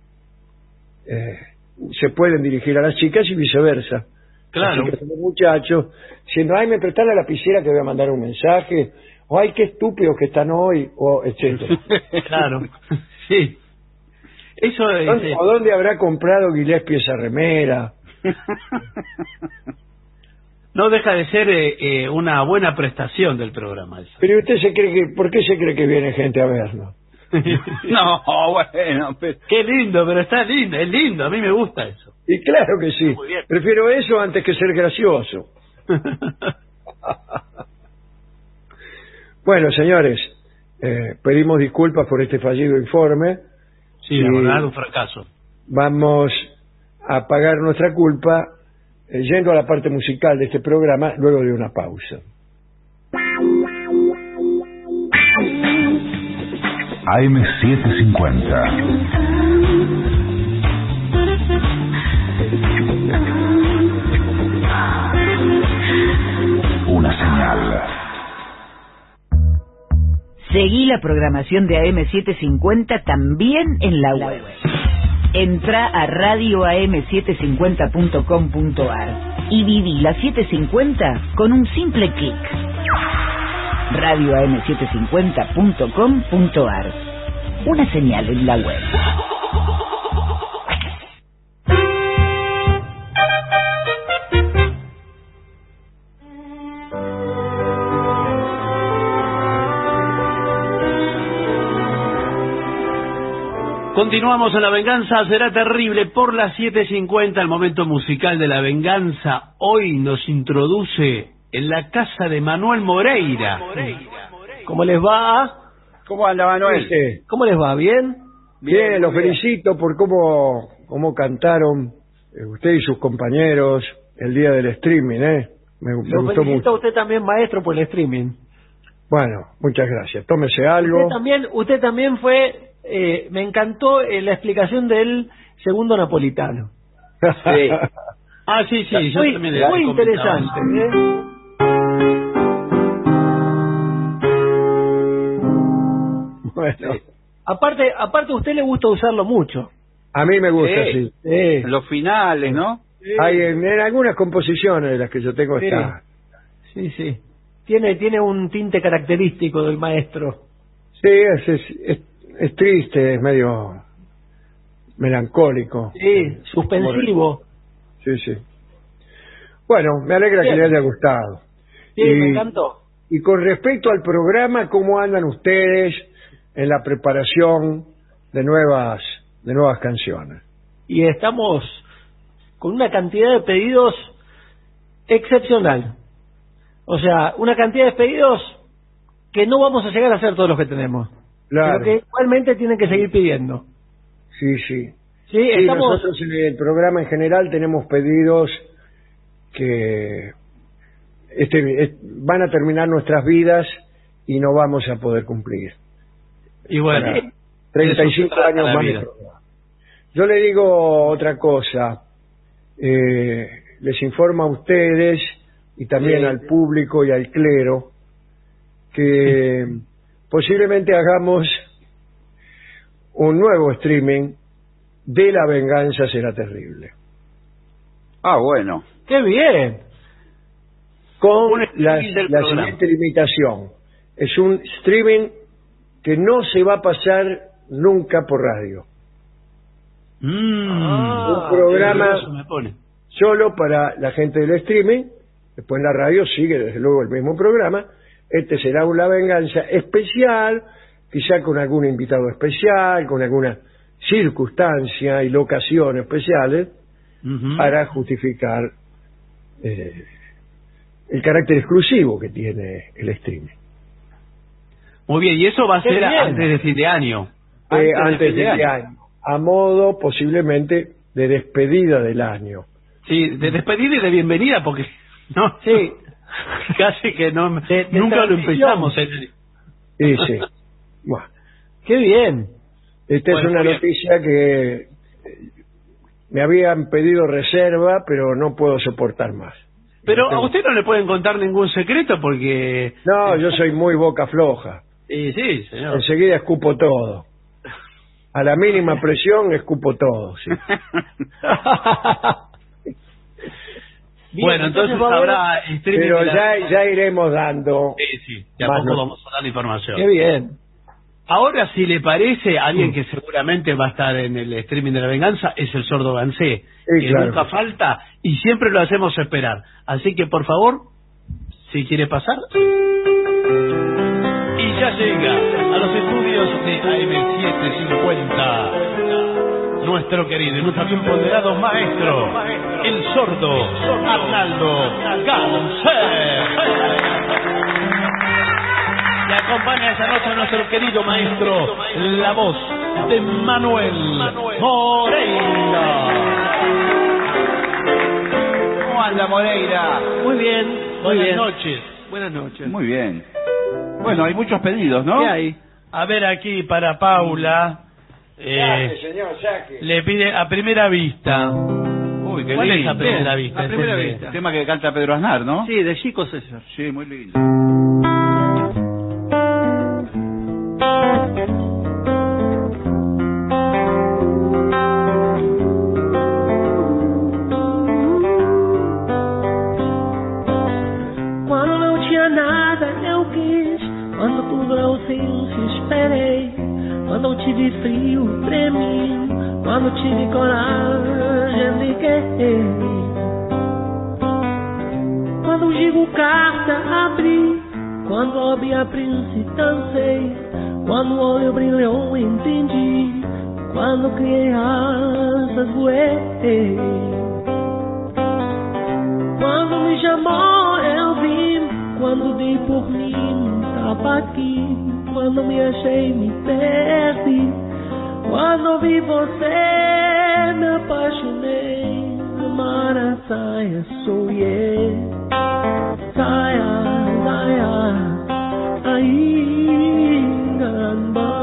se pueden dirigir a las chicas y viceversa. Claro. Las chicas a los muchachos, diciendo, ay, me prestás la lapicera que voy a mandar un mensaje, o ay, qué estúpidos que están hoy, o etcétera. Claro. Sí. Eso es. ¿O dónde habrá comprado Gillespie esa remera? no deja de ser una buena prestación del programa. Eso. Pero usted ¿por qué se cree que viene gente a vernos? No, bueno, pero... Qué lindo, pero está lindo, es lindo, a mí me gusta eso. Y claro que sí, prefiero eso antes que ser gracioso. Bueno, señores, pedimos disculpas por este fallido informe. Sí, la verdad, un fracaso. Vamos a pagar nuestra culpa yendo a la parte musical de este programa luego de una pausa. AM750. Una señal. Seguí la programación de AM750 también en la web. Entra a radioam750.com.ar y viví la 750 con un simple clic. radioam750.com.ar. Una señal en la web. Continuamos en La Venganza Será Terrible por las 7:50, el momento musical de La Venganza. Hoy nos introduce en la casa de Manuel Moreira. ¿Cómo les va? ¿Cómo anda, Manuel? ¿Cómo les va? ¿Bien? Bien, los felicito por cómo cantaron usted y sus compañeros el día del streaming, Me gustó mucho. Usted también, maestro, por el streaming. Bueno, muchas gracias. Tómese algo. Usted también fue... me encantó la explicación del segundo napolitano. Sí. Sí, yo también muy interesante. Bueno. Sí. Aparte a usted le gusta usarlo mucho. A mí me gusta, sí. Los finales, ¿no? Sí. Hay en algunas composiciones de las que yo tengo está. Sí. Tiene un tinte característico del maestro. Sí, es triste, es medio melancólico. Sí, suspensivo. Sí. Bueno, me alegra que le haya gustado. Sí, me encantó. Y con respecto al programa, ¿cómo andan ustedes en la preparación de nuevas canciones? Y estamos con una cantidad de pedidos excepcional. O sea, una cantidad de pedidos que no vamos a llegar a hacer todos los que tenemos. Claro. Pero que igualmente tienen que seguir pidiendo. Sí, estamos... nosotros en el programa en general tenemos pedidos que van a terminar nuestras vidas y no vamos a poder cumplir. Y bueno, 35 años más de programa. Yo le digo otra cosa, les informo a ustedes y también al público y al clero que posiblemente hagamos un nuevo streaming de La Venganza Será Terrible. Bueno. ¡Qué bien! Con la siguiente limitación. Es un streaming que no se va a pasar nunca por radio. Un programa solo para la gente del streaming. Después en la radio sigue desde luego el mismo programa. Este será un La Venganza especial, quizá con algún invitado especial, con alguna circunstancia y locación especiales para justificar el carácter exclusivo que tiene el streaming. Muy bien, y eso va a ser antes de fin de año. Antes de fin de año. A modo posiblemente de despedida del año. Sí, de despedida y de bienvenida, porque no, sí, casi que no, nunca lo empezamos. Sí. Bueno. Qué bien. Esta es una noticia que me habían pedido reserva, pero no puedo soportar más. Pero a usted no le pueden contar ningún secreto porque... No, yo soy muy boca floja. Sí, señor. Enseguida escupo todo. A la mínima presión escupo todo, sí. Bien, bueno, entonces habrá streaming. Pero ya iremos dando. Sí, de a poco vamos a dar información. Qué bien. Ahora, si le parece, alguien que seguramente va a estar en el streaming de La Venganza es el Sordo Gansé, que claro, nunca falta y siempre lo hacemos esperar. Así que, por favor, si quiere pasar. Y ya llega a los estudios de AM750 nuestro querido y nuestro bien ponderado maestro, el Sordo Arnaldo Gansé. Y acompaña esa noche a nuestro querido maestro, la voz de Manuel Moreira. ¿Cómo anda, Moreira? Muy bien, Buenas noches. Buenas noches. Muy bien. Bueno, hay muchos pedidos, ¿no? ¿Qué hay? A ver, aquí para Paula. Saque, señor, saque. Le pide A Primera Vista. Uy, qué ¿Cuál lindo. es A Primera Vista? A Primera Es el de- Vista. Tema que canta Pedro Aznar, ¿no? Sí, de Chico César. Sí, muy lindo. Quando não tinha nada eu quis, quando tudo é ausência esperei, quando eu tive frio tremi, quando tive coragem de querer, quando digo carta abri, quando ouvi a príncipe dancei, quando o olho brilhou entendi, quando criei asas voei, quando me chamou eu vim, quando dei por mim tava aqui, quando me achei me perdi, quando vi você me apaixonei, amar a saia sou eu, saia, saia, aí caramba,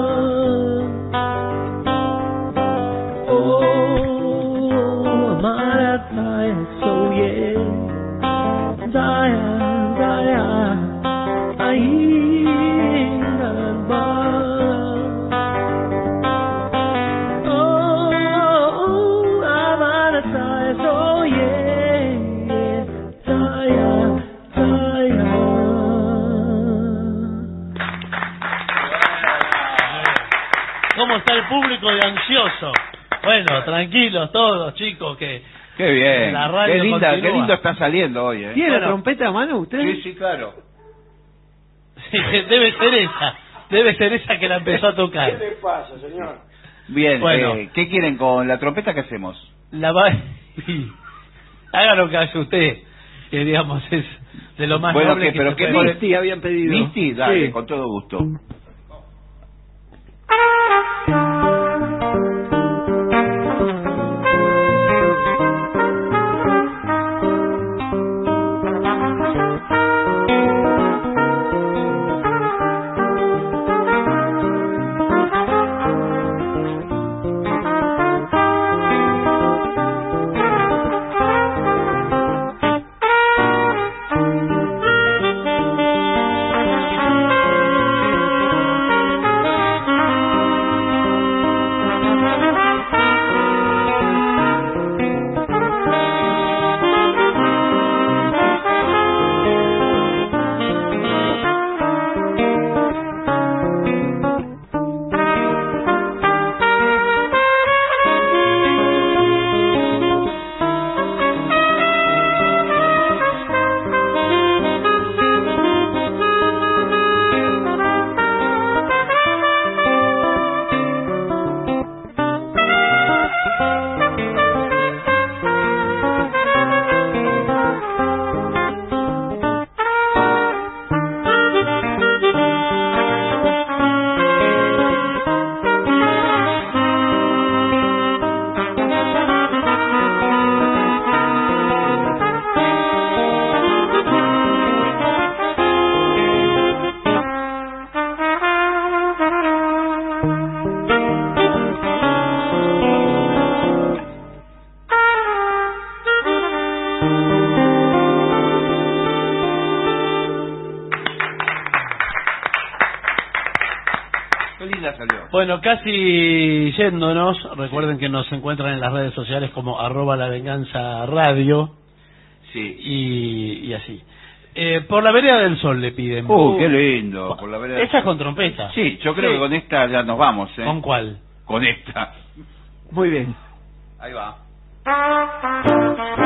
oh, amar a saia sou eu, saia, saia, aí caramba. ¿Cómo está el público de ansioso? Bueno, tranquilos todos, chicos, que Qué bien. la radio Qué continúa. lindo está saliendo hoy, ¿eh? ¿Tiene Bueno. la trompeta a mano usted? Sí, sí, claro. Sí, debe ser esa que la empezó a tocar. ¿Qué le pasa, señor? Bien, Bueno. ¿qué quieren con la trompeta? ¿Qué hacemos? La va... Haga lo que hace usted, que digamos es de lo más Bueno, noble que pero se ¿qué puede. Misty habían pedido. Misty, dale, Sí. con todo gusto. Bueno, casi yéndonos, recuerden que nos encuentran en las redes sociales como @lavenganzaradio. Sí. Y así. Por la vereda del sol le piden. Qué lindo. Por la vereda Esa es con trompeta. Sí, yo creo que con esta ya nos vamos. ¿Con cuál? Con esta. Muy bien. Ahí va.